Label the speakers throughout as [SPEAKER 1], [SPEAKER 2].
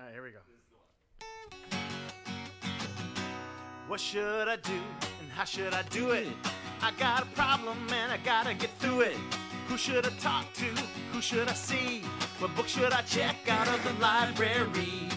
[SPEAKER 1] right, here we go. What should I do and how should I do it? I got a problem and I gotta get through it. Who should I talk to? Who should I see? What book should I check out of the library?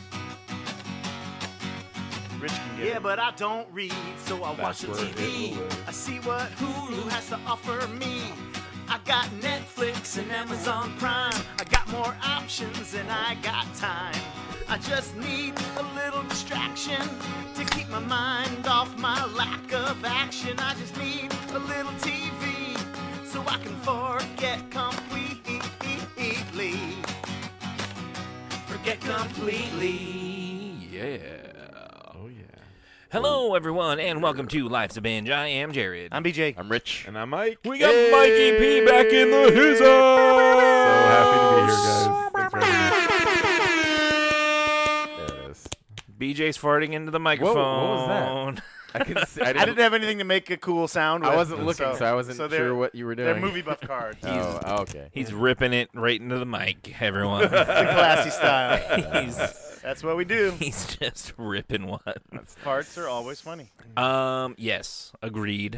[SPEAKER 2] Rich can get
[SPEAKER 1] Yeah,
[SPEAKER 2] it.
[SPEAKER 1] but I don't read, so I watch the
[SPEAKER 3] That's where
[SPEAKER 1] TV.
[SPEAKER 3] it will.
[SPEAKER 1] I see what Hulu has to offer me. I got Netflix and Amazon Prime. I got more options than I got time. I just need a little distraction to keep my mind off my lack of action. I just need a little TV so I can forget completely. Forget completely.
[SPEAKER 4] Yeah.
[SPEAKER 3] Oh, yeah.
[SPEAKER 4] Hello, everyone, and welcome to Life's a Binge. I am Jared.
[SPEAKER 1] I'm BJ.
[SPEAKER 3] I'm Rich.
[SPEAKER 2] And I'm Mike.
[SPEAKER 4] We got Mikey P back in the hizzo.
[SPEAKER 3] So
[SPEAKER 2] happy to be here, guys. Thanks for having me.
[SPEAKER 3] There it is.
[SPEAKER 4] BJ's farting into the microphone.
[SPEAKER 3] what was that? I couldn't see.
[SPEAKER 1] I didn't have anything to make a cool sound with.
[SPEAKER 3] I wasn't looking, so I wasn't
[SPEAKER 1] so they're-
[SPEAKER 3] sure what you were doing.
[SPEAKER 1] They're movie buff cards.
[SPEAKER 3] Oh, okay.
[SPEAKER 4] He's ripping it right into the mic, everyone.
[SPEAKER 1] The classy style.
[SPEAKER 4] he's
[SPEAKER 1] That's what we do.
[SPEAKER 4] he's just ripping one.
[SPEAKER 1] Farts are always funny.
[SPEAKER 4] Yes, agreed.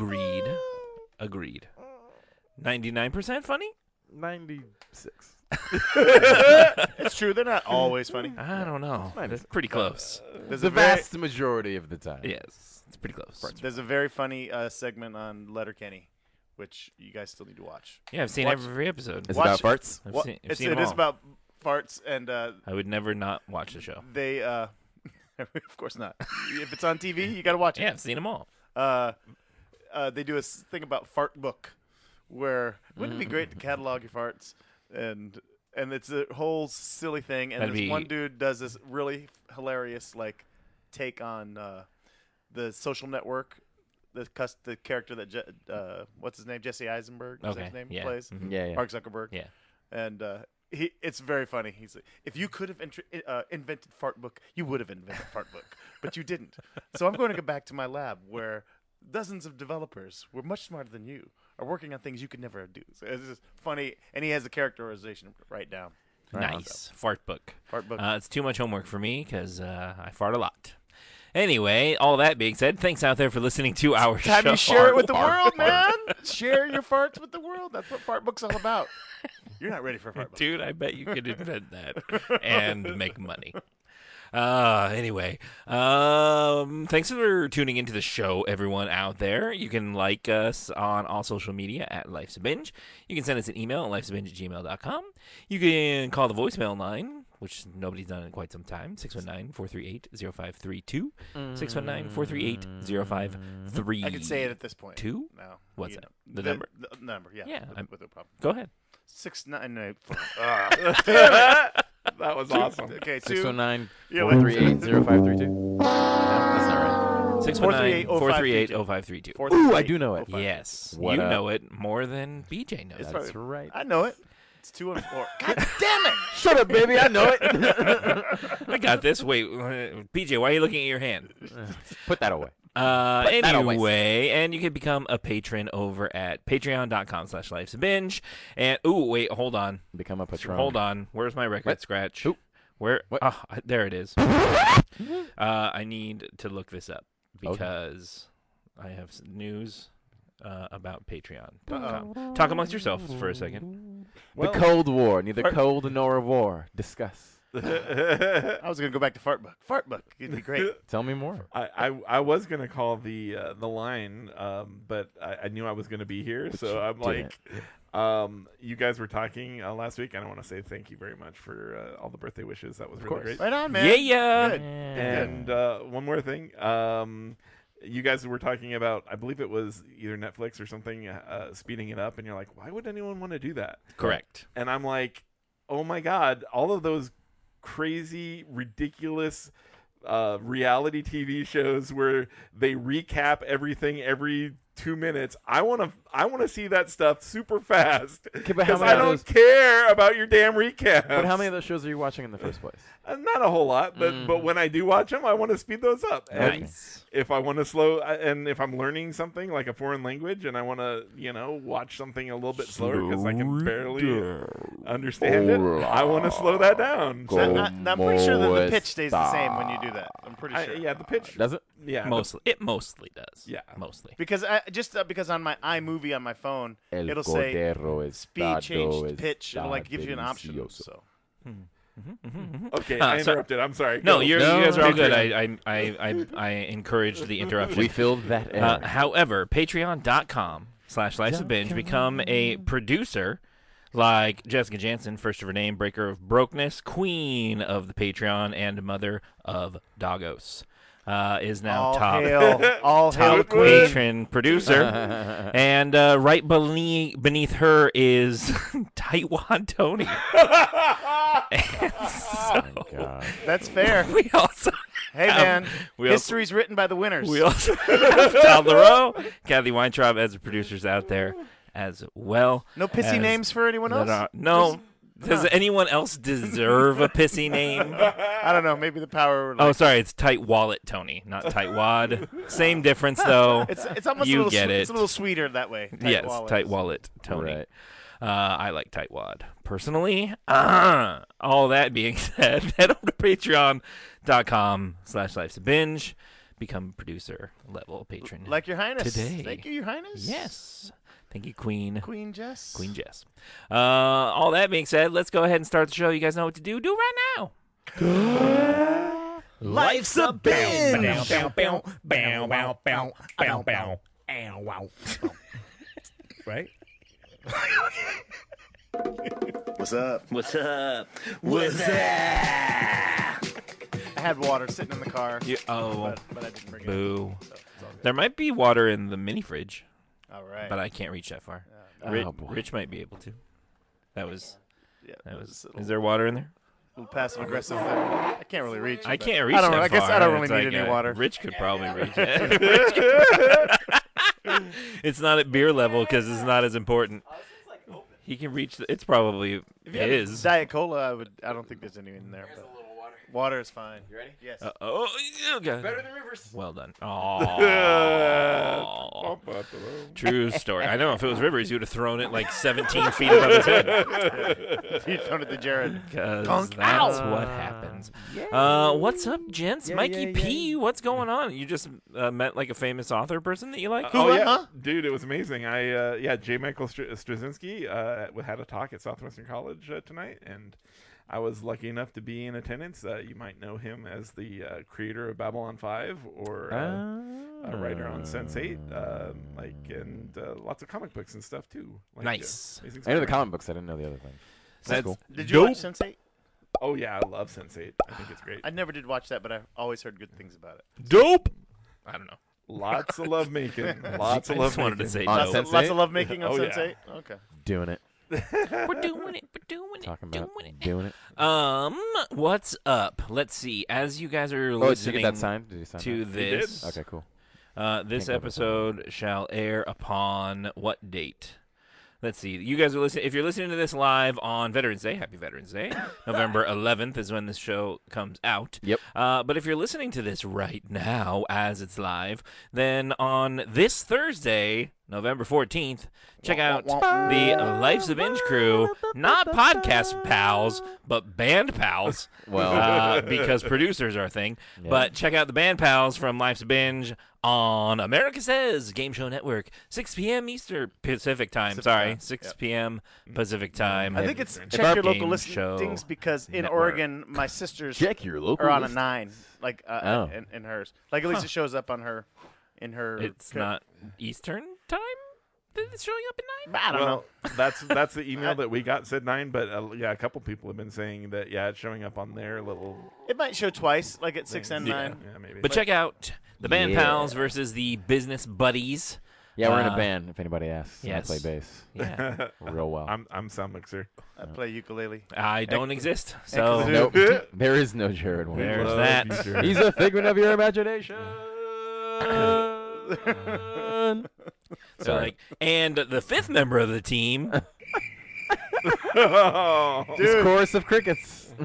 [SPEAKER 4] 99% funny?
[SPEAKER 3] 96.
[SPEAKER 1] It's true. They're not always funny.
[SPEAKER 4] I don't know. That's pretty close.
[SPEAKER 1] There's
[SPEAKER 3] The
[SPEAKER 1] a very,
[SPEAKER 3] vast majority of the time.
[SPEAKER 4] Yes, it's pretty close.
[SPEAKER 1] there's a very funny segment on Letterkenny, which you guys still need to watch.
[SPEAKER 4] Yeah, I've seen
[SPEAKER 1] Watch-
[SPEAKER 4] every episode.
[SPEAKER 3] Is it
[SPEAKER 1] Watch-
[SPEAKER 3] about farts?
[SPEAKER 4] I've
[SPEAKER 1] Well,
[SPEAKER 4] seen, I've
[SPEAKER 1] it's,
[SPEAKER 4] seen
[SPEAKER 1] it
[SPEAKER 4] them
[SPEAKER 1] is
[SPEAKER 4] all.
[SPEAKER 1] about farts, and
[SPEAKER 4] I would never not watch the show.
[SPEAKER 1] they, of course not. If it's on TV, you got to watch it.
[SPEAKER 4] Yeah, I've seen them all.
[SPEAKER 1] They do a thing about fart book, where wouldn't it be great to catalog your farts, and it's a whole silly thing. And
[SPEAKER 4] That'd
[SPEAKER 1] this
[SPEAKER 4] be-
[SPEAKER 1] one dude does this really hilarious take on the Social Network. The character that what's his name, Jesse Eisenberg, is that
[SPEAKER 4] Okay,
[SPEAKER 1] his name,
[SPEAKER 4] yeah.
[SPEAKER 1] plays
[SPEAKER 4] Mhm.
[SPEAKER 3] Yeah, yeah.
[SPEAKER 1] Mark Zuckerberg.
[SPEAKER 4] Yeah.
[SPEAKER 1] And it's very funny. He's like, if you could have invented fart book, you would have invented fart book, but you didn't. So I'm going to go back to my lab where dozens of developers who are much smarter than you are working on things you could never do. So it's just funny, and he has the characterization right down.
[SPEAKER 4] Nice. Fart book.
[SPEAKER 1] Fart book.
[SPEAKER 4] It's too much homework for me because I fart a lot. Anyway, all that being said, thanks out there for listening to our show.
[SPEAKER 1] Time you share it with the
[SPEAKER 3] Fart
[SPEAKER 1] world,
[SPEAKER 3] book.
[SPEAKER 1] man. Share your farts with the world. That's what fart book's all about. You're not ready for a fart book.
[SPEAKER 4] Dude, I bet you could invent that and make money. Anyway, thanks for tuning into the show, everyone out there. You can like us on all social media at Life's a Binge. You can send us an email at lifesabinge@gmail.com. You can call the voicemail line, which nobody's done in quite some time, 619-438-0532. 619-438-0532.
[SPEAKER 1] I can say it at this point.
[SPEAKER 4] Two?
[SPEAKER 1] No.
[SPEAKER 4] What's
[SPEAKER 1] You
[SPEAKER 4] that?
[SPEAKER 1] know,
[SPEAKER 4] The number?
[SPEAKER 1] The number, yeah.
[SPEAKER 4] Yeah,
[SPEAKER 1] With no problem.
[SPEAKER 4] Go ahead.
[SPEAKER 1] 698.
[SPEAKER 2] That was awesome.
[SPEAKER 1] Okay,
[SPEAKER 3] 619
[SPEAKER 1] Yeah,
[SPEAKER 3] 438 0532. No, that's not right.
[SPEAKER 4] 619-438-0532.
[SPEAKER 3] Ooh, I do know it.
[SPEAKER 4] Yes,
[SPEAKER 3] What
[SPEAKER 4] you
[SPEAKER 3] up?
[SPEAKER 4] know it more than BJ knows
[SPEAKER 1] It's
[SPEAKER 4] it.
[SPEAKER 1] probably-
[SPEAKER 3] That's right.
[SPEAKER 1] I know it. It's 214. God damn it!
[SPEAKER 3] Shut up, baby. I know it.
[SPEAKER 4] I got this. Wait, BJ, why are you looking at your hand?
[SPEAKER 3] Put that away. that away.
[SPEAKER 4] Anyway, and you can become a patron over at patreon.com/lifesabinge. And, wait, hold on.
[SPEAKER 3] Become a patron.
[SPEAKER 4] Hold on. Where's my record
[SPEAKER 3] What?
[SPEAKER 4] scratch?
[SPEAKER 3] Who?
[SPEAKER 4] Where?
[SPEAKER 3] What?
[SPEAKER 4] There it is. I need to look this up because I have news about Patreon.com. Talk amongst yourselves for a second.
[SPEAKER 3] The Cold War. Neither cold nor a war. Discuss.
[SPEAKER 1] I was going to go back to fart book. Fart book. It'd be great.
[SPEAKER 3] Tell me more.
[SPEAKER 2] I was gonna call the line, but I knew I was gonna be here, so I'm like, you guys were talking last week, and I want to say thank you very much for all the birthday wishes. That was really
[SPEAKER 3] course.
[SPEAKER 2] great.
[SPEAKER 1] Right on, man.
[SPEAKER 4] Yeah.
[SPEAKER 1] Good.
[SPEAKER 2] And one more thing, you guys were talking about, I believe it was either Netflix or something, speeding it up, and you're like, why would anyone want to do that?
[SPEAKER 4] Correct.
[SPEAKER 2] And I'm like, oh my God, all of those crazy, ridiculous reality TV shows where they recap everything every 2 minutes. I want to see that stuff super fast.
[SPEAKER 3] Okay, but how
[SPEAKER 2] Because
[SPEAKER 3] many
[SPEAKER 2] I
[SPEAKER 3] of
[SPEAKER 2] don't
[SPEAKER 3] those-
[SPEAKER 2] care about your damn recaps.
[SPEAKER 3] But how many of those shows are you watching in the first place?
[SPEAKER 2] Not a whole lot, but when I do watch them, I want to speed those up. And
[SPEAKER 4] Nice.
[SPEAKER 2] if I want to slow, and if I'm learning something like a foreign language, and I want to, watch something a little bit slower because I can barely understand it. I want to slow that down. So,
[SPEAKER 1] I'm pretty sure that the pitch stays the same when you do that. I'm pretty sure.
[SPEAKER 2] yeah, the pitch.
[SPEAKER 3] Does it?
[SPEAKER 2] Yeah,
[SPEAKER 4] It mostly does.
[SPEAKER 2] Yeah.
[SPEAKER 4] Mostly.
[SPEAKER 1] Because because on my iMovie on my phone,
[SPEAKER 3] El
[SPEAKER 1] it'll say
[SPEAKER 3] Cordero
[SPEAKER 1] speed
[SPEAKER 3] Estado
[SPEAKER 1] change pitch. It'll
[SPEAKER 3] está
[SPEAKER 1] gives you an option.
[SPEAKER 3] delicioso.
[SPEAKER 1] So
[SPEAKER 2] Okay, I
[SPEAKER 4] so-
[SPEAKER 2] interrupted. I'm sorry.
[SPEAKER 4] No,
[SPEAKER 2] Go.
[SPEAKER 4] you
[SPEAKER 3] No,
[SPEAKER 4] guys are all good.
[SPEAKER 2] Patreon.
[SPEAKER 4] I encouraged the interruption.
[SPEAKER 3] We filled that air.
[SPEAKER 4] However, patreon.com/Life's a Binge, become a producer like Jessica Jansen, first of her name, breaker of brokenness, queen of the Patreon, and mother of Doggos. Is now
[SPEAKER 1] all hail the queen.
[SPEAKER 4] patron producer. And right beneath her is Tightwad Tony.
[SPEAKER 3] Oh, God.
[SPEAKER 1] That's fair.
[SPEAKER 4] We also
[SPEAKER 1] Hey man,
[SPEAKER 4] we also-
[SPEAKER 1] history's written by the winners.
[SPEAKER 4] We also have Tal LaRoe, Kathy Weintraub as the producers out there as well.
[SPEAKER 1] No pissy
[SPEAKER 4] as
[SPEAKER 1] names for anyone else?
[SPEAKER 4] No. Does anyone else deserve a pissy name?
[SPEAKER 1] I don't know. Maybe the power.
[SPEAKER 4] Oh, sorry. It's Tight Wallet Tony, not Tight Wad. Same difference, though.
[SPEAKER 1] It's almost
[SPEAKER 4] You
[SPEAKER 1] a little
[SPEAKER 4] get it.
[SPEAKER 1] It's a little sweeter that way.
[SPEAKER 4] Yes,
[SPEAKER 1] wallet.
[SPEAKER 4] Tight Wallet Tony.
[SPEAKER 3] Right.
[SPEAKER 4] I like Tight Wad personally. All that being said, head over to patreon.com/Life's a Binge. Become producer level patron.
[SPEAKER 1] Like Your Highness.
[SPEAKER 4] Today.
[SPEAKER 1] Thank you, Your Highness.
[SPEAKER 4] Yes. Thank you, Queen.
[SPEAKER 1] Queen Jess.
[SPEAKER 4] Queen Jess. All that being said, let's go ahead and start the show. You guys know what to do. Do right now.
[SPEAKER 1] Life's a binge.
[SPEAKER 4] Right?
[SPEAKER 1] What's up?
[SPEAKER 4] What's up?
[SPEAKER 1] I had water sitting in the car,
[SPEAKER 4] Oh,
[SPEAKER 1] but I didn't bring it.
[SPEAKER 4] boo.
[SPEAKER 1] So it's all good.
[SPEAKER 4] There might be water in the mini fridge,
[SPEAKER 1] All right.
[SPEAKER 4] but I can't reach that far.
[SPEAKER 3] Oh, boy.
[SPEAKER 4] Rich might be able to. That was.
[SPEAKER 1] Yeah,
[SPEAKER 4] That
[SPEAKER 1] it
[SPEAKER 4] was.
[SPEAKER 1] a little,
[SPEAKER 4] Is there water in there?
[SPEAKER 1] little passive aggressive there. I can't really reach.
[SPEAKER 4] I
[SPEAKER 1] but
[SPEAKER 4] can't reach.
[SPEAKER 1] I don't
[SPEAKER 4] that
[SPEAKER 1] know. I guess
[SPEAKER 4] far.
[SPEAKER 1] I don't really
[SPEAKER 4] It's
[SPEAKER 1] need
[SPEAKER 4] like,
[SPEAKER 1] any water.
[SPEAKER 4] Rich could probably reach it. It's not at beer level because it's not as important. He can reach. It's probably
[SPEAKER 1] If you had
[SPEAKER 4] his.
[SPEAKER 1] Diet Cola, I don't think there's any in there. But water is fine. You ready? Yes.
[SPEAKER 4] Oh, okay.
[SPEAKER 1] Better than Rivers.
[SPEAKER 4] Well done. Oh, true story. I know if it was Rivers, he would have thrown it like 17 feet above his head.
[SPEAKER 1] You thrown it to Jared.
[SPEAKER 4] Because
[SPEAKER 1] Dunk.
[SPEAKER 4] that's
[SPEAKER 1] Ow.
[SPEAKER 4] what happens. What's up, gents? Mikey P, what's going on? You just met like a famous author person that you like?
[SPEAKER 1] Who,
[SPEAKER 2] Oh yeah,
[SPEAKER 1] huh?
[SPEAKER 2] dude, it was amazing. J. Michael Straczynski had a talk at Southwestern College tonight, and I was lucky enough to be in attendance. You might know him as the creator of Babylon 5 or a writer on Sense8, and lots of comic books and stuff too. Like,
[SPEAKER 4] Nice.
[SPEAKER 2] amazing
[SPEAKER 3] I know the
[SPEAKER 2] stuff.
[SPEAKER 3] comic books. I didn't know the other things.
[SPEAKER 4] That's
[SPEAKER 3] cool.
[SPEAKER 1] Did you watch Sense8?
[SPEAKER 2] Oh yeah, I love Sense8. I think it's great.
[SPEAKER 1] I never did watch that, but I've always heard good things about it.
[SPEAKER 4] Dope. I don't know.
[SPEAKER 2] Lots of love making. Lots
[SPEAKER 4] I
[SPEAKER 2] of love
[SPEAKER 4] just wanted to
[SPEAKER 2] making.
[SPEAKER 4] say
[SPEAKER 3] On
[SPEAKER 4] dope.
[SPEAKER 3] Sense8?
[SPEAKER 1] Lots of love making on
[SPEAKER 2] Oh, yeah.
[SPEAKER 1] Sense8. Okay.
[SPEAKER 3] Doing it.
[SPEAKER 4] We're doing it. We're doing it.
[SPEAKER 3] Talking about
[SPEAKER 4] doing it.
[SPEAKER 3] doing it.
[SPEAKER 4] What's up? Let's see. As you guys are
[SPEAKER 3] Oh, did you
[SPEAKER 4] listening
[SPEAKER 3] get that signed? Did you sign
[SPEAKER 4] to
[SPEAKER 3] that?
[SPEAKER 4] this,
[SPEAKER 3] Okay, cool.
[SPEAKER 4] this
[SPEAKER 3] Can't go
[SPEAKER 4] episode shall air upon what date? Let's see. You guys are listening. If you're listening to this live on Veterans Day, happy Veterans Day. November 11th is when this show comes out.
[SPEAKER 3] Yep.
[SPEAKER 4] But if you're listening to this right now as it's live, then on this Thursday, November 14th, check out the Life's a Binge crew, not podcast pals, but band pals.
[SPEAKER 3] Well,
[SPEAKER 4] Because producers are a thing.
[SPEAKER 3] Yeah.
[SPEAKER 4] But check out the band pals from Life's a Binge on America Says Game Show Network, 6 p.m. Eastern Pacific time.
[SPEAKER 1] Pacific
[SPEAKER 4] Sorry,
[SPEAKER 1] time.
[SPEAKER 4] 6
[SPEAKER 1] Yep.
[SPEAKER 4] p.m. Pacific time.
[SPEAKER 1] I think it's
[SPEAKER 3] our
[SPEAKER 1] check your local
[SPEAKER 4] game
[SPEAKER 1] listings
[SPEAKER 4] show
[SPEAKER 1] because in
[SPEAKER 4] network.
[SPEAKER 1] Oregon, my sisters
[SPEAKER 3] check your local.
[SPEAKER 1] are on a
[SPEAKER 3] list.
[SPEAKER 1] 9, like
[SPEAKER 3] Oh.
[SPEAKER 1] in hers. Like at least it shows up on her, in her.
[SPEAKER 4] It's not Eastern time that it's showing up at 9?
[SPEAKER 1] I don't know.
[SPEAKER 2] That's the email that we got said 9, but a couple people have been saying that it's showing up on their little.
[SPEAKER 1] It might show twice, like at 6 and 9.
[SPEAKER 2] Yeah, maybe.
[SPEAKER 4] But check out the band
[SPEAKER 3] Yeah.
[SPEAKER 4] pals versus the business buddies.
[SPEAKER 3] Yeah, we're in
[SPEAKER 4] Uh,
[SPEAKER 3] a band. If anybody asks,
[SPEAKER 4] yes.
[SPEAKER 3] I play bass
[SPEAKER 4] Yeah.
[SPEAKER 3] real well.
[SPEAKER 2] I'm sound mixer.
[SPEAKER 1] I play ukulele.
[SPEAKER 4] I don't exist.
[SPEAKER 1] Heck
[SPEAKER 4] So
[SPEAKER 1] of a
[SPEAKER 3] Nope, there is no Jared. Wayne.
[SPEAKER 4] There's
[SPEAKER 2] Love
[SPEAKER 4] that.
[SPEAKER 2] you, Jared.
[SPEAKER 3] He's a figment of your imagination.
[SPEAKER 4] So
[SPEAKER 3] Sorry.
[SPEAKER 4] like, and the fifth member of the team,
[SPEAKER 2] Oh.
[SPEAKER 3] This chorus of crickets.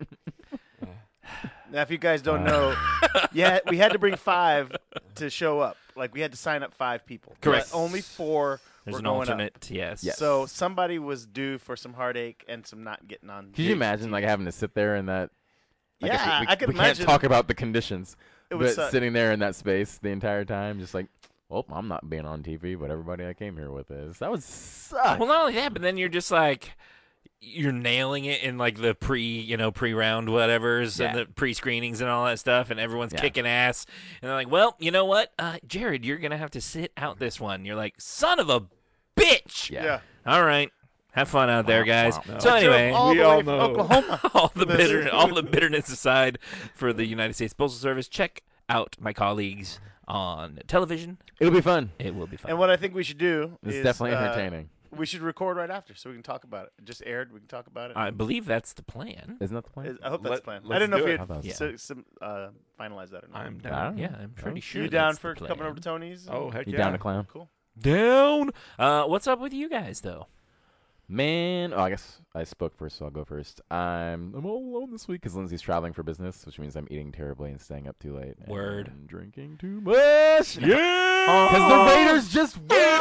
[SPEAKER 1] Now, if you guys don't know, yeah, we had to bring 5 to show up. Like we had to sign up 5 people.
[SPEAKER 4] Correct.
[SPEAKER 1] But only 4
[SPEAKER 4] There's
[SPEAKER 1] We're
[SPEAKER 4] an
[SPEAKER 1] going up.
[SPEAKER 4] alternate. Yes.
[SPEAKER 5] Yes.
[SPEAKER 1] So somebody was due for some heartache and some not getting on.
[SPEAKER 5] Could you imagine like having to sit there in that? I guess
[SPEAKER 1] Yeah,
[SPEAKER 5] we
[SPEAKER 1] I could
[SPEAKER 5] we
[SPEAKER 1] imagine.
[SPEAKER 5] can't talk about the conditions,
[SPEAKER 1] It
[SPEAKER 5] but
[SPEAKER 1] would suck.
[SPEAKER 5] sitting there in that space the entire time, just like, well, I'm not being on TV, but everybody I came here with is. That would suck.
[SPEAKER 4] Well, not only that, but then you're just like, you're nailing it in like the pre-round whatevers and
[SPEAKER 5] Yeah.
[SPEAKER 4] the pre-screenings and all that stuff, and everyone's
[SPEAKER 5] Yeah.
[SPEAKER 4] kicking ass. And they're like, well, you know what, Jared, you're gonna have to sit out this one. You're like, son of a bitch.
[SPEAKER 5] Yeah.
[SPEAKER 4] All right, have fun out there, guys.
[SPEAKER 5] wow.
[SPEAKER 4] So
[SPEAKER 1] I drove
[SPEAKER 4] anyway,
[SPEAKER 1] all
[SPEAKER 2] we
[SPEAKER 1] the
[SPEAKER 2] all
[SPEAKER 1] way from
[SPEAKER 2] know.
[SPEAKER 1] Oklahoma.
[SPEAKER 4] all the bitterness aside, for the United States Postal Service, check out my colleagues on television.
[SPEAKER 5] It'll be fun.
[SPEAKER 4] It will be fun.
[SPEAKER 1] And what I think we should do
[SPEAKER 5] It's
[SPEAKER 1] is
[SPEAKER 5] definitely entertaining.
[SPEAKER 1] We should record right after so we can talk about it. It just aired. We can talk about it.
[SPEAKER 4] I believe that's the plan.
[SPEAKER 5] Isn't that the plan?
[SPEAKER 1] I hope that's the plan. I
[SPEAKER 2] let's
[SPEAKER 1] didn't know
[SPEAKER 2] do
[SPEAKER 1] if
[SPEAKER 2] it.
[SPEAKER 1] you
[SPEAKER 5] How about
[SPEAKER 1] had finalized that or not.
[SPEAKER 2] I'm
[SPEAKER 5] I
[SPEAKER 2] down.
[SPEAKER 5] don't know.
[SPEAKER 4] Yeah, I'm pretty sure.
[SPEAKER 1] You down
[SPEAKER 4] that's the
[SPEAKER 1] for coming
[SPEAKER 4] plan.
[SPEAKER 1] over to Tony's?
[SPEAKER 2] Oh, heck
[SPEAKER 5] You
[SPEAKER 2] yeah.
[SPEAKER 5] down to clown?
[SPEAKER 1] Cool.
[SPEAKER 4] Down. What's up with you guys though?
[SPEAKER 5] Man, I guess I spoke first, so I'll go first. I'm all alone this week because Lindsay's traveling for business, which means I'm eating terribly and staying up too late.
[SPEAKER 4] Word.
[SPEAKER 5] And drinking too much.
[SPEAKER 2] Yeah.
[SPEAKER 5] Because the Raiders just won.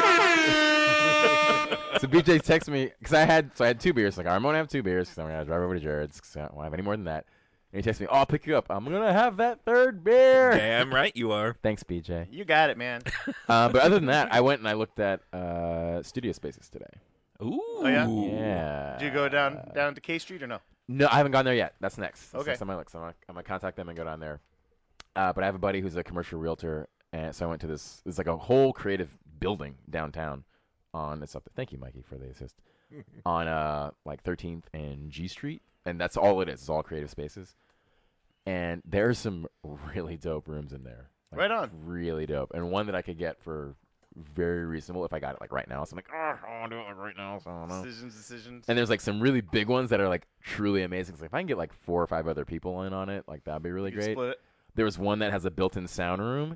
[SPEAKER 5] So BJ texted me because I had 2 beers. Like I'm gonna have 2 beers because I'm gonna drive over to Jared's because I don't have any more than that. And he texted me, "Oh, I'll pick you up. I'm gonna have that 3rd beer."
[SPEAKER 4] Damn right you are.
[SPEAKER 5] Thanks, BJ.
[SPEAKER 1] You got it, man.
[SPEAKER 5] But other than that, I went and I looked at studio spaces today.
[SPEAKER 4] Ooh.
[SPEAKER 1] Oh, yeah?
[SPEAKER 5] Yeah.
[SPEAKER 1] Did you go down to K Street or no?
[SPEAKER 5] No, I haven't gone there yet. That's next. That's
[SPEAKER 1] Okay.
[SPEAKER 5] next on my list. I'm gonna contact them and go down there. But I have a buddy who's a commercial realtor, and so I went to this. It's like a whole creative building downtown. It's up. Thank you, Mikey, for the assist. On like 13th and G Street, and that's all it is. It's all creative spaces, and there's some really dope rooms in there. Like,
[SPEAKER 1] Right on.
[SPEAKER 5] Really dope, and one that I could get for very reasonable if I got it like right now. So I'm like, I want to do it like right now. So I don't know.
[SPEAKER 1] Decisions.
[SPEAKER 5] And there's like some really big ones that are like truly amazing. So if I can get like 4 or 5 other people in on it, like that'd be really
[SPEAKER 1] You can
[SPEAKER 5] great.
[SPEAKER 1] split it.
[SPEAKER 5] There was one that has a built-in sound room.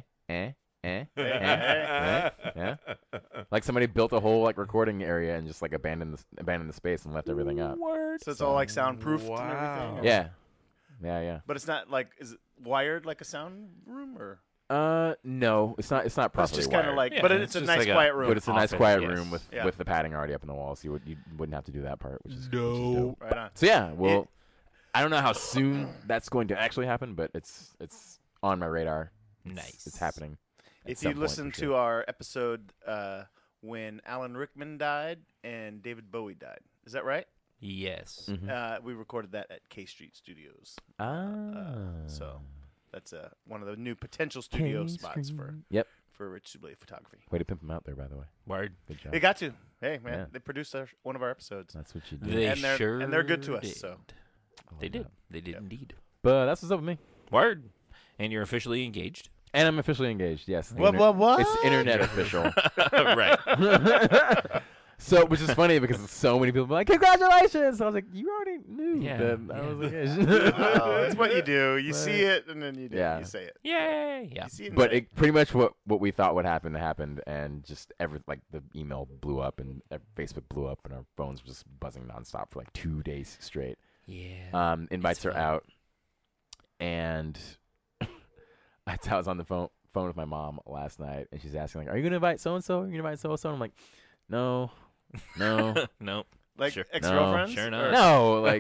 [SPEAKER 5] Yeah. Like somebody built a whole like recording area and just like abandoned the space and left everything up.
[SPEAKER 1] So it's all like soundproofed and
[SPEAKER 2] Wow.
[SPEAKER 1] everything.
[SPEAKER 5] Yeah. Yeah.
[SPEAKER 1] But it's not like, is it wired like a sound room or?
[SPEAKER 5] No, it's not. It's not
[SPEAKER 1] It's
[SPEAKER 5] properly
[SPEAKER 1] just kind of
[SPEAKER 5] wired.
[SPEAKER 1] like,
[SPEAKER 4] Yeah,
[SPEAKER 1] but
[SPEAKER 4] it's
[SPEAKER 1] it's a
[SPEAKER 4] just
[SPEAKER 1] nice
[SPEAKER 4] like a-
[SPEAKER 1] quiet room.
[SPEAKER 5] But it's a nice
[SPEAKER 4] Office,
[SPEAKER 5] quiet
[SPEAKER 4] yes.
[SPEAKER 5] room
[SPEAKER 1] Yeah.
[SPEAKER 5] with the padding already up in the wall, so you wouldn't have to do that part, which is
[SPEAKER 4] Dope.
[SPEAKER 1] Right on.
[SPEAKER 5] So yeah, well, I don't know how soon that's going to actually happen, but it's on my radar.
[SPEAKER 4] Nice.
[SPEAKER 5] It's happening. at
[SPEAKER 1] If
[SPEAKER 5] some
[SPEAKER 1] you
[SPEAKER 5] point,
[SPEAKER 1] listen
[SPEAKER 5] for
[SPEAKER 1] to
[SPEAKER 5] sure.
[SPEAKER 1] our episode when Alan Rickman died and David Bowie died, is that right?
[SPEAKER 4] Yes.
[SPEAKER 5] Mhm.
[SPEAKER 1] We recorded that at K Street Studios. So that's one of the new potential studio spots
[SPEAKER 5] Yep.
[SPEAKER 1] for Rich Sublé Photography.
[SPEAKER 5] Way to pimp him out there, by the way.
[SPEAKER 4] Word.
[SPEAKER 5] Good job.
[SPEAKER 1] They got to. Hey man,
[SPEAKER 5] Yeah.
[SPEAKER 1] they produced one of our episodes.
[SPEAKER 5] That's what you do.
[SPEAKER 4] They
[SPEAKER 1] And they're-
[SPEAKER 4] sure
[SPEAKER 1] and they're good to us,
[SPEAKER 4] did.
[SPEAKER 1] so.
[SPEAKER 4] They did.
[SPEAKER 5] that.
[SPEAKER 4] They did
[SPEAKER 1] Yep.
[SPEAKER 4] indeed.
[SPEAKER 5] But that's what's up with me.
[SPEAKER 4] Word. And you're officially engaged.
[SPEAKER 5] And I'm officially engaged. Yes. The
[SPEAKER 1] What?
[SPEAKER 5] It's internet official.
[SPEAKER 4] Right.
[SPEAKER 5] So, which is funny because so many people be like, "Congratulations!" I was like, "You already knew
[SPEAKER 4] Yeah,
[SPEAKER 5] that I
[SPEAKER 4] yeah.
[SPEAKER 5] was engaged."
[SPEAKER 1] Oh, it's what you do. You
[SPEAKER 5] But-
[SPEAKER 1] see it and then you do.
[SPEAKER 5] Yeah.
[SPEAKER 1] You say it.
[SPEAKER 4] Yay. Yeah.
[SPEAKER 1] You see it and
[SPEAKER 5] But
[SPEAKER 1] say it.
[SPEAKER 5] it pretty much what we thought would happen happened, and just like the email blew up and Facebook blew up, and our phones were just buzzing nonstop for like 2 days straight.
[SPEAKER 4] Yeah.
[SPEAKER 5] Invites are
[SPEAKER 4] fun.
[SPEAKER 5] out, and I was on the phone with my mom last night, and she's asking like, "Are you gonna invite so and so? Are you gonna invite so and so?" I'm like, "No, no,
[SPEAKER 4] Nope.
[SPEAKER 1] Like
[SPEAKER 4] Sure.
[SPEAKER 1] ex-girlfriends?
[SPEAKER 4] Sure
[SPEAKER 1] Or-
[SPEAKER 4] enough.
[SPEAKER 5] no." Like,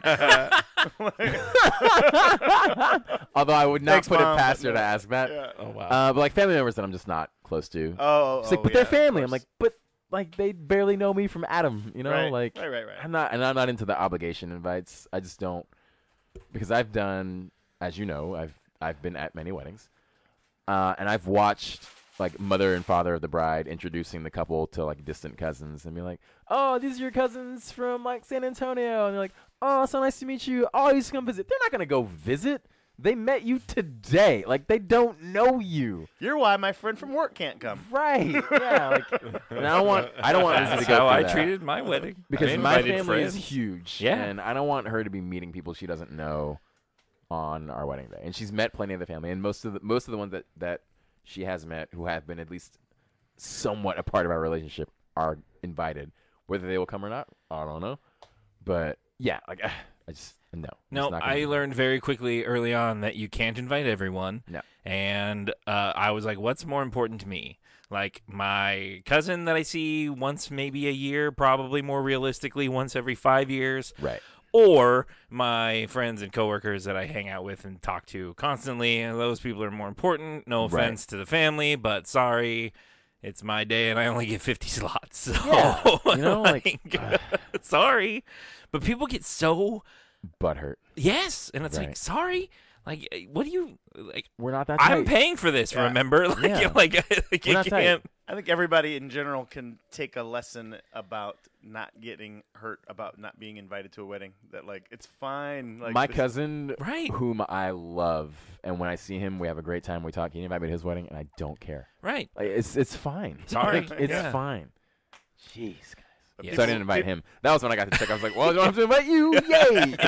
[SPEAKER 5] although I would not
[SPEAKER 1] Thanks,
[SPEAKER 5] put
[SPEAKER 1] Mom,
[SPEAKER 5] it past
[SPEAKER 1] but
[SPEAKER 5] her to
[SPEAKER 1] no.
[SPEAKER 5] ask that.
[SPEAKER 1] Yeah.
[SPEAKER 2] Oh wow.
[SPEAKER 5] But like family members that I'm just not close to.
[SPEAKER 1] Oh,
[SPEAKER 5] She's like, but
[SPEAKER 1] yeah,
[SPEAKER 5] they're
[SPEAKER 1] of
[SPEAKER 5] family. I'm
[SPEAKER 1] course.
[SPEAKER 5] like, but like they barely know me from Adam, you know?
[SPEAKER 1] Right,
[SPEAKER 5] Like
[SPEAKER 1] right.
[SPEAKER 5] I'm not into the obligation invites. I just don't, because I've done, as you know, I've been at many weddings, and I've watched like mother and father of the bride introducing the couple to like distant cousins and be like, "Oh, these are your cousins from like San Antonio," and they're like, "Oh, so nice to meet you. Oh, you should come visit." They're not gonna go visit. They met you today. Like they don't know you.
[SPEAKER 1] You're why my friend from work can't come.
[SPEAKER 5] Right. Yeah. Like, and I don't want Lizzie
[SPEAKER 4] That's
[SPEAKER 5] to go
[SPEAKER 4] how
[SPEAKER 5] through
[SPEAKER 4] I
[SPEAKER 5] that.
[SPEAKER 4] treated my wedding.
[SPEAKER 5] Because
[SPEAKER 4] I
[SPEAKER 5] my
[SPEAKER 4] invited
[SPEAKER 5] family is
[SPEAKER 4] friends.
[SPEAKER 5] huge.
[SPEAKER 4] Yeah.
[SPEAKER 5] And I don't want her to be meeting people she doesn't know on our wedding day. And she's met plenty of the family, and most of the ones that she has met who have been at least somewhat a part of our relationship are invited. Whether they will come or not, I don't know. But yeah, like I just no.
[SPEAKER 4] No,
[SPEAKER 5] It's not gonna
[SPEAKER 4] I
[SPEAKER 5] be-
[SPEAKER 4] learned very quickly early on that you can't invite everyone.
[SPEAKER 5] No.
[SPEAKER 4] And I was like, what's more important to me? Like my cousin that I see once maybe a year, probably more realistically once every 5 years,
[SPEAKER 5] Right.
[SPEAKER 4] or my friends and coworkers that I hang out with and talk to constantly. And those people are more important. No
[SPEAKER 5] Right.
[SPEAKER 4] offense to the family, but sorry. It's my day, and I only get 50 slots. So,
[SPEAKER 5] Yeah, you know, like,
[SPEAKER 4] sorry. But people get so,
[SPEAKER 5] Butthurt.
[SPEAKER 4] yes. And it's like,
[SPEAKER 5] Right.
[SPEAKER 4] sorry. Like, what do you, like,
[SPEAKER 5] We're not that
[SPEAKER 4] I'm
[SPEAKER 5] tight.
[SPEAKER 4] paying for this,
[SPEAKER 1] Yeah.
[SPEAKER 4] remember? Like,
[SPEAKER 5] Yeah.
[SPEAKER 4] like
[SPEAKER 5] We're
[SPEAKER 4] you
[SPEAKER 5] not tight.
[SPEAKER 4] can't.
[SPEAKER 1] I think everybody in general can take a lesson about not getting hurt about not being invited to a wedding. That like it's fine. Like
[SPEAKER 5] My
[SPEAKER 1] this-
[SPEAKER 5] cousin,
[SPEAKER 4] Right.
[SPEAKER 5] whom I love, and when I see him, we have a great time. We talk. He invited me to his wedding, and I don't care.
[SPEAKER 4] Right.
[SPEAKER 5] Like it's fine.
[SPEAKER 4] Sorry.
[SPEAKER 5] Like, it's
[SPEAKER 4] Yeah.
[SPEAKER 5] fine. Jeez, guys.
[SPEAKER 4] Yes.
[SPEAKER 5] So I didn't invite him. That was when I got to check. I was like, well, I don't have to invite you. Yay!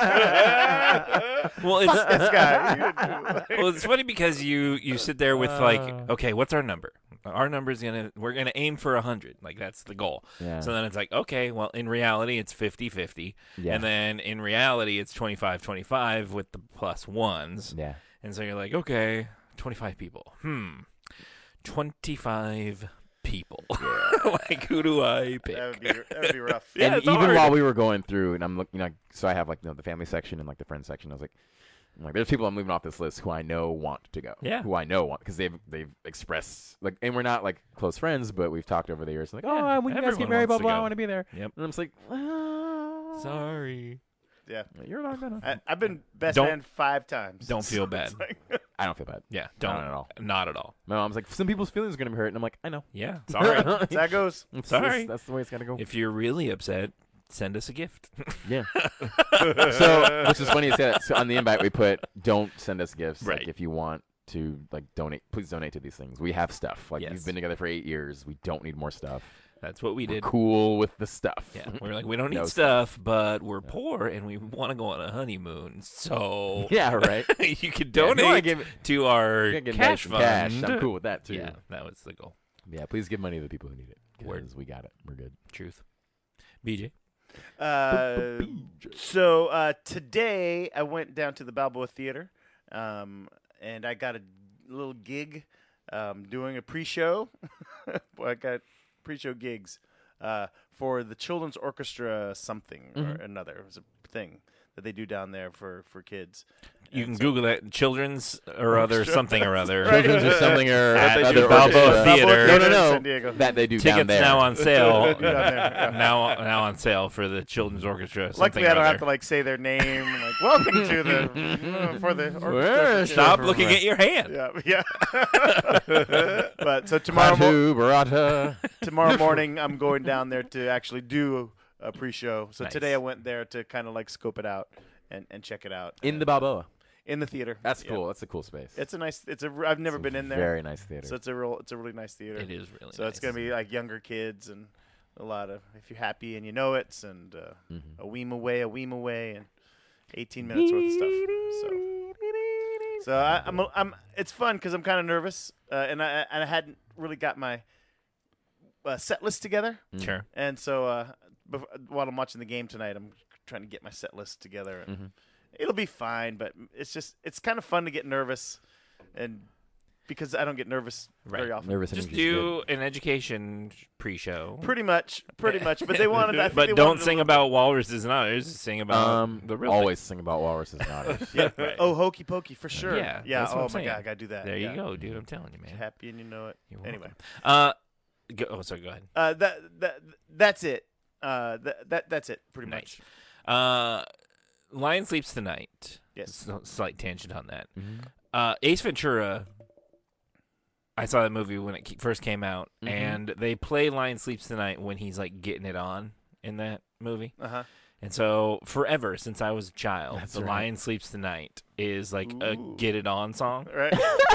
[SPEAKER 4] Well, it's,
[SPEAKER 1] this guy. You didn't do-
[SPEAKER 4] well, it's funny because you sit there with like, okay, what's our number? Our number's we're gonna aim for 100. Like that's the goal.
[SPEAKER 5] Yeah.
[SPEAKER 4] So then it's like, okay, well, in reality, it's 50-50.
[SPEAKER 5] Yeah.
[SPEAKER 4] And then in reality, it's 25-25 with the plus ones.
[SPEAKER 5] Yeah.
[SPEAKER 4] And so you're like, okay, 25 people. 25 people. Like, who do I pick?
[SPEAKER 1] that would be rough.
[SPEAKER 4] Yeah,
[SPEAKER 5] And
[SPEAKER 4] it's
[SPEAKER 5] even
[SPEAKER 4] hard.
[SPEAKER 5] while we were going through, and I'm looking, so I have like the family section and like the friends section. I was like, there's people I'm leaving off this list who I know want to go.
[SPEAKER 4] Yeah.
[SPEAKER 5] Who I know want because they've expressed like, and we're not like close friends, but we've talked over the years. Like,
[SPEAKER 4] Yeah,
[SPEAKER 5] oh, when you guys
[SPEAKER 4] everyone
[SPEAKER 5] get married,
[SPEAKER 4] wants
[SPEAKER 5] blah
[SPEAKER 4] to
[SPEAKER 5] blah, I
[SPEAKER 4] go.
[SPEAKER 5] want to be there.
[SPEAKER 4] Yep.
[SPEAKER 5] And I'm just like, well,
[SPEAKER 4] Sorry.
[SPEAKER 1] Yeah.
[SPEAKER 5] you're not gonna.
[SPEAKER 1] I've been best
[SPEAKER 4] Don't-
[SPEAKER 1] man 5 times.
[SPEAKER 4] Don't feel bad.
[SPEAKER 5] I don't feel bad.
[SPEAKER 4] Yeah,
[SPEAKER 5] Not
[SPEAKER 4] don't.
[SPEAKER 5] at all.
[SPEAKER 4] Not at all.
[SPEAKER 5] My mom's like, some people's feelings are gonna be hurt, and I'm like, I know.
[SPEAKER 4] Yeah, sorry.
[SPEAKER 1] That's how it goes.
[SPEAKER 4] Sorry.
[SPEAKER 5] That's the way it's gotta go.
[SPEAKER 4] If you're really upset, send us a gift.
[SPEAKER 5] Yeah. So, which is funny you say that. So on the invite, we put, "Don't send us gifts.
[SPEAKER 4] Right.
[SPEAKER 5] Like, if you want to, like, donate, please donate to these things. We have stuff. Like,
[SPEAKER 4] Yes.
[SPEAKER 5] we've been together for 8 years. We don't need more stuff.
[SPEAKER 4] That's what we
[SPEAKER 5] We're
[SPEAKER 4] did.
[SPEAKER 5] cool with the stuff.
[SPEAKER 4] Yeah, we're like, we don't need
[SPEAKER 5] No
[SPEAKER 4] stuff, but we're poor and we want to go on a honeymoon. So
[SPEAKER 5] Yeah. Right.
[SPEAKER 4] you could
[SPEAKER 5] Yeah, if you wanna
[SPEAKER 4] donate
[SPEAKER 5] give-
[SPEAKER 4] to our
[SPEAKER 5] You can get
[SPEAKER 4] cash
[SPEAKER 5] some
[SPEAKER 4] fund.
[SPEAKER 5] cash. I'm cool with that too.
[SPEAKER 4] Yeah, that was the goal.
[SPEAKER 5] Yeah. Please give money to the people who need it.
[SPEAKER 4] Word.
[SPEAKER 5] Because we got it. We're good.
[SPEAKER 4] Truth. BJ.
[SPEAKER 1] So today I went down to the Balboa Theater, and I got a little gig doing a pre-show. I got pre-show gigs for the Children's Orchestra something or another. It was a thing that they do down there for kids.
[SPEAKER 4] You
[SPEAKER 1] And
[SPEAKER 4] can
[SPEAKER 1] so-
[SPEAKER 4] Google that. Children's or other something or other.
[SPEAKER 1] Right.
[SPEAKER 5] Children's or something or
[SPEAKER 4] At
[SPEAKER 5] other
[SPEAKER 4] the Balboa
[SPEAKER 5] orchestra.
[SPEAKER 4] Theater.
[SPEAKER 5] No,
[SPEAKER 1] in
[SPEAKER 5] no,
[SPEAKER 1] San Diego.
[SPEAKER 5] no. That they do down
[SPEAKER 4] Tickets
[SPEAKER 5] there.
[SPEAKER 4] now on sale.
[SPEAKER 1] Down there, yeah.
[SPEAKER 4] now on sale for the Children's Orchestra. Something
[SPEAKER 1] Luckily, I
[SPEAKER 4] or
[SPEAKER 1] don't have
[SPEAKER 4] other.
[SPEAKER 1] to like say their name. Like, welcome to the for the orchestra.
[SPEAKER 4] Stop looking at your hand.
[SPEAKER 1] Yeah. But so tomorrow
[SPEAKER 5] Patu, Barata.
[SPEAKER 1] tomorrow morning, I'm going down there to actually do a pre-show. So
[SPEAKER 4] Nice.
[SPEAKER 1] today I went there to kind of like scope it out and check it out
[SPEAKER 5] In the Balboa.
[SPEAKER 1] in the theater.
[SPEAKER 5] That's
[SPEAKER 1] Yeah.
[SPEAKER 5] cool. That's a cool space.
[SPEAKER 1] It's a nice. I've never
[SPEAKER 5] It's a
[SPEAKER 1] been in there.
[SPEAKER 5] Very nice theater.
[SPEAKER 1] So it's a really nice theater.
[SPEAKER 4] It is really
[SPEAKER 1] So
[SPEAKER 4] nice.
[SPEAKER 1] it's gonna be like younger kids and a lot of if you're happy and you know it and
[SPEAKER 5] Mm-hmm.
[SPEAKER 1] a weem away and 18 minutes worth of stuff. So I'm it's fun because I'm kind of nervous and I hadn't really got my set list together.
[SPEAKER 4] Sure.
[SPEAKER 1] And so while I'm watching the game tonight, I'm trying to get my set list together. And it'll be fine, but it's kind of fun to get nervous, and because I don't get nervous very
[SPEAKER 4] Right.
[SPEAKER 1] often.
[SPEAKER 5] Nervous
[SPEAKER 4] Just
[SPEAKER 5] energy's
[SPEAKER 4] do an education pre-show.
[SPEAKER 1] Pretty much. But they wanted. I think
[SPEAKER 4] But
[SPEAKER 1] they
[SPEAKER 4] don't
[SPEAKER 1] wanted a
[SPEAKER 4] sing
[SPEAKER 1] little
[SPEAKER 4] about walruses and otters. Sing
[SPEAKER 5] good.
[SPEAKER 4] about the real
[SPEAKER 5] Always sing about walruses and otters.
[SPEAKER 1] Yeah.
[SPEAKER 4] Right.
[SPEAKER 1] Oh, hokey pokey for sure.
[SPEAKER 4] Yeah,
[SPEAKER 1] Yeah.
[SPEAKER 4] that's what
[SPEAKER 1] Oh
[SPEAKER 4] I'm
[SPEAKER 1] my
[SPEAKER 4] saying.
[SPEAKER 1] god, I gotta do that.
[SPEAKER 4] There
[SPEAKER 1] Yeah.
[SPEAKER 4] you go, dude. I'm telling you, man.
[SPEAKER 1] Happy and you know it.
[SPEAKER 4] You're
[SPEAKER 1] Anyway,
[SPEAKER 4] welcome. Sorry. Go ahead.
[SPEAKER 1] that's it. That's it. Pretty
[SPEAKER 4] Nice.
[SPEAKER 1] much.
[SPEAKER 4] Lion Sleeps Tonight.
[SPEAKER 1] Yes.
[SPEAKER 4] Slight tangent on that.
[SPEAKER 5] Mhm.
[SPEAKER 4] Ace Ventura. I saw that movie when it first came out,
[SPEAKER 5] Mhm.
[SPEAKER 4] and they play Lion Sleeps Tonight when he's like getting it on in that movie.
[SPEAKER 1] Uh-huh.
[SPEAKER 4] And so forever since I was a child,
[SPEAKER 5] That's
[SPEAKER 4] The
[SPEAKER 5] right.
[SPEAKER 4] Lion Sleeps Tonight is like a
[SPEAKER 1] Ooh.
[SPEAKER 4] get it on song.
[SPEAKER 1] Right.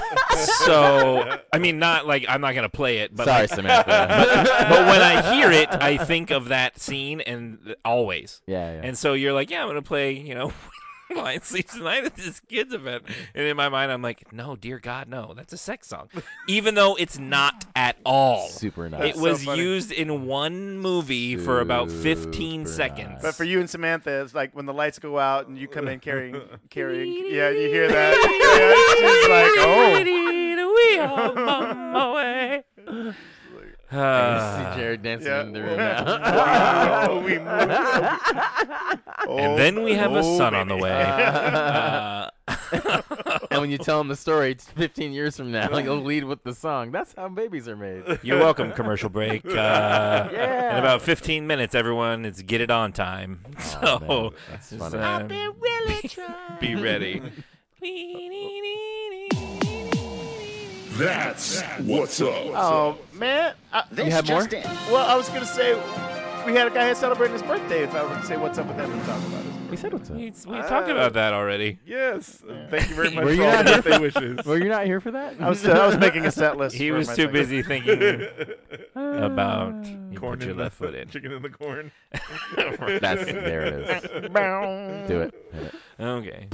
[SPEAKER 4] So I mean, not like I'm not gonna play it, but
[SPEAKER 5] Sorry,
[SPEAKER 4] like,
[SPEAKER 5] Samantha.
[SPEAKER 4] but when I hear it, I think of that scene and always.
[SPEAKER 5] yeah, yeah.
[SPEAKER 4] And so you're like, yeah, I'm gonna play, Lion Sleeps Tonight at this kids event. And in my mind, I'm like, no, dear God, no. That's a sex song. Even though it's not at all.
[SPEAKER 5] Super nice.
[SPEAKER 4] It
[SPEAKER 1] That's
[SPEAKER 4] was
[SPEAKER 1] so funny.
[SPEAKER 4] used in one movie for about 15
[SPEAKER 5] Super
[SPEAKER 4] seconds.
[SPEAKER 5] nice.
[SPEAKER 1] But for you and Samantha, it's like when the lights go out and you come in carrying. Yeah, you hear that. Yeah, she's like, oh.
[SPEAKER 5] I see Jared dancing
[SPEAKER 1] Yeah.
[SPEAKER 5] in the room now.
[SPEAKER 1] Wow, we moved.
[SPEAKER 4] And then we have a son on the
[SPEAKER 1] baby.
[SPEAKER 4] way.
[SPEAKER 5] And when you tell him the story, it's 15 years from now, you'll lead with the song. That's how babies are made.
[SPEAKER 4] You're welcome, commercial break. In about 15 minutes, everyone, it's get it on time. So
[SPEAKER 5] man, that's
[SPEAKER 4] just,
[SPEAKER 5] funny.
[SPEAKER 4] be ready.
[SPEAKER 6] That's what's up.
[SPEAKER 1] Oh man,
[SPEAKER 5] You have more?
[SPEAKER 1] well, I was gonna say we had a guy celebrating his birthday. If I were to say what's up with him and talk about his birthday.
[SPEAKER 5] We said what's up.
[SPEAKER 4] We talked about that already.
[SPEAKER 2] Yes. Thank you very much
[SPEAKER 5] Were
[SPEAKER 2] for
[SPEAKER 5] you
[SPEAKER 2] all
[SPEAKER 5] not
[SPEAKER 2] the
[SPEAKER 5] here
[SPEAKER 2] birthday wishes.
[SPEAKER 5] Were you not here for that?
[SPEAKER 1] I was making a set list.
[SPEAKER 4] He
[SPEAKER 1] for
[SPEAKER 4] was
[SPEAKER 1] my
[SPEAKER 4] too
[SPEAKER 1] segment.
[SPEAKER 4] busy thinking about you
[SPEAKER 2] Corn
[SPEAKER 4] put your
[SPEAKER 2] in
[SPEAKER 4] left
[SPEAKER 2] the
[SPEAKER 4] foot in.
[SPEAKER 2] chicken in the corn.
[SPEAKER 5] That's there it is. Do it. Hit it.
[SPEAKER 4] Okay.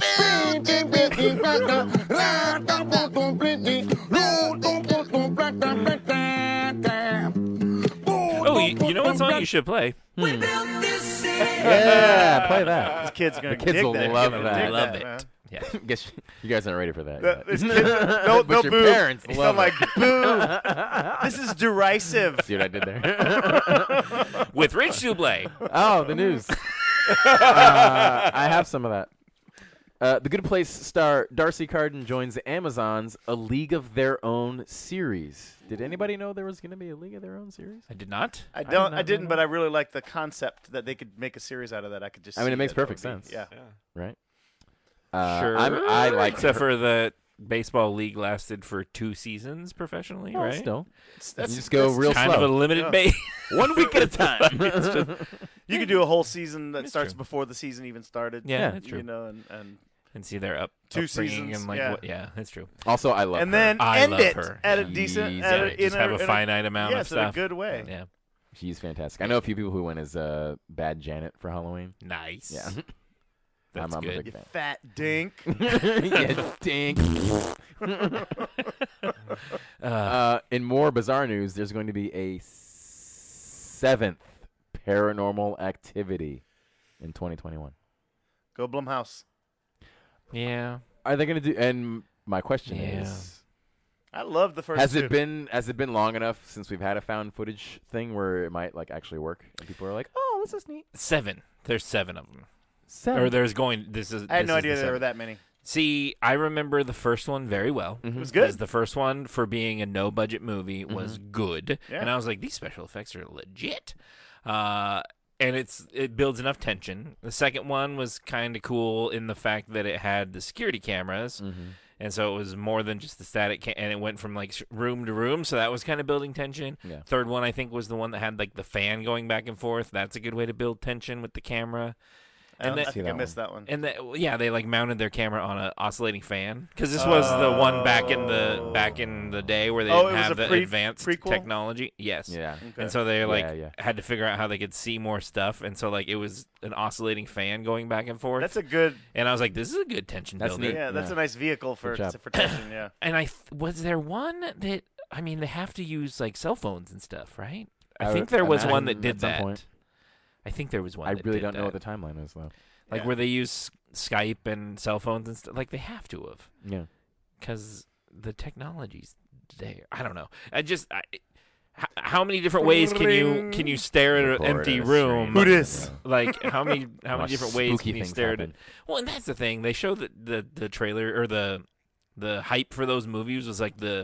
[SPEAKER 4] Oh, you know what song you should play?
[SPEAKER 5] Yeah, play that.
[SPEAKER 1] These kids are gonna
[SPEAKER 5] The kids
[SPEAKER 1] dig
[SPEAKER 5] will
[SPEAKER 1] that.
[SPEAKER 5] love
[SPEAKER 1] They're
[SPEAKER 5] that.
[SPEAKER 1] gonna dig
[SPEAKER 4] Love
[SPEAKER 1] that,
[SPEAKER 4] it.
[SPEAKER 1] man.
[SPEAKER 4] Yeah.
[SPEAKER 5] Guess you guys aren't ready for that.
[SPEAKER 1] The-
[SPEAKER 5] yet.
[SPEAKER 1] These kids, they'll
[SPEAKER 5] But your
[SPEAKER 1] boo.
[SPEAKER 5] parents
[SPEAKER 1] They'll
[SPEAKER 5] love
[SPEAKER 1] like
[SPEAKER 5] it.
[SPEAKER 1] boo. This is derisive.
[SPEAKER 5] See what I did there?
[SPEAKER 4] With Rich Sublé.
[SPEAKER 5] Oh, the news. I have some of that. The Good Place star Darcy Carden joins Amazon's A League of Their Own series. Did anybody know there was going to be a League of Their Own series?
[SPEAKER 4] I did not.
[SPEAKER 1] I
[SPEAKER 5] did not
[SPEAKER 1] didn't,
[SPEAKER 5] know
[SPEAKER 1] but
[SPEAKER 5] that.
[SPEAKER 1] I really like the concept that they could make a series out of that. I could just.
[SPEAKER 5] I mean,
[SPEAKER 1] see
[SPEAKER 5] it makes
[SPEAKER 1] that
[SPEAKER 5] perfect
[SPEAKER 1] would be-
[SPEAKER 5] sense.
[SPEAKER 1] Yeah.
[SPEAKER 5] Right?
[SPEAKER 4] Sure.
[SPEAKER 5] I like
[SPEAKER 4] Except
[SPEAKER 5] her-
[SPEAKER 4] for the baseball league lasted for 2 seasons professionally,
[SPEAKER 5] Well,
[SPEAKER 4] right?
[SPEAKER 5] Still,
[SPEAKER 1] That's-
[SPEAKER 5] you just go
[SPEAKER 1] that's
[SPEAKER 5] real
[SPEAKER 4] Kind
[SPEAKER 5] slow.
[SPEAKER 4] of a limited
[SPEAKER 1] Yeah.
[SPEAKER 4] base.
[SPEAKER 5] 1 week at a time.
[SPEAKER 1] You could do a whole season that
[SPEAKER 4] It's
[SPEAKER 1] starts
[SPEAKER 4] true.
[SPEAKER 1] before the season even started.
[SPEAKER 4] Yeah, that's true.
[SPEAKER 1] You know, and
[SPEAKER 4] And see their
[SPEAKER 1] 2
[SPEAKER 4] upbringing
[SPEAKER 1] seasons,
[SPEAKER 4] and like
[SPEAKER 1] yeah.
[SPEAKER 4] what? Yeah, that's true.
[SPEAKER 5] Also, I love
[SPEAKER 1] and
[SPEAKER 5] her.
[SPEAKER 1] then
[SPEAKER 4] I
[SPEAKER 1] end
[SPEAKER 4] love
[SPEAKER 1] it
[SPEAKER 4] her.
[SPEAKER 1] at a
[SPEAKER 4] Yeah.
[SPEAKER 1] decent,
[SPEAKER 5] Jeez,
[SPEAKER 1] at
[SPEAKER 5] yeah,
[SPEAKER 1] a,
[SPEAKER 4] Just
[SPEAKER 1] in
[SPEAKER 4] have
[SPEAKER 1] a,
[SPEAKER 4] a
[SPEAKER 1] in
[SPEAKER 4] finite amount of
[SPEAKER 1] yes, in
[SPEAKER 4] stuff.
[SPEAKER 1] a good way.
[SPEAKER 4] Yeah,
[SPEAKER 5] She's fantastic. I know a few people who went as Bad Janet for Halloween.
[SPEAKER 4] nice.
[SPEAKER 5] Yeah.
[SPEAKER 4] That's
[SPEAKER 5] I'm a
[SPEAKER 4] good.
[SPEAKER 5] big fan.
[SPEAKER 1] Fat dink.
[SPEAKER 5] Yeah, dink. In more bizarre news, there's going to be a 7th Paranormal Activity in 2021.
[SPEAKER 1] Go Blumhouse.
[SPEAKER 4] Yeah.
[SPEAKER 5] Are they going to do? And my question
[SPEAKER 4] Yeah.
[SPEAKER 5] is,
[SPEAKER 1] I love the first.
[SPEAKER 5] has
[SPEAKER 1] two.
[SPEAKER 5] it been long enough since we've had a found footage thing where it might like actually work and people are like, oh, this is neat.
[SPEAKER 4] 7. There's 7 of them.
[SPEAKER 5] 7.
[SPEAKER 4] Or there's going. This is.
[SPEAKER 1] I had
[SPEAKER 4] this
[SPEAKER 1] no
[SPEAKER 4] is
[SPEAKER 1] idea
[SPEAKER 4] the
[SPEAKER 1] there were
[SPEAKER 4] 7th.
[SPEAKER 1] that many.
[SPEAKER 4] See, I remember the first one very well.
[SPEAKER 1] It was
[SPEAKER 4] Because
[SPEAKER 1] good.
[SPEAKER 4] the first one, for being a no-budget movie, was good,
[SPEAKER 1] Yeah.
[SPEAKER 4] and I was like, these special effects are legit. And it builds enough tension. The second one was kind of cool in the fact that it had the security cameras, and so it was more than just the static, and it went from like room to room, so that was kind of building tension.
[SPEAKER 5] Yeah.
[SPEAKER 4] Third one, I think, was the one that had like the fan going back and forth. That's a good way to build tension with the camera. And
[SPEAKER 1] I
[SPEAKER 4] then-
[SPEAKER 1] think I missed that one.
[SPEAKER 4] And yeah, they like mounted their camera on an oscillating fan because this was the one back in the day where they
[SPEAKER 1] Oh,
[SPEAKER 4] didn't
[SPEAKER 1] it was
[SPEAKER 4] have
[SPEAKER 1] a
[SPEAKER 4] the advanced
[SPEAKER 1] prequel?
[SPEAKER 4] technology. Yes.
[SPEAKER 5] Yeah.
[SPEAKER 1] Okay.
[SPEAKER 4] And so they like
[SPEAKER 5] Yeah.
[SPEAKER 4] had to figure out how they could see more stuff, and so like it was an oscillating fan going back and forth.
[SPEAKER 1] That's a good.
[SPEAKER 4] and I was like, this is a good tension
[SPEAKER 5] That's
[SPEAKER 4] builder.
[SPEAKER 5] neat.
[SPEAKER 1] Yeah, that's
[SPEAKER 5] Yeah.
[SPEAKER 1] a nice vehicle for
[SPEAKER 5] Good job.
[SPEAKER 1] tension. Yeah.
[SPEAKER 4] And was there one that they have to use like cell phones and stuff, right? I
[SPEAKER 5] I
[SPEAKER 4] think
[SPEAKER 5] would
[SPEAKER 4] there was one
[SPEAKER 5] imagine
[SPEAKER 4] that did
[SPEAKER 5] at some
[SPEAKER 4] that.
[SPEAKER 5] point.
[SPEAKER 4] I think there was one.
[SPEAKER 5] I
[SPEAKER 4] that
[SPEAKER 5] really
[SPEAKER 4] did
[SPEAKER 5] don't know
[SPEAKER 4] that.
[SPEAKER 5] what the timeline is though.
[SPEAKER 4] Like
[SPEAKER 1] Yeah.
[SPEAKER 4] where they use Skype and cell phones and stuff. Like they have to have.
[SPEAKER 5] Yeah.
[SPEAKER 4] Because the technology's there. I don't know. How many different ways can you stare at an
[SPEAKER 5] Record
[SPEAKER 4] empty
[SPEAKER 5] a
[SPEAKER 4] room?
[SPEAKER 5] stream.
[SPEAKER 1] Who dis?
[SPEAKER 4] Like how many
[SPEAKER 5] Watch
[SPEAKER 4] different ways
[SPEAKER 5] spooky
[SPEAKER 4] can you
[SPEAKER 5] things
[SPEAKER 4] stare at
[SPEAKER 5] happen.
[SPEAKER 4] it? Well, and that's the thing. They show that the trailer or the hype for those movies was like the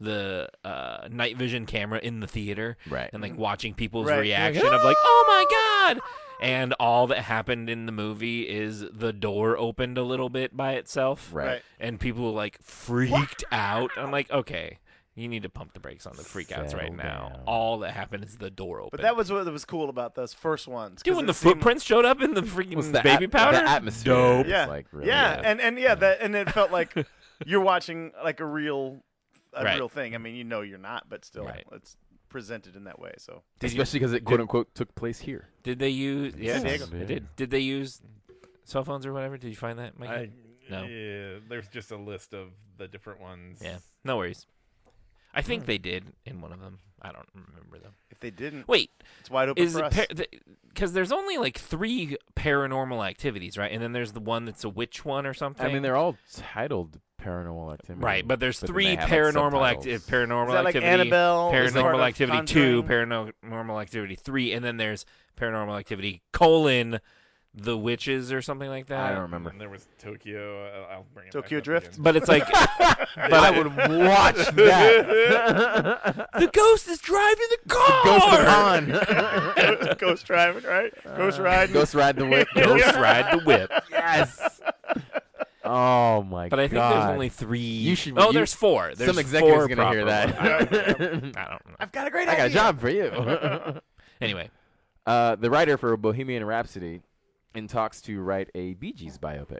[SPEAKER 4] night vision camera in the theater,
[SPEAKER 5] Right.
[SPEAKER 4] and like watching people's
[SPEAKER 1] Right.
[SPEAKER 4] reaction of like, oh my god. And all that happened in the movie is the door opened a little bit by itself.
[SPEAKER 5] Right.
[SPEAKER 4] And people like freaked out. I'm like, okay, you need to pump the brakes on the freakouts right
[SPEAKER 5] Settle
[SPEAKER 4] now.
[SPEAKER 5] down.
[SPEAKER 4] All that happened is the door opened.
[SPEAKER 1] But that was what was cool about those first ones. 'cause
[SPEAKER 4] dude, when
[SPEAKER 1] it
[SPEAKER 4] the
[SPEAKER 1] seemed-
[SPEAKER 4] footprints showed up in the freaking
[SPEAKER 5] Was the
[SPEAKER 4] baby powder.
[SPEAKER 5] The atmosphere.
[SPEAKER 4] Dope.
[SPEAKER 5] was,
[SPEAKER 1] Yeah.
[SPEAKER 5] Like, really
[SPEAKER 1] yeah,
[SPEAKER 5] good.
[SPEAKER 1] and that and it felt like you're watching like a real
[SPEAKER 4] Right.
[SPEAKER 1] thing. I mean, you know you're not, but still,
[SPEAKER 4] Right.
[SPEAKER 1] it's presented in that way. So
[SPEAKER 4] Did you-
[SPEAKER 5] Especially because it quote unquote took place here.
[SPEAKER 4] Did they use? Yeah,
[SPEAKER 1] Diego.
[SPEAKER 4] they did. Did they use cell phones or whatever? Did you find that, Mikey? No.
[SPEAKER 2] Yeah, there's just a list of the different ones.
[SPEAKER 4] Yeah, no worries. I think they did in one of them. I don't remember them.
[SPEAKER 6] If they didn't,
[SPEAKER 4] Wait,
[SPEAKER 6] it's wide open
[SPEAKER 4] is
[SPEAKER 6] for
[SPEAKER 4] it
[SPEAKER 6] us.
[SPEAKER 4] because there's only like 3 paranormal activities, right? And then there's the one that's a witch one or something.
[SPEAKER 5] I mean, they're all titled Paranormal Activity.
[SPEAKER 4] right, but there's
[SPEAKER 5] then
[SPEAKER 4] 3
[SPEAKER 5] they have, like,
[SPEAKER 4] paranormal
[SPEAKER 5] subtitles.
[SPEAKER 4] paranormal
[SPEAKER 6] Is that like
[SPEAKER 4] activity,
[SPEAKER 6] Annabelle? Is it part
[SPEAKER 4] paranormal
[SPEAKER 6] of
[SPEAKER 4] activity 2,
[SPEAKER 6] Conjuring?
[SPEAKER 4] paranormal activity 3, and then there's paranormal activity the witches or something like that.
[SPEAKER 5] I don't
[SPEAKER 2] And
[SPEAKER 5] remember.
[SPEAKER 2] then there was Tokyo. I'll bring it
[SPEAKER 6] Tokyo
[SPEAKER 2] back up
[SPEAKER 6] Drift?
[SPEAKER 2] again.
[SPEAKER 4] But it's like,
[SPEAKER 5] I would watch that.
[SPEAKER 4] the ghost is driving the car.
[SPEAKER 5] Ghost of Khan.
[SPEAKER 6] Ghost driving, right? Ghost riding.
[SPEAKER 5] Ghost ride the whip.
[SPEAKER 4] Ghost ride the whip.
[SPEAKER 5] Yes. Oh my god.
[SPEAKER 4] But I think there's only 3.
[SPEAKER 5] You should-
[SPEAKER 4] Oh,
[SPEAKER 5] you-
[SPEAKER 4] there's 4. There's
[SPEAKER 5] Some executive's
[SPEAKER 4] 4
[SPEAKER 5] gonna hear
[SPEAKER 4] proper
[SPEAKER 5] that.
[SPEAKER 4] ones. I don't know.
[SPEAKER 6] I've got a great
[SPEAKER 5] I got a
[SPEAKER 6] idea.
[SPEAKER 5] job for you.
[SPEAKER 4] Anyway,
[SPEAKER 5] The writer for Bohemian Rhapsody in talks to write a Bee Gees biopic.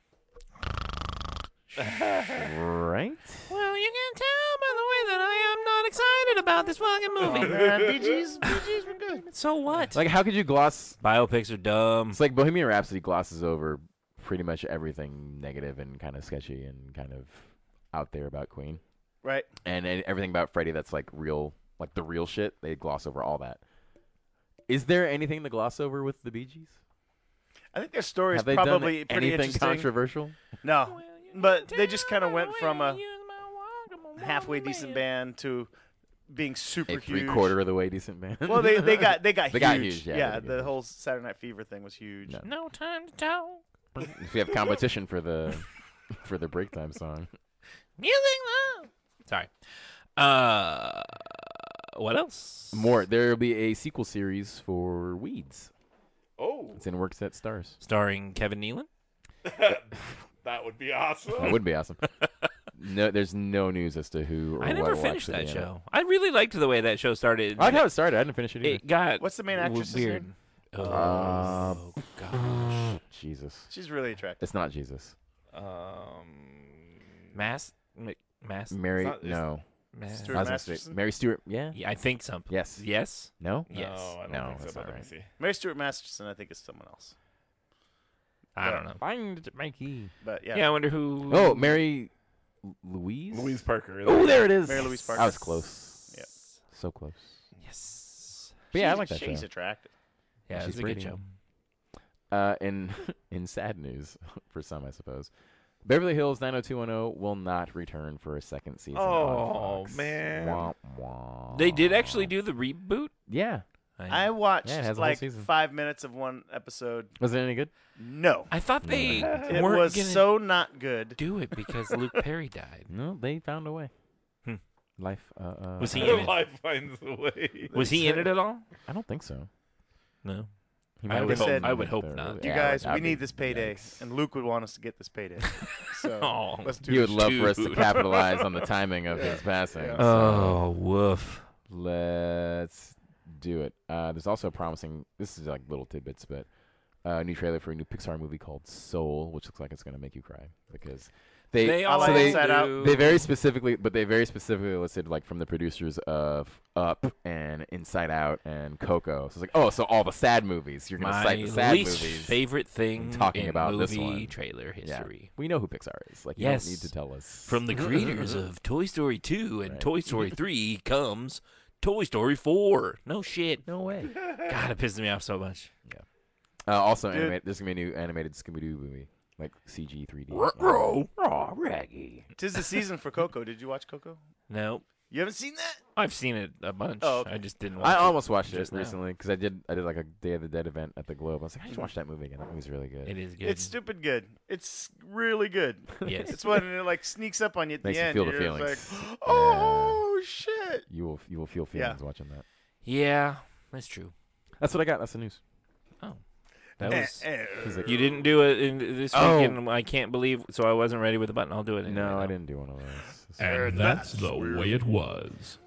[SPEAKER 5] Right?
[SPEAKER 4] well, you can tell by the way that I am not excited about this fucking movie.
[SPEAKER 6] Man, Bee Gees were good.
[SPEAKER 4] So what?
[SPEAKER 5] Like, how could you gloss?
[SPEAKER 4] Biopics are dumb.
[SPEAKER 5] It's like Bohemian Rhapsody glosses over pretty much everything negative and kind of sketchy and kind of out there about Queen,
[SPEAKER 6] Right.
[SPEAKER 5] and everything about Freddie that's like real, like the real shit. They gloss over all that. Is there anything to gloss over with the Bee Gees?
[SPEAKER 6] I think their story is
[SPEAKER 5] Have they
[SPEAKER 6] probably
[SPEAKER 5] done
[SPEAKER 6] pretty
[SPEAKER 5] anything
[SPEAKER 6] interesting.
[SPEAKER 5] controversial?
[SPEAKER 6] No, but they just kind of went from a halfway decent band to being super
[SPEAKER 5] A
[SPEAKER 6] huge.
[SPEAKER 5] 3/4 of the way decent band.
[SPEAKER 6] Well, they got
[SPEAKER 5] They
[SPEAKER 6] huge.
[SPEAKER 5] got huge, yeah, they
[SPEAKER 6] the
[SPEAKER 5] got
[SPEAKER 6] whole Saturday Night Fever thing was huge.
[SPEAKER 5] No.
[SPEAKER 4] No time to talk.
[SPEAKER 5] If you have competition for the break time song.
[SPEAKER 4] Music love. Sorry. What else?
[SPEAKER 5] More. There will be a sequel series for Weeds.
[SPEAKER 2] Oh,
[SPEAKER 5] It's in works at Stars.
[SPEAKER 4] Starring Kevin Nealon.
[SPEAKER 2] that would be awesome.
[SPEAKER 5] That would be awesome. No, there's no news as to who. Or
[SPEAKER 4] I
[SPEAKER 5] what
[SPEAKER 4] never
[SPEAKER 5] will
[SPEAKER 4] finished
[SPEAKER 5] actually
[SPEAKER 4] that
[SPEAKER 5] be in it.
[SPEAKER 4] show. I really liked the way that show started.
[SPEAKER 5] I like how it started. I didn't finish it either.
[SPEAKER 4] It got
[SPEAKER 6] What's the main actress's
[SPEAKER 4] weird.
[SPEAKER 6] name?
[SPEAKER 4] Oh gosh.
[SPEAKER 5] Jesus.
[SPEAKER 6] She's really attractive.
[SPEAKER 5] It's not Jesus.
[SPEAKER 4] Mass.
[SPEAKER 5] Mary.
[SPEAKER 2] not- it's-
[SPEAKER 5] No.
[SPEAKER 6] Stuart
[SPEAKER 5] I was gonna say
[SPEAKER 6] Masterson?
[SPEAKER 5] Mary Stewart. Yeah.
[SPEAKER 4] Yeah, I think something.
[SPEAKER 5] Yes.
[SPEAKER 4] Yes.
[SPEAKER 5] No.
[SPEAKER 4] Yes.
[SPEAKER 2] No, I don't
[SPEAKER 5] No,
[SPEAKER 2] think so.
[SPEAKER 5] that's
[SPEAKER 2] But
[SPEAKER 5] not
[SPEAKER 2] let me
[SPEAKER 5] right.
[SPEAKER 2] see.
[SPEAKER 6] Mary Stuart Masterson, I think, is someone else.
[SPEAKER 4] I don't know.
[SPEAKER 5] Find Mikey.
[SPEAKER 6] But
[SPEAKER 4] Yeah, I wonder who.
[SPEAKER 5] Oh, Mary Louise.
[SPEAKER 2] Louise Parker.
[SPEAKER 5] Oh, there it is.
[SPEAKER 6] Mary Louise Parker.
[SPEAKER 5] I was close.
[SPEAKER 6] Yep.
[SPEAKER 5] So close.
[SPEAKER 4] Yes.
[SPEAKER 5] But yeah, I like that
[SPEAKER 6] She's
[SPEAKER 5] show.
[SPEAKER 6] attractive.
[SPEAKER 4] Yeah,
[SPEAKER 5] She's
[SPEAKER 4] it's a
[SPEAKER 5] pretty.
[SPEAKER 4] good show.
[SPEAKER 5] In sad news for some, I suppose, Beverly Hills 90210 will not return for a second season.
[SPEAKER 2] Oh,
[SPEAKER 5] on Fox.
[SPEAKER 2] man.
[SPEAKER 5] Wah, wah.
[SPEAKER 4] They did actually do the reboot.
[SPEAKER 5] Yeah.
[SPEAKER 6] I watched
[SPEAKER 5] Yeah, it has a whole
[SPEAKER 6] like
[SPEAKER 5] season.
[SPEAKER 6] 5 minutes of one episode.
[SPEAKER 5] Was it any good?
[SPEAKER 6] No.
[SPEAKER 4] I thought they
[SPEAKER 6] It
[SPEAKER 4] weren't
[SPEAKER 6] was
[SPEAKER 4] gonna
[SPEAKER 6] so not good.
[SPEAKER 4] do it because Luke Perry died.
[SPEAKER 5] No, they found a way.
[SPEAKER 4] Hmm.
[SPEAKER 5] Life.
[SPEAKER 4] Was he in it?
[SPEAKER 2] Life finds a way.
[SPEAKER 4] Was he in it at all?
[SPEAKER 5] I don't think so.
[SPEAKER 4] No.
[SPEAKER 5] He
[SPEAKER 4] I
[SPEAKER 5] might
[SPEAKER 4] would
[SPEAKER 5] have
[SPEAKER 6] hope-
[SPEAKER 5] been
[SPEAKER 6] I
[SPEAKER 4] would
[SPEAKER 5] in
[SPEAKER 4] hope
[SPEAKER 5] the-
[SPEAKER 4] not.
[SPEAKER 6] You
[SPEAKER 5] yeah,
[SPEAKER 6] guys,
[SPEAKER 5] that'd
[SPEAKER 6] we
[SPEAKER 5] be-
[SPEAKER 6] need this payday,
[SPEAKER 5] yikes.
[SPEAKER 6] and Luke would want us to get this payday. So
[SPEAKER 4] Oh.
[SPEAKER 6] let's do
[SPEAKER 5] He would
[SPEAKER 6] this.
[SPEAKER 5] love for us to
[SPEAKER 4] Dude.
[SPEAKER 5] capitalize on the timing of his passing.
[SPEAKER 6] Yeah.
[SPEAKER 5] so
[SPEAKER 4] Oh, woof.
[SPEAKER 5] let's do it. There's also a promising. This is like little tidbits, but new trailer for a new Pixar movie called Soul, which looks like it's going to make you cry because
[SPEAKER 4] They
[SPEAKER 6] all
[SPEAKER 4] also
[SPEAKER 6] like Inside Out.
[SPEAKER 4] do-
[SPEAKER 5] They very specifically listed like from the producers of Up and Inside Out and Coco. So it's like, oh, so all the sad movies. You're going to
[SPEAKER 4] my
[SPEAKER 5] cite the sad
[SPEAKER 4] least
[SPEAKER 5] movies.
[SPEAKER 4] favorite thing
[SPEAKER 5] talking
[SPEAKER 4] in
[SPEAKER 5] about this
[SPEAKER 4] movie
[SPEAKER 5] one.
[SPEAKER 4] trailer
[SPEAKER 5] Yeah.
[SPEAKER 4] history.
[SPEAKER 5] We know who Pixar is. Like, you
[SPEAKER 4] Yes.
[SPEAKER 5] don't need to tell us.
[SPEAKER 4] From the creators of Toy Story 2 and
[SPEAKER 5] Right.
[SPEAKER 4] Toy Story 3 comes Toy Story 4. No shit.
[SPEAKER 5] No way.
[SPEAKER 4] God, it pisses me off so much.
[SPEAKER 5] Also,
[SPEAKER 6] Dude.
[SPEAKER 5] there's going to be a new animated Scooby-Doo movie. Like CG 3D.
[SPEAKER 4] Ruh-roh.
[SPEAKER 5] Raggy.
[SPEAKER 6] 'Tis the season for Coco. Did you watch Coco?
[SPEAKER 4] No.
[SPEAKER 6] You haven't seen that?
[SPEAKER 4] I've seen it a bunch.
[SPEAKER 6] Oh, okay.
[SPEAKER 4] I just didn't watch
[SPEAKER 5] I
[SPEAKER 4] it.
[SPEAKER 5] almost watched it
[SPEAKER 4] just now.
[SPEAKER 5] recently because I did like a Day of the Dead event at the Globe. I was like, I should watch that movie again. That movie's really good.
[SPEAKER 4] It is good.
[SPEAKER 6] It's stupid good. It's really good.
[SPEAKER 4] Yes.
[SPEAKER 6] It's when it like sneaks up on you at
[SPEAKER 5] Makes
[SPEAKER 6] the
[SPEAKER 5] you
[SPEAKER 6] end.
[SPEAKER 5] feel the
[SPEAKER 6] You're
[SPEAKER 5] feelings.
[SPEAKER 6] just like, oh shit!
[SPEAKER 5] You will feel feelings watching that.
[SPEAKER 4] Yeah, that's true.
[SPEAKER 5] That's what I got. That's the news.
[SPEAKER 4] Oh. That was...
[SPEAKER 5] He's like,
[SPEAKER 4] You didn't do it in this
[SPEAKER 5] Oh.
[SPEAKER 4] weekend. I can't believe... So I wasn't ready with the button. I'll do it anyway.
[SPEAKER 5] no,
[SPEAKER 4] now.
[SPEAKER 5] I didn't do one of those.
[SPEAKER 3] And that's the way it was.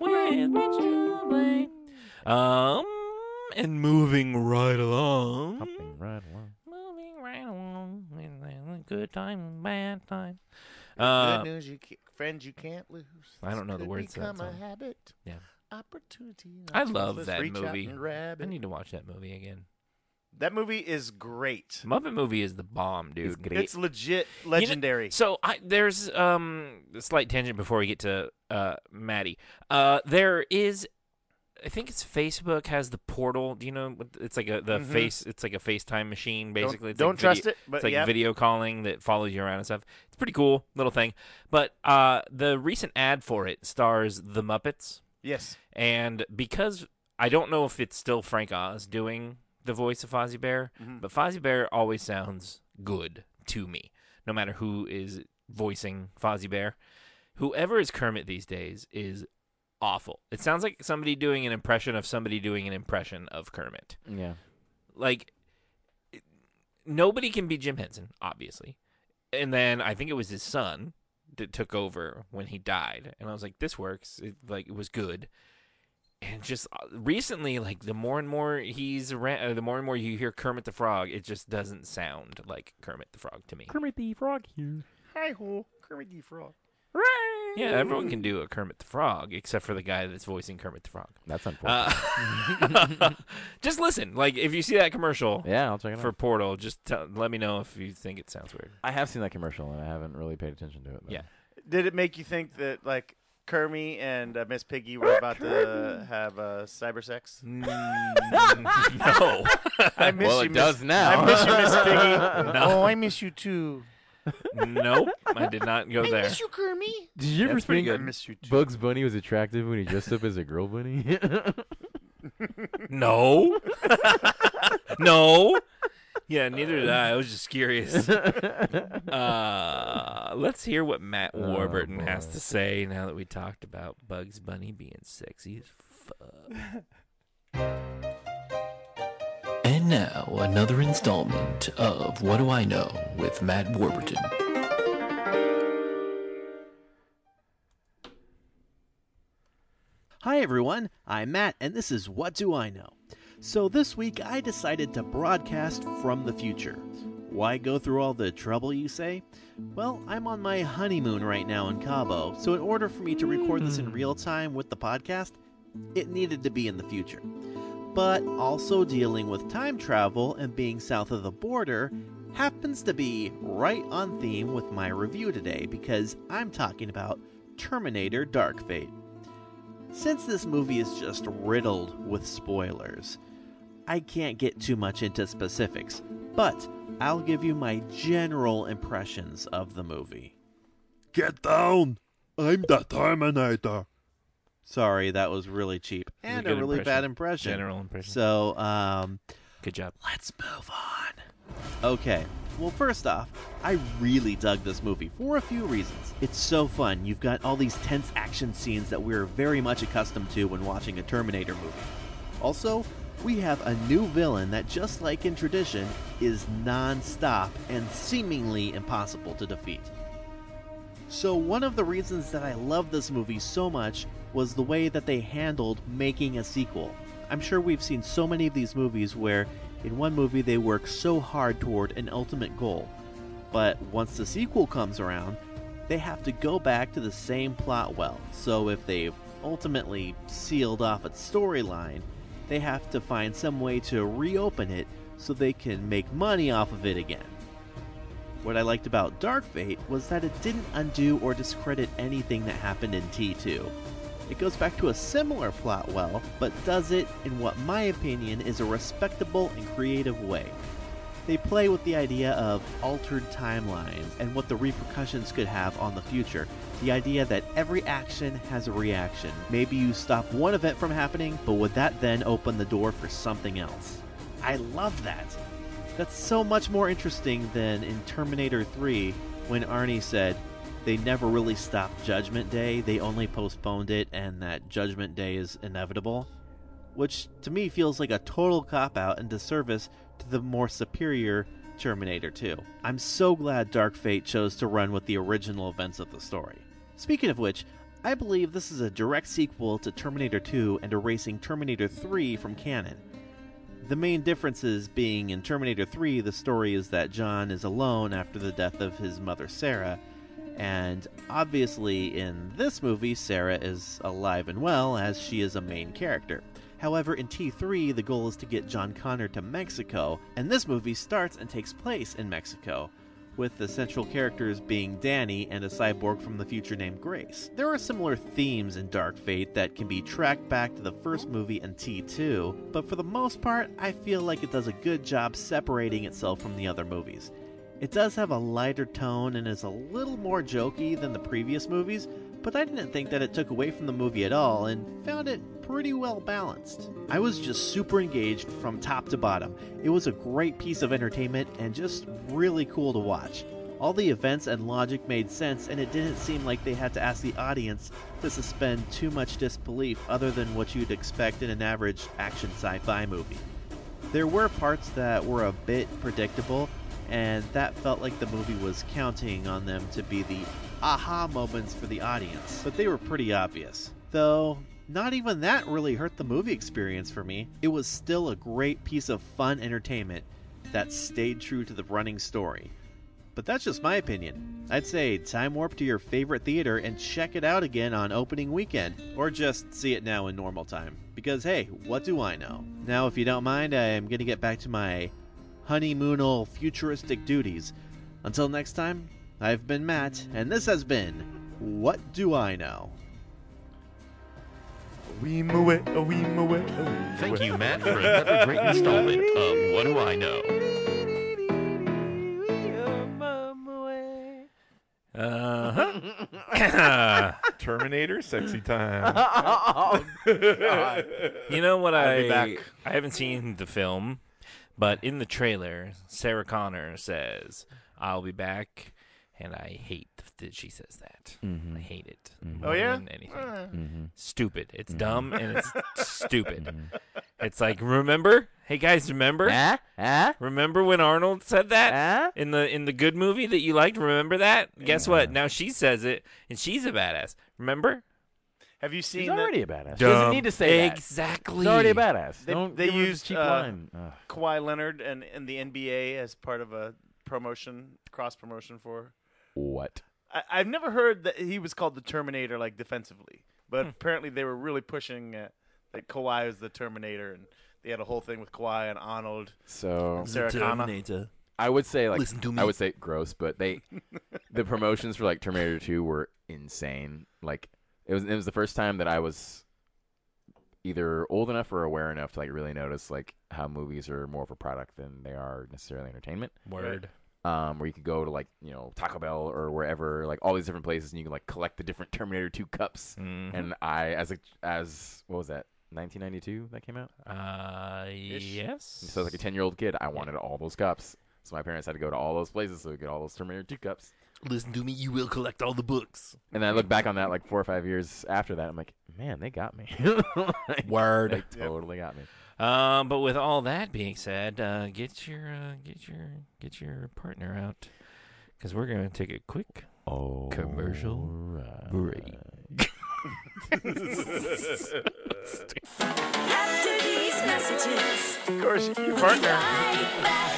[SPEAKER 4] And moving right along.
[SPEAKER 5] Hopping right along.
[SPEAKER 4] Moving right along. Good time and bad time.
[SPEAKER 6] Good news, friends you can't lose.
[SPEAKER 4] I don't know the
[SPEAKER 6] Could
[SPEAKER 4] words to that
[SPEAKER 6] become a
[SPEAKER 4] song.
[SPEAKER 6] habit.
[SPEAKER 4] Yeah.
[SPEAKER 6] Opportunity.
[SPEAKER 4] I
[SPEAKER 6] not
[SPEAKER 4] love
[SPEAKER 6] useless.
[SPEAKER 4] that
[SPEAKER 6] Reach out
[SPEAKER 4] movie.
[SPEAKER 6] and grab
[SPEAKER 4] I
[SPEAKER 6] it.
[SPEAKER 4] need to watch that movie again.
[SPEAKER 6] That movie is great.
[SPEAKER 4] Muppet movie is the bomb, dude.
[SPEAKER 5] It's great.
[SPEAKER 6] It's legit legendary.
[SPEAKER 4] So there's a slight tangent before we get to Maddie. There is, I think it's Facebook has the portal. Do you know? It's like face. It's like a FaceTime machine, basically.
[SPEAKER 6] Don't
[SPEAKER 4] it's
[SPEAKER 6] trust
[SPEAKER 4] video,
[SPEAKER 6] it, but
[SPEAKER 4] it's like
[SPEAKER 6] yeah.
[SPEAKER 4] video calling that follows you around and stuff. It's pretty cool little thing. But the recent ad for it stars the Muppets,
[SPEAKER 6] Yes.
[SPEAKER 4] and because I don't know if it's still Frank Oz doing the voice of Fozzie Bear, but Fozzie Bear always sounds good to me, no matter who is voicing Fozzie Bear. Whoever is Kermit these days is awful. It sounds like somebody doing an impression of somebody doing an impression of Kermit.
[SPEAKER 5] Yeah.
[SPEAKER 4] Like, nobody can be Jim Henson, obviously. And then I think it was his son that took over when he died. And I was like, this works. It was good. And just recently, like, the more and more he's around, the more and more you hear Kermit the Frog, it just doesn't sound like Kermit the Frog to me.
[SPEAKER 5] Kermit the Frog here.
[SPEAKER 6] Hi-ho, Kermit the Frog.
[SPEAKER 4] Yeah, everyone can do a Kermit the Frog, except for the guy that's voicing Kermit the Frog.
[SPEAKER 5] That's unfortunate.
[SPEAKER 4] Just listen. Like, if you see that commercial
[SPEAKER 5] Yeah, I'll check it
[SPEAKER 4] for
[SPEAKER 5] out.
[SPEAKER 4] Portal, just let me know if you think it sounds weird.
[SPEAKER 5] I have seen that commercial, and I haven't really paid attention to it. though.
[SPEAKER 4] Yeah.
[SPEAKER 6] Did it make you think that, like, Kermit and Miss Piggy were about to have cyber sex?
[SPEAKER 4] No.
[SPEAKER 6] I miss
[SPEAKER 5] Well,
[SPEAKER 6] you,
[SPEAKER 5] it does now.
[SPEAKER 6] I miss you, Miss Piggy.
[SPEAKER 4] No.
[SPEAKER 6] Oh, I miss you too.
[SPEAKER 4] Nope. I did not go there.
[SPEAKER 6] you, Kermit.
[SPEAKER 5] Did you ever
[SPEAKER 4] That's pretty
[SPEAKER 5] think
[SPEAKER 4] good.
[SPEAKER 6] I miss you too.
[SPEAKER 5] Bugs Bunny was attractive when he dressed up as a girl bunny?
[SPEAKER 4] No. No. Yeah, neither did I. I was just curious. Let's hear what Matt Warburton has
[SPEAKER 5] boy.
[SPEAKER 4] to say now that we talked about Bugs Bunny being sexy as fuck.
[SPEAKER 7] And now, another installment of What Do I Know with Matt Warburton.
[SPEAKER 8] Hi everyone, I'm Matt, and this is What Do I Know? So this week I decided to broadcast from the future. Why go through all the trouble, you say? Well, I'm on my honeymoon right now in Cabo, so in order for me to record this in real time with the podcast, it needed to be in the future. But also dealing with time travel and being south of the border happens to be right on theme with my review today because I'm talking about Terminator Dark Fate. Since this movie is just riddled with spoilers, I can't get too much into specifics, but I'll give you my general impressions of the movie.
[SPEAKER 9] Get down! I'm the Terminator.
[SPEAKER 8] Sorry, that was really cheap.
[SPEAKER 4] was a
[SPEAKER 8] And
[SPEAKER 4] good
[SPEAKER 8] a really
[SPEAKER 4] impression.
[SPEAKER 8] bad impression.
[SPEAKER 4] General impression.
[SPEAKER 8] So,
[SPEAKER 4] Good job.
[SPEAKER 8] let's move on. Okay, well, first off, I really dug this movie for a few reasons. It's so fun. You've got all these tense action scenes that we're very much accustomed to when watching a Terminator movie. Also, we have a new villain that, just like in tradition, is non-stop and seemingly impossible to defeat. So one of the reasons that I love this movie so much was the way that they handled making a sequel. I'm sure we've seen so many of these movies where in one movie they work so hard toward an ultimate goal, but once the sequel comes around, they have to go back to the same plot well. So if they've ultimately sealed off its storyline, they have to find some way to reopen it so they can make money off of it again. What I liked about Dark Fate was that it didn't undo or discredit anything that happened in T2. It goes back to a similar plot well, but does it in what my opinion is a respectable and creative way. They play with the idea of altered timelines and what the repercussions could have on the future. The idea that every action has a reaction. Maybe you stop one event from happening, but would that then open the door for something else? I love that. That's so much more interesting than in Terminator 3 when Arnie said they never really stopped Judgment Day, they only postponed it and that Judgment Day is inevitable. Which to me feels like a total cop-out and disservice to the more superior Terminator 2. I'm so glad Dark Fate chose to run with the original events of the story. Speaking of which, I believe this is a direct sequel to Terminator 2 and erasing Terminator 3 from canon. The main differences being in Terminator 3, the story is that John is alone after the death of his mother Sarah, and obviously in this movie Sarah is alive and well as she is a main character. However, in T3, the goal is to get John Connor to Mexico, and this movie starts and takes place in Mexico, with the central characters being Danny and a cyborg from the future named Grace. There are similar themes in Dark Fate that can be tracked back to the first movie and T2, but for the most part, I feel like it does a good job separating itself from the other movies. It does have a lighter tone and is a little more jokey than the previous movies, but I didn't think that it took away from the movie at all and found it pretty well balanced. I was just super engaged from top to bottom. It was a great piece of entertainment and just really cool to watch. All the events and logic made sense, and it didn't seem like they had to ask the audience to suspend too much disbelief other than what you'd expect in an average action sci-fi movie. There were parts that were a bit predictable, and that felt like the movie was counting on them to be the aha moments for the audience, but they were pretty obvious. Though, not even that really hurt the movie experience for me. It was still a great piece of fun entertainment that stayed true to the running story. But that's just my opinion. I'd say time warp to your favorite theater and check it out again on opening weekend, or just see it now in normal time. Because hey, what do I know? Now, if you don't mind, I am going to get back to my honeymoonal futuristic duties. Until next time, I've been Matt, and this has been What Do I Know?
[SPEAKER 7] Thank you, Matt, for another great installment of What Do I Know?
[SPEAKER 2] Terminator, sexy time.
[SPEAKER 5] Oh, God.
[SPEAKER 4] You know what?
[SPEAKER 6] I'll be
[SPEAKER 4] I
[SPEAKER 6] back.
[SPEAKER 4] haven't seen the film, but in the trailer, Sarah Connor says, "I'll be back," and I hate that she says that.
[SPEAKER 5] Mhm.
[SPEAKER 4] I hate it.
[SPEAKER 5] Mhm.
[SPEAKER 4] more
[SPEAKER 6] Oh, yeah?
[SPEAKER 4] than anything.
[SPEAKER 5] Mm-hmm.
[SPEAKER 4] Stupid. It's dumb and it's stupid. It's like, remember? Hey guys, remember? Remember when Arnold said that in the good movie that you liked? Remember that? Guess what? Now she says it, and she's a badass. Remember?
[SPEAKER 6] Have you seen
[SPEAKER 5] She's
[SPEAKER 6] that
[SPEAKER 5] already a badass. She doesn't need to say that.
[SPEAKER 4] Exactly.
[SPEAKER 5] She's already a badass.
[SPEAKER 6] They-
[SPEAKER 5] Don't
[SPEAKER 6] they
[SPEAKER 5] give her the
[SPEAKER 6] used,
[SPEAKER 5] cheap
[SPEAKER 6] uh,
[SPEAKER 5] line. Ugh.
[SPEAKER 6] Kawhi Leonard and the NBA as part of a promotion, cross promotion for?
[SPEAKER 5] What?
[SPEAKER 6] I've never heard that he was called the Terminator, like defensively, but apparently they were really pushing that Kawhi was the Terminator, and they had a whole thing with Kawhi and Arnold
[SPEAKER 5] So
[SPEAKER 6] and Sarah Connor.
[SPEAKER 5] I would say
[SPEAKER 4] Listen to me.
[SPEAKER 5] I would say gross, but the promotions for like Terminator 2 were insane. Like it was the first time that I was either old enough or aware enough to like really notice like how movies are more of a product than they are necessarily entertainment.
[SPEAKER 4] Word.
[SPEAKER 5] Where you could go to like Taco Bell or wherever, like all these different places, and you can like collect the different Terminator 2 cups.
[SPEAKER 4] Mhm.
[SPEAKER 5] And I as what was that? 1992 that came out.
[SPEAKER 4] Yes.
[SPEAKER 5] So as like a 10-year-old kid, I wanted all those cups. So my parents had to go to all those places so we could get all those Terminator 2 cups.
[SPEAKER 4] Listen to me. You will collect all the books.
[SPEAKER 5] And then I look back on that like 4 or 5 years after that. I'm like, man, they got me. Like,
[SPEAKER 4] Word.
[SPEAKER 5] They totally got me.
[SPEAKER 4] But with all that being said, get your partner out, because we're gonna take a quick commercial break.
[SPEAKER 10] After these messages,
[SPEAKER 6] Of course, your partner.
[SPEAKER 10] right back.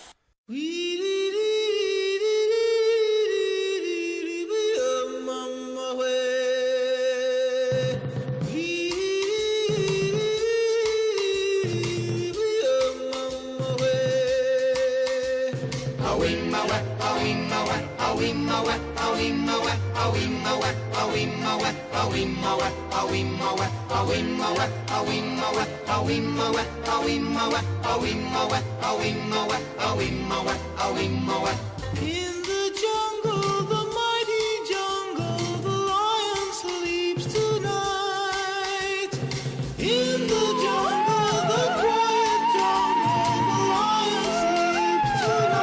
[SPEAKER 1] In the jungle, the mighty jungle, the lion sleeps tonight. In the jungle, the quiet jungle, the lion sleeps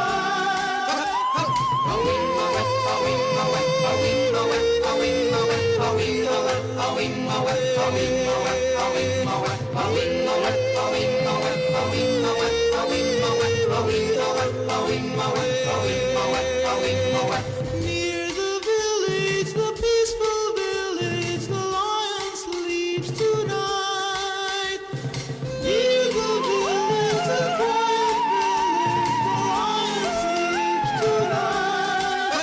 [SPEAKER 1] Near the village, the peaceful village, the lion sleeps tonight. Near the village, the quiet village, the lion sleeps tonight.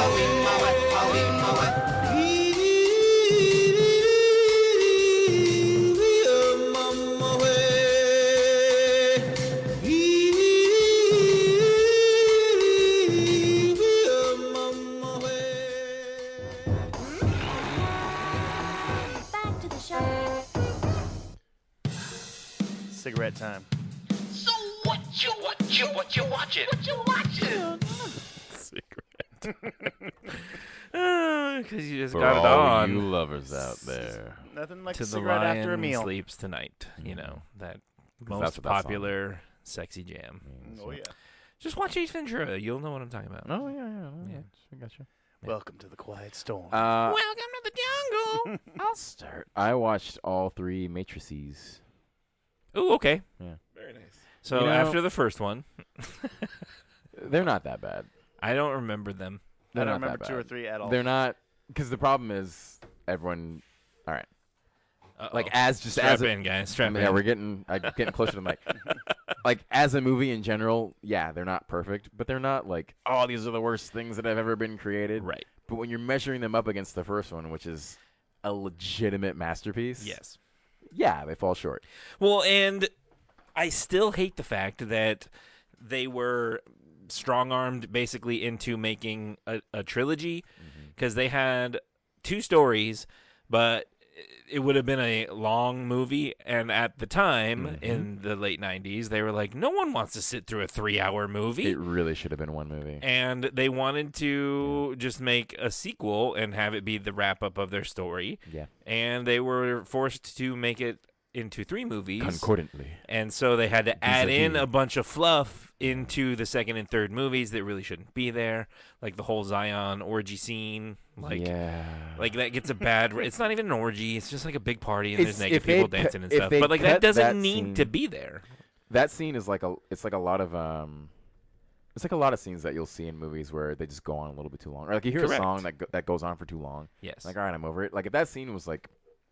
[SPEAKER 10] Back to the show.
[SPEAKER 6] Cigarette time.
[SPEAKER 11] So what you watching? What you watching?
[SPEAKER 4] Because you just
[SPEAKER 5] For
[SPEAKER 4] got it
[SPEAKER 5] all
[SPEAKER 4] on.
[SPEAKER 5] you lovers out there.
[SPEAKER 6] Nothing like
[SPEAKER 4] To
[SPEAKER 6] a
[SPEAKER 4] the
[SPEAKER 6] cigarette
[SPEAKER 4] Lion
[SPEAKER 6] after a meal.
[SPEAKER 4] Sleeps Tonight. You know, that
[SPEAKER 5] that's
[SPEAKER 4] most
[SPEAKER 5] what that song
[SPEAKER 4] popular sexy jam.
[SPEAKER 6] Oh yeah.
[SPEAKER 4] Just watch Ace Ventura. You'll know what I'm talking about.
[SPEAKER 5] Oh yeah.
[SPEAKER 4] Yeah.
[SPEAKER 5] I got you.
[SPEAKER 6] Welcome to the quiet storm.
[SPEAKER 4] Welcome to the jungle.
[SPEAKER 5] I'll start. I watched all 3 Matrices.
[SPEAKER 4] Ooh, okay.
[SPEAKER 2] Very nice.
[SPEAKER 4] So
[SPEAKER 5] You know-
[SPEAKER 4] after the first one,
[SPEAKER 5] They're not that bad.
[SPEAKER 4] I don't remember them.
[SPEAKER 6] I
[SPEAKER 5] They're
[SPEAKER 6] don't
[SPEAKER 5] not
[SPEAKER 6] remember
[SPEAKER 5] that
[SPEAKER 6] 2 or
[SPEAKER 5] bad.
[SPEAKER 6] 3 at all.
[SPEAKER 5] They're not, because the problem is everyone. All right, like
[SPEAKER 4] Uh-oh.
[SPEAKER 5] as just
[SPEAKER 4] Strap
[SPEAKER 5] as a,
[SPEAKER 4] in, guys. Strap
[SPEAKER 5] yeah,
[SPEAKER 4] in.
[SPEAKER 5] we're getting closer to the mic. Like as a movie in general, yeah, they're not perfect, but they're not like, oh, these are the worst things that have ever been created.
[SPEAKER 4] Right.
[SPEAKER 5] But when you're measuring them up against the first one, which is a legitimate masterpiece,
[SPEAKER 4] Yes.
[SPEAKER 5] yeah, they fall short.
[SPEAKER 4] Well, and I still hate the fact that they were strong-armed basically into making a trilogy because they had 2 stories, but it would have been a long movie. And at the time, in the late 90s, they were like, no one wants to sit through a 3-hour movie.
[SPEAKER 5] It really should have been one movie.
[SPEAKER 4] And they wanted to just make a sequel and have it be the wrap-up of their story.
[SPEAKER 5] Yeah.
[SPEAKER 4] And they were forced to make it into 3 movies.
[SPEAKER 5] Concordantly.
[SPEAKER 4] And so they had to add in
[SPEAKER 5] Vis-a-vis.
[SPEAKER 4] a bunch of fluff into the second and third movies that really shouldn't be there. Like the whole Zion orgy scene. Like that gets a bad... It's not even an orgy. It's just like a big party and there's naked
[SPEAKER 5] if
[SPEAKER 4] people
[SPEAKER 5] they'd
[SPEAKER 4] dancing and
[SPEAKER 5] if
[SPEAKER 4] stuff.
[SPEAKER 5] they
[SPEAKER 4] But like
[SPEAKER 5] cut
[SPEAKER 4] that doesn't
[SPEAKER 5] that
[SPEAKER 4] need
[SPEAKER 5] scene-
[SPEAKER 4] to be there.
[SPEAKER 5] That scene is like a lot of it's like a lot of scenes that you'll see in movies where they just go on a little bit too long. Or like you hear
[SPEAKER 4] Correct.
[SPEAKER 5] a song that goes on for too long.
[SPEAKER 4] Yes.
[SPEAKER 5] Like, all right, I'm over it. Like if that scene was like,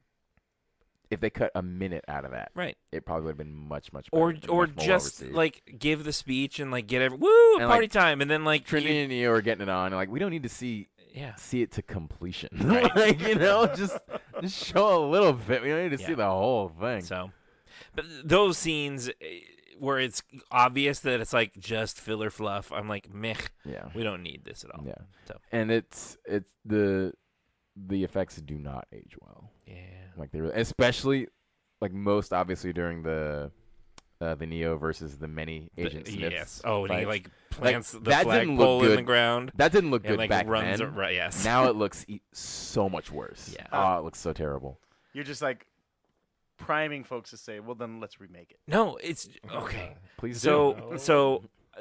[SPEAKER 5] if they cut a minute out of that,
[SPEAKER 4] Right.
[SPEAKER 5] it probably would have been much better.
[SPEAKER 4] Or
[SPEAKER 5] and much more
[SPEAKER 4] just
[SPEAKER 5] well-received.
[SPEAKER 4] like give the speech and like get woo
[SPEAKER 5] And,
[SPEAKER 4] party
[SPEAKER 5] like,
[SPEAKER 4] time and then like
[SPEAKER 5] Trinity and Neo are getting it on. And like we don't need to see
[SPEAKER 4] yeah.
[SPEAKER 5] see it to completion.
[SPEAKER 4] Right.
[SPEAKER 5] Like, just show a little bit. We don't need to see
[SPEAKER 4] Yeah.
[SPEAKER 5] the whole thing.
[SPEAKER 4] So, but those scenes where it's obvious that it's like just filler fluff, I'm like, meh.
[SPEAKER 5] Yeah.
[SPEAKER 4] We don't need this at all.
[SPEAKER 5] Yeah.
[SPEAKER 4] So
[SPEAKER 5] And it's the effects do not age well.
[SPEAKER 4] yeah.
[SPEAKER 5] Like they really, especially like most obviously during the Neo versus the many Agent Smiths.
[SPEAKER 4] Yes. Oh, and he
[SPEAKER 5] fights.
[SPEAKER 4] like plants the
[SPEAKER 5] that didn't look
[SPEAKER 4] flagpole in
[SPEAKER 5] good.
[SPEAKER 4] the ground.
[SPEAKER 5] That didn't look
[SPEAKER 4] and,
[SPEAKER 5] good
[SPEAKER 4] like,
[SPEAKER 5] back
[SPEAKER 4] runs
[SPEAKER 5] then.
[SPEAKER 4] right, yes.
[SPEAKER 5] Now it looks so much worse.
[SPEAKER 4] Yeah.
[SPEAKER 5] Oh, it looks so terrible.
[SPEAKER 6] You're just like priming folks to say, well, then let's remake it.
[SPEAKER 4] No, it's okay.
[SPEAKER 5] Please
[SPEAKER 4] So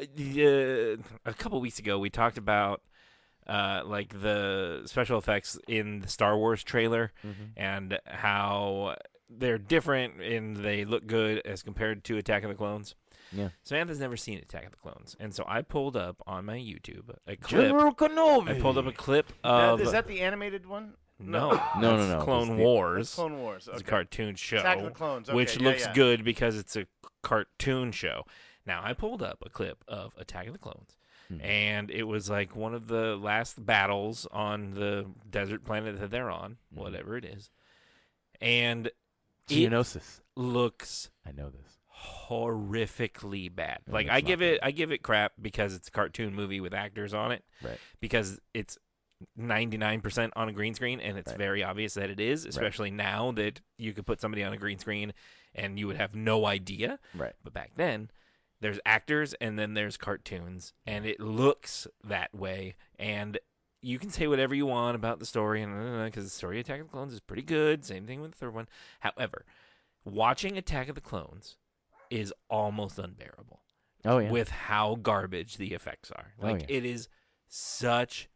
[SPEAKER 4] a couple weeks ago we talked about like the special effects in the Star Wars trailer and how they're different and they look good as compared to Attack of the Clones.
[SPEAKER 5] Yeah.
[SPEAKER 4] Samantha's never seen Attack of the Clones, and so I pulled up on my YouTube a clip.
[SPEAKER 5] General Kenobi.
[SPEAKER 4] I pulled up a clip of
[SPEAKER 6] Is that the animated one?
[SPEAKER 4] no,
[SPEAKER 5] No.
[SPEAKER 4] that's Clone
[SPEAKER 5] It's the-
[SPEAKER 4] Wars.
[SPEAKER 6] That's Clone Wars.
[SPEAKER 4] It's a
[SPEAKER 6] Okay.
[SPEAKER 4] cartoon show,
[SPEAKER 6] Attack of the Clones. Okay,
[SPEAKER 4] which
[SPEAKER 6] yeah,
[SPEAKER 4] looks
[SPEAKER 6] yeah.
[SPEAKER 4] good because it's a cartoon show. Now, I pulled up a clip of Attack of the Clones, and it was like one of the last battles on the desert planet that they're on, whatever it is, and
[SPEAKER 5] Geonosis.
[SPEAKER 4] it looks
[SPEAKER 5] I know this.
[SPEAKER 4] horrifically bad.
[SPEAKER 5] Yeah,
[SPEAKER 4] Like
[SPEAKER 5] it's not
[SPEAKER 4] I give it crap because it's a cartoon movie with actors on it,
[SPEAKER 5] Right.
[SPEAKER 4] because it's 99% on a green screen, and it's
[SPEAKER 5] Right.
[SPEAKER 4] very obvious that it is, especially now that you could put somebody on a green screen and you would have no idea.
[SPEAKER 5] Right.
[SPEAKER 4] But back then, there's actors and then there's cartoons, and it looks that way. And you can say whatever you want about the story, and because the story of Attack of the Clones is pretty good. Same thing with the third one. However, watching Attack of the Clones is almost unbearable.
[SPEAKER 5] Oh yeah.
[SPEAKER 4] With how garbage the effects are. Like
[SPEAKER 5] yeah.
[SPEAKER 4] it is such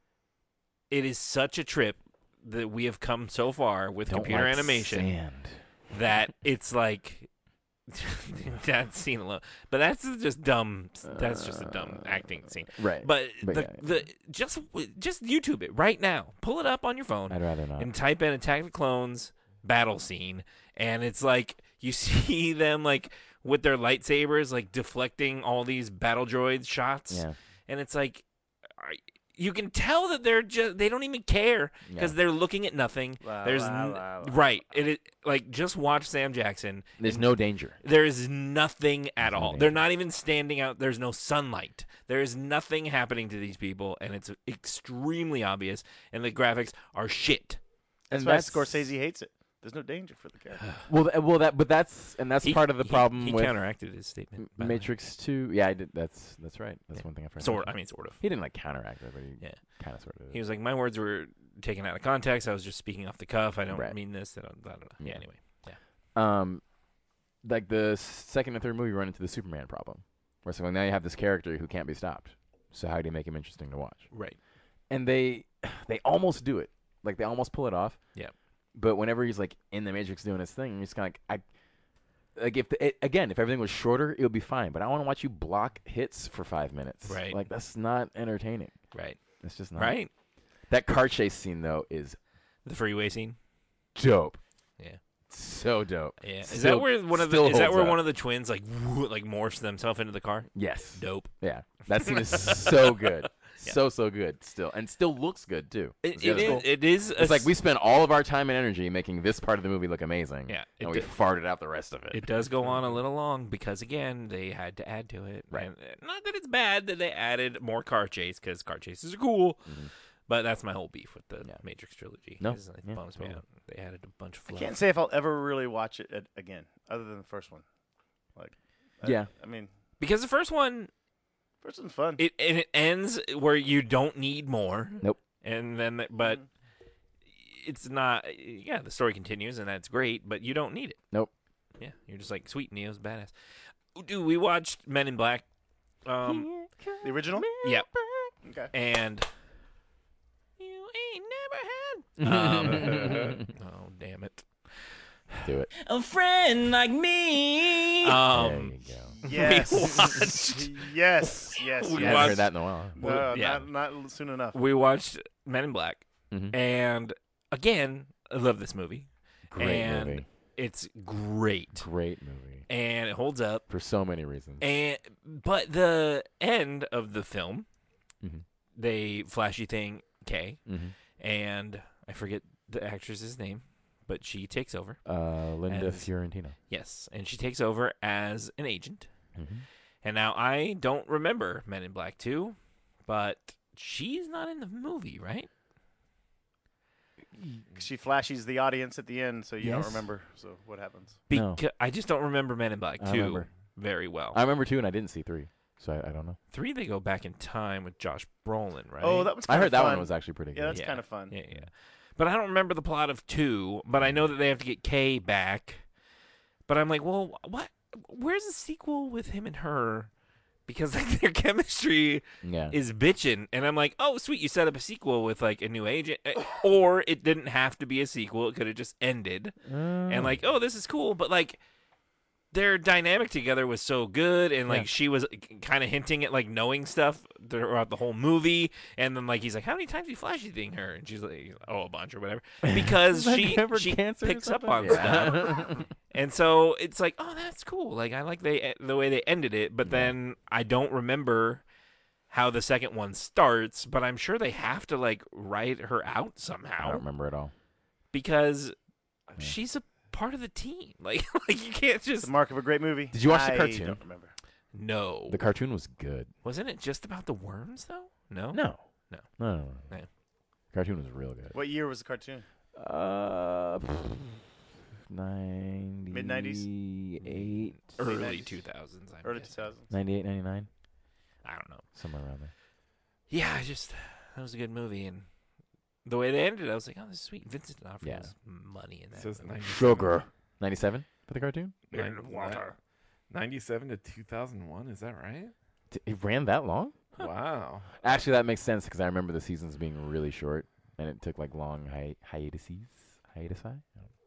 [SPEAKER 4] a trip that we have come so far with
[SPEAKER 5] Don't
[SPEAKER 4] computer
[SPEAKER 5] like
[SPEAKER 4] animation
[SPEAKER 5] sand.
[SPEAKER 4] that it's like that scene alone. But that's just dumb. That's just a dumb acting scene.
[SPEAKER 5] Right.
[SPEAKER 4] But
[SPEAKER 5] yeah.
[SPEAKER 4] the just YouTube it right now. Pull it up on your phone
[SPEAKER 5] I'd rather not.
[SPEAKER 4] and type in Attack of the Clones battle scene, and it's like you see them like with their lightsabers like deflecting all these battle droids shots.
[SPEAKER 5] Yeah.
[SPEAKER 4] And it's like you can tell that they don't even care because they're looking at nothing. Right. Like just watch Sam Jackson.
[SPEAKER 5] There's no danger.
[SPEAKER 4] There is nothing at all.
[SPEAKER 5] danger.
[SPEAKER 4] They're not even standing out. There's no sunlight. There is nothing happening to these people, and it's extremely obvious. And the graphics are shit.
[SPEAKER 6] That's why Scorsese hates it. There's no danger for the character.
[SPEAKER 5] That's part of the problem
[SPEAKER 4] he
[SPEAKER 5] with
[SPEAKER 4] counteracted his statement. by the way.
[SPEAKER 5] Matrix 2. Yeah, I did. That's right. That's one thing I've heard.
[SPEAKER 4] Sort of.
[SPEAKER 5] He didn't like counteract it, but he
[SPEAKER 4] Yeah.
[SPEAKER 5] kind of sort of.
[SPEAKER 4] He was like, my words were taken out of context. I was just speaking off the cuff. I don't
[SPEAKER 5] Right.
[SPEAKER 4] mean this. I don't know. Yeah.
[SPEAKER 5] Yeah.
[SPEAKER 4] Anyway. Yeah.
[SPEAKER 5] Like the second and third movie run into the Superman problem, where so now you have this character who can't be stopped. So how do you make him interesting to watch?
[SPEAKER 4] Right.
[SPEAKER 5] And they almost do it. Like they almost pull it off.
[SPEAKER 4] Yeah.
[SPEAKER 5] But whenever he's like in the Matrix doing his thing, he's kind of like if everything was shorter, it would be fine. But I want to watch you block hits for 5 minutes.
[SPEAKER 4] Right.
[SPEAKER 5] Like that's not entertaining.
[SPEAKER 4] Right.
[SPEAKER 5] That's just not.
[SPEAKER 4] Right.
[SPEAKER 5] That car chase scene though is
[SPEAKER 4] The freeway scene.
[SPEAKER 5] dope.
[SPEAKER 4] Yeah.
[SPEAKER 5] So dope.
[SPEAKER 4] Yeah. Is
[SPEAKER 5] Still-
[SPEAKER 4] that where one of the
[SPEAKER 5] still
[SPEAKER 4] is that
[SPEAKER 5] holds
[SPEAKER 4] where
[SPEAKER 5] up.
[SPEAKER 4] one of the twins like morphs themselves into the car?
[SPEAKER 5] Yes.
[SPEAKER 4] Dope.
[SPEAKER 5] Yeah. That scene is so good.
[SPEAKER 4] Yeah.
[SPEAKER 5] So good still. And still looks good too.
[SPEAKER 4] It
[SPEAKER 5] The other
[SPEAKER 4] is.
[SPEAKER 5] cool.
[SPEAKER 4] It is.
[SPEAKER 5] It's like we spent all of our time and energy making this part of the movie look amazing.
[SPEAKER 4] Yeah,
[SPEAKER 5] And
[SPEAKER 4] it
[SPEAKER 5] we
[SPEAKER 4] do-
[SPEAKER 5] farted out the rest of it.
[SPEAKER 4] It does go on a little long because again they had to add to it.
[SPEAKER 5] Right.
[SPEAKER 4] And not that it's bad that they added more car chase because car chases are cool. But that's my whole beef with the Matrix trilogy.
[SPEAKER 5] No.
[SPEAKER 4] is It
[SPEAKER 5] Yeah,
[SPEAKER 4] bums me
[SPEAKER 5] totally.
[SPEAKER 4] out. They added a bunch of
[SPEAKER 6] I
[SPEAKER 4] fluff.
[SPEAKER 6] can't say if I'll ever really watch it again, other than the first one. Like,
[SPEAKER 5] Yeah.
[SPEAKER 6] I mean,
[SPEAKER 4] Because the first one,
[SPEAKER 6] first one's fun.
[SPEAKER 4] it ends where you don't need more.
[SPEAKER 5] Nope.
[SPEAKER 4] And then, but it's not. Yeah, the story continues, and that's great. But you don't need it.
[SPEAKER 5] Nope.
[SPEAKER 4] Yeah, you're just like, sweet, Neo's badass. Dude, we watched Men in Black.
[SPEAKER 6] The original?
[SPEAKER 4] Yeah.
[SPEAKER 6] Okay.
[SPEAKER 4] And you ain't never had. Oh, damn it.
[SPEAKER 5] Do it.
[SPEAKER 7] A friend like me.
[SPEAKER 5] There you go.
[SPEAKER 6] Yes.
[SPEAKER 4] We watched.
[SPEAKER 6] Yes.
[SPEAKER 4] We
[SPEAKER 5] I haven't
[SPEAKER 4] watched-
[SPEAKER 5] heard that in a while.
[SPEAKER 6] No,
[SPEAKER 4] Yeah.
[SPEAKER 6] not soon enough.
[SPEAKER 4] We watched Men in Black,
[SPEAKER 5] Mhm.
[SPEAKER 4] and again, I love this movie.
[SPEAKER 5] Great
[SPEAKER 4] and
[SPEAKER 5] movie.
[SPEAKER 4] It's great,
[SPEAKER 5] Great movie.
[SPEAKER 4] and it holds up.
[SPEAKER 5] For so many reasons.
[SPEAKER 4] But the end of the film,
[SPEAKER 5] Mhm.
[SPEAKER 4] they flashy thing Kay,
[SPEAKER 5] Mhm.
[SPEAKER 4] and I forget the actress's name, but she takes over.
[SPEAKER 5] Linda
[SPEAKER 4] As-
[SPEAKER 5] Fiorentino.
[SPEAKER 4] Yes, and she takes over as an agent.
[SPEAKER 5] Mhm.
[SPEAKER 4] And now I don't remember Men in Black 2, but she's not in the movie, right?
[SPEAKER 6] She flashes the audience at the end, so you don't
[SPEAKER 5] Yes.
[SPEAKER 6] remember. So what happens?
[SPEAKER 5] No.
[SPEAKER 4] I just don't remember Men in Black
[SPEAKER 5] I
[SPEAKER 4] 2
[SPEAKER 5] remember.
[SPEAKER 4] very well.
[SPEAKER 5] I remember 2 and I didn't see 3. So I don't know.
[SPEAKER 4] 3, they go back in time with Josh Brolin, right?
[SPEAKER 6] Oh, that was.
[SPEAKER 5] I
[SPEAKER 6] Kinda
[SPEAKER 5] heard that
[SPEAKER 6] fun.
[SPEAKER 5] one was actually pretty good.
[SPEAKER 6] Yeah, that's kind of fun.
[SPEAKER 4] Yeah. But I don't remember the plot of 2, but I know that they have to get Kay back. But I'm like, well, what? Where's the sequel with him and her? Because like their chemistry
[SPEAKER 5] Yeah.
[SPEAKER 4] is bitching, and I'm like, oh, sweet, you set up a sequel with like a new agent, or it didn't have to be a sequel; it could have just ended. And like, oh, this is cool, but like their dynamic together was so good, and like
[SPEAKER 5] Yeah.
[SPEAKER 4] she was kind of hinting at like knowing stuff throughout the whole movie, and then like he's like, how many times do you flashy thing her? And she's like, oh, a bunch or whatever, because
[SPEAKER 5] Like
[SPEAKER 4] she
[SPEAKER 5] ever
[SPEAKER 4] she
[SPEAKER 5] cancer or
[SPEAKER 4] picks up
[SPEAKER 5] something?
[SPEAKER 4] on
[SPEAKER 5] Yeah.
[SPEAKER 4] stuff. And so it's like, oh, that's cool. Like I like the way they ended it, but then I don't remember how the second one starts. But I'm sure they have to like write her out
[SPEAKER 5] I
[SPEAKER 4] somehow
[SPEAKER 5] don't remember at all.
[SPEAKER 4] because she's a part of the team. Like you can't
[SPEAKER 6] It's
[SPEAKER 4] just
[SPEAKER 6] the mark of a great movie.
[SPEAKER 5] Did you watch the
[SPEAKER 6] I
[SPEAKER 5] cartoon?
[SPEAKER 6] don't remember.
[SPEAKER 4] no.
[SPEAKER 5] The cartoon was good.
[SPEAKER 4] Wasn't it just about the worms though? No.
[SPEAKER 5] No.
[SPEAKER 4] No.
[SPEAKER 5] No.
[SPEAKER 4] Yeah.
[SPEAKER 5] The cartoon was real good.
[SPEAKER 6] What year was the cartoon?
[SPEAKER 5] 90.
[SPEAKER 6] Mid-90s?
[SPEAKER 5] 8.
[SPEAKER 4] Early 2000s. I'm
[SPEAKER 6] Early
[SPEAKER 4] guessing.
[SPEAKER 6] 2000s.
[SPEAKER 5] 98, 99.
[SPEAKER 4] I don't know.
[SPEAKER 5] Somewhere around there.
[SPEAKER 4] Yeah, that was a good movie, and the way they ended, I was like, oh, this is sweet. Vincent D'Onofrio
[SPEAKER 5] Yeah.
[SPEAKER 4] has money in that.
[SPEAKER 2] Says
[SPEAKER 4] movie.
[SPEAKER 2] 97.
[SPEAKER 5] 97 for the cartoon?
[SPEAKER 2] Water. 97 to 2001, is that right?
[SPEAKER 5] It ran that long?
[SPEAKER 2] Wow.
[SPEAKER 5] Actually, that makes sense because I remember the seasons being really short, and it took like long hiatuses. Hiatusi?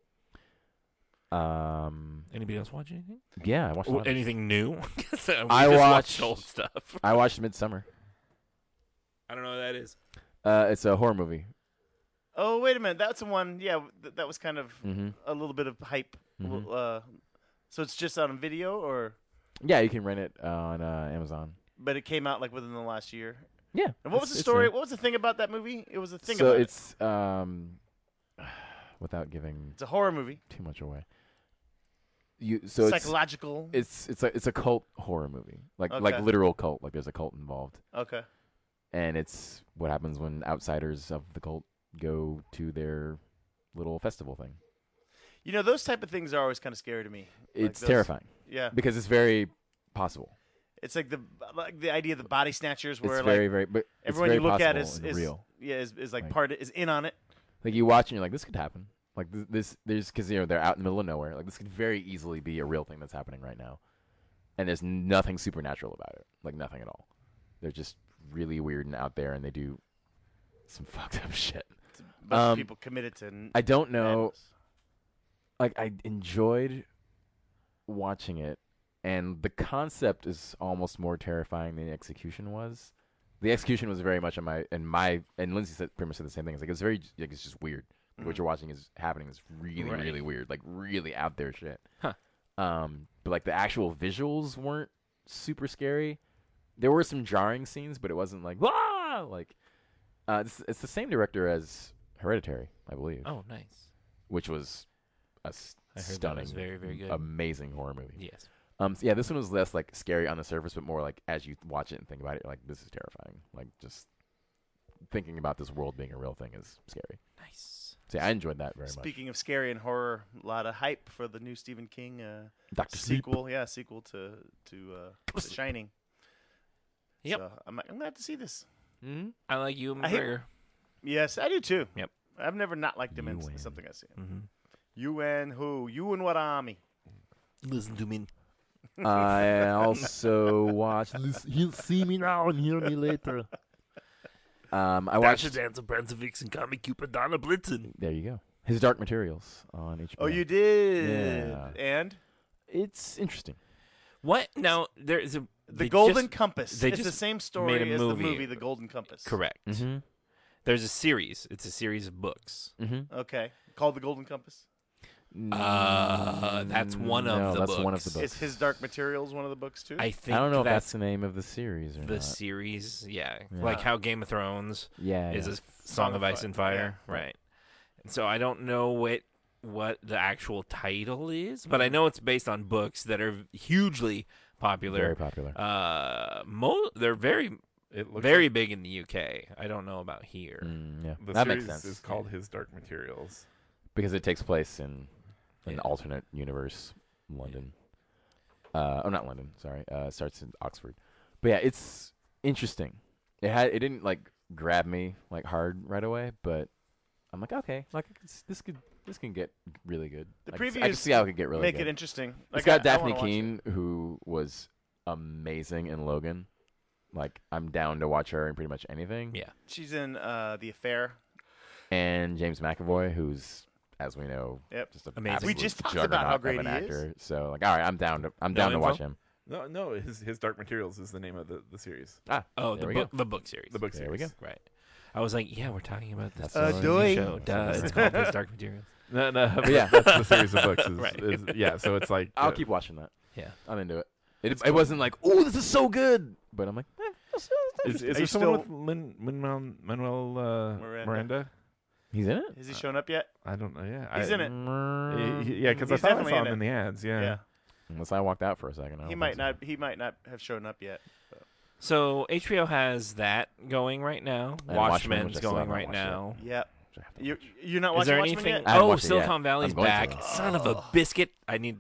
[SPEAKER 4] Anybody else watch anything?
[SPEAKER 5] Yeah, I watched. a lot of-
[SPEAKER 4] Anything new? We
[SPEAKER 5] I
[SPEAKER 4] just
[SPEAKER 5] watched
[SPEAKER 4] old stuff.
[SPEAKER 5] I watched Midsummer.
[SPEAKER 4] I don't know what that is.
[SPEAKER 5] It's a horror movie.
[SPEAKER 6] Oh, wait a minute. That's the one. Yeah, that was kind of
[SPEAKER 5] Mhm.
[SPEAKER 6] a little bit of hype.
[SPEAKER 5] Mhm.
[SPEAKER 6] So it's just on video, or
[SPEAKER 5] Yeah, you can rent it on Amazon.
[SPEAKER 6] but it came out like within the last year.
[SPEAKER 5] Yeah.
[SPEAKER 6] And what was the story? What was the thing about that movie? It was a thing
[SPEAKER 5] So
[SPEAKER 6] about
[SPEAKER 5] it's without giving
[SPEAKER 6] It's a horror movie.
[SPEAKER 5] too much away. So
[SPEAKER 6] Psychological.
[SPEAKER 5] It's a cult horror movie, like
[SPEAKER 6] Okay.
[SPEAKER 5] literal cult. Like there's a cult involved,
[SPEAKER 6] Okay.
[SPEAKER 5] and it's what happens when outsiders of the cult go to their little festival thing.
[SPEAKER 6] You know, those type of things are always kind of scary to me. Like
[SPEAKER 5] It's
[SPEAKER 6] those-
[SPEAKER 5] terrifying.
[SPEAKER 6] Yeah.
[SPEAKER 5] Because it's very possible.
[SPEAKER 6] It's like the idea of the body snatchers, where
[SPEAKER 5] It's
[SPEAKER 6] like
[SPEAKER 5] very, but it's
[SPEAKER 6] everyone
[SPEAKER 5] very
[SPEAKER 6] you look at
[SPEAKER 5] possible
[SPEAKER 6] is
[SPEAKER 5] and real.
[SPEAKER 6] Yeah, is like
[SPEAKER 5] Like-
[SPEAKER 6] part is in on it.
[SPEAKER 5] Like you watch and you're like, this could happen. Like this there's because they're out in the middle of nowhere. Like this could very easily be a real thing that's happening right now, and there's nothing supernatural about it. Like nothing at all. They're just really weird and out there, and they do some fucked up shit.
[SPEAKER 6] It's a bunch of people committed to.
[SPEAKER 5] I don't know.
[SPEAKER 6] madness.
[SPEAKER 5] Like I enjoyed watching it, and the concept is almost more terrifying than the execution was. The execution was very much and Lindsay said pretty much said the same thing. It's like it's very like it's just weird. Like, what you're watching is happening is really
[SPEAKER 4] Right.
[SPEAKER 5] really weird, like really out there shit.
[SPEAKER 4] Huh.
[SPEAKER 5] But like the actual visuals weren't super scary. There were some jarring scenes, but it wasn't like like. It's the same director as Hereditary, I believe.
[SPEAKER 4] Oh, nice.
[SPEAKER 5] Which was a
[SPEAKER 4] I heard that
[SPEAKER 5] stunning,
[SPEAKER 4] was very, very good.
[SPEAKER 5] amazing horror movie.
[SPEAKER 4] Yes.
[SPEAKER 5] So yeah, this one was less like scary on the surface, but more like as you watch it and think about it, you're like this is terrifying. Like just thinking about this world being a real thing is scary.
[SPEAKER 4] Nice.
[SPEAKER 5] So yeah, I enjoyed that very much.
[SPEAKER 6] Speaking of scary and horror, a lot of hype for the new Stephen King
[SPEAKER 5] Dr. Sleep.
[SPEAKER 6] sequel. Yeah, sequel to The Shining.
[SPEAKER 4] Yep.
[SPEAKER 6] So I'm gonna have to see this.
[SPEAKER 5] Mm-hmm.
[SPEAKER 4] I like you,
[SPEAKER 6] I hate-
[SPEAKER 4] McGregor.
[SPEAKER 6] Yes, I do too.
[SPEAKER 4] Yep.
[SPEAKER 6] I've never not liked him in
[SPEAKER 5] UN.
[SPEAKER 6] something I see.
[SPEAKER 4] Mm-hmm.
[SPEAKER 6] You and who? You and what army?
[SPEAKER 4] Listen to me.
[SPEAKER 5] I also watched.
[SPEAKER 9] He'll see me now and hear me later.
[SPEAKER 5] I watched.
[SPEAKER 4] Dance of Prancer Vixen, Comic Cupid, Donna Blitzen.
[SPEAKER 5] There you go. His Dark Materials on HBO.
[SPEAKER 6] Oh, you did.
[SPEAKER 5] Yeah.
[SPEAKER 6] And
[SPEAKER 5] It's interesting.
[SPEAKER 4] What? Now, there's a...
[SPEAKER 6] The
[SPEAKER 4] they
[SPEAKER 6] Golden
[SPEAKER 4] just-
[SPEAKER 6] Compass.
[SPEAKER 4] they
[SPEAKER 6] It's
[SPEAKER 4] just
[SPEAKER 6] the same
[SPEAKER 4] made
[SPEAKER 6] story
[SPEAKER 4] a
[SPEAKER 6] as
[SPEAKER 4] movie.
[SPEAKER 6] the movie The Golden Compass.
[SPEAKER 4] Correct.
[SPEAKER 5] Mm-hmm.
[SPEAKER 4] There's a series. It's a series of books.
[SPEAKER 5] Mm-hmm.
[SPEAKER 6] Okay. Called The Golden Compass.
[SPEAKER 4] That's one of
[SPEAKER 5] No,
[SPEAKER 4] the
[SPEAKER 5] that's
[SPEAKER 4] books.
[SPEAKER 5] one of the books.
[SPEAKER 6] Is His Dark Materials one of the books too?
[SPEAKER 4] I think
[SPEAKER 5] I don't know if
[SPEAKER 4] that's
[SPEAKER 5] that's the name of the series or
[SPEAKER 4] the
[SPEAKER 5] not.
[SPEAKER 4] series. Yeah.
[SPEAKER 5] Yeah.
[SPEAKER 4] Like how Game of Thrones
[SPEAKER 5] Yeah,
[SPEAKER 4] is
[SPEAKER 5] yeah.
[SPEAKER 4] a Song of Ice and Fire.
[SPEAKER 6] Yeah.
[SPEAKER 4] Right. And so I don't know what the actual title is, but I know it's based on books that are hugely popular.
[SPEAKER 5] Very popular.
[SPEAKER 4] They're very
[SPEAKER 2] It looks
[SPEAKER 4] very
[SPEAKER 2] like
[SPEAKER 4] big in the UK. I don't know about here.
[SPEAKER 5] Yeah,
[SPEAKER 2] the
[SPEAKER 5] that
[SPEAKER 2] series
[SPEAKER 5] makes sense
[SPEAKER 2] is called His Dark Materials.
[SPEAKER 5] because it takes place in an
[SPEAKER 4] Yeah.
[SPEAKER 5] alternate universe, London. Oh, not London. Sorry. Starts in Oxford. But yeah, it's interesting. It didn't like grab me like hard right away, but I'm like, okay, like this can get really good.
[SPEAKER 6] The
[SPEAKER 5] I can
[SPEAKER 6] previews
[SPEAKER 5] see how it could get really
[SPEAKER 6] make
[SPEAKER 5] good.
[SPEAKER 6] it interesting.
[SPEAKER 5] It's
[SPEAKER 6] Like,
[SPEAKER 5] got
[SPEAKER 6] I
[SPEAKER 5] Daphne
[SPEAKER 6] wanna watch
[SPEAKER 5] Keane, who was amazing in Logan. Like, I'm down to watch her in pretty much anything.
[SPEAKER 4] Yeah.
[SPEAKER 6] it. She's in The Affair.
[SPEAKER 5] And James McAvoy, who's, as we know,
[SPEAKER 6] Yep.
[SPEAKER 5] just an
[SPEAKER 4] Amazing.
[SPEAKER 6] We
[SPEAKER 5] absolute
[SPEAKER 6] just talked about how
[SPEAKER 5] juggernaut
[SPEAKER 6] great
[SPEAKER 5] of an
[SPEAKER 6] he
[SPEAKER 5] actor. So, like, all right, I'm down to watch
[SPEAKER 4] info?
[SPEAKER 5] him.
[SPEAKER 2] No, His Dark Materials is the name of the series.
[SPEAKER 5] Ah,
[SPEAKER 4] Oh,
[SPEAKER 5] there
[SPEAKER 4] the
[SPEAKER 5] we
[SPEAKER 4] book,
[SPEAKER 5] go.
[SPEAKER 4] the book series.
[SPEAKER 2] The book
[SPEAKER 5] There
[SPEAKER 2] series.
[SPEAKER 5] we go.
[SPEAKER 4] Right. I was like, yeah, we're talking about this.
[SPEAKER 5] That's
[SPEAKER 6] Uh, doy.
[SPEAKER 4] show. Duh, it's called His Dark Materials.
[SPEAKER 2] No, but
[SPEAKER 5] yeah.
[SPEAKER 2] that's the series of books.
[SPEAKER 4] Right.
[SPEAKER 2] Yeah, so it's like
[SPEAKER 5] I'll keep watching that.
[SPEAKER 4] Yeah.
[SPEAKER 5] I'm into it. It wasn't like, oh, this is so good. But I'm like,
[SPEAKER 2] Is
[SPEAKER 6] Are
[SPEAKER 2] there
[SPEAKER 6] you
[SPEAKER 2] someone
[SPEAKER 6] still-
[SPEAKER 2] with Manuel Miranda?
[SPEAKER 5] he's in it?
[SPEAKER 6] Has he shown up yet?
[SPEAKER 2] I don't know. Yeah,
[SPEAKER 6] He's in it.
[SPEAKER 2] Yeah, because I
[SPEAKER 6] He's
[SPEAKER 2] thought I
[SPEAKER 6] definitely
[SPEAKER 2] saw
[SPEAKER 6] in
[SPEAKER 2] him
[SPEAKER 6] it.
[SPEAKER 2] in the ads. Yeah.
[SPEAKER 5] Unless I walked out for a second. I
[SPEAKER 6] He
[SPEAKER 5] don't
[SPEAKER 6] might
[SPEAKER 5] think so.
[SPEAKER 6] not. He might not have shown up yet.
[SPEAKER 4] So HBO has that going right now.
[SPEAKER 5] And Watchmen,
[SPEAKER 4] Watchmen's
[SPEAKER 5] which I still
[SPEAKER 4] going
[SPEAKER 5] haven't
[SPEAKER 4] right
[SPEAKER 5] watched yet.
[SPEAKER 4] now.
[SPEAKER 6] Yep.
[SPEAKER 5] Which I have to
[SPEAKER 6] You're not
[SPEAKER 4] Is
[SPEAKER 6] watching
[SPEAKER 4] there
[SPEAKER 6] Watchmen
[SPEAKER 4] anything?
[SPEAKER 6] yet?
[SPEAKER 5] I haven't
[SPEAKER 4] Oh,
[SPEAKER 5] watched it yet.
[SPEAKER 4] Silicon Valley's
[SPEAKER 5] I'm going to.
[SPEAKER 4] back. Son of a biscuit. I need.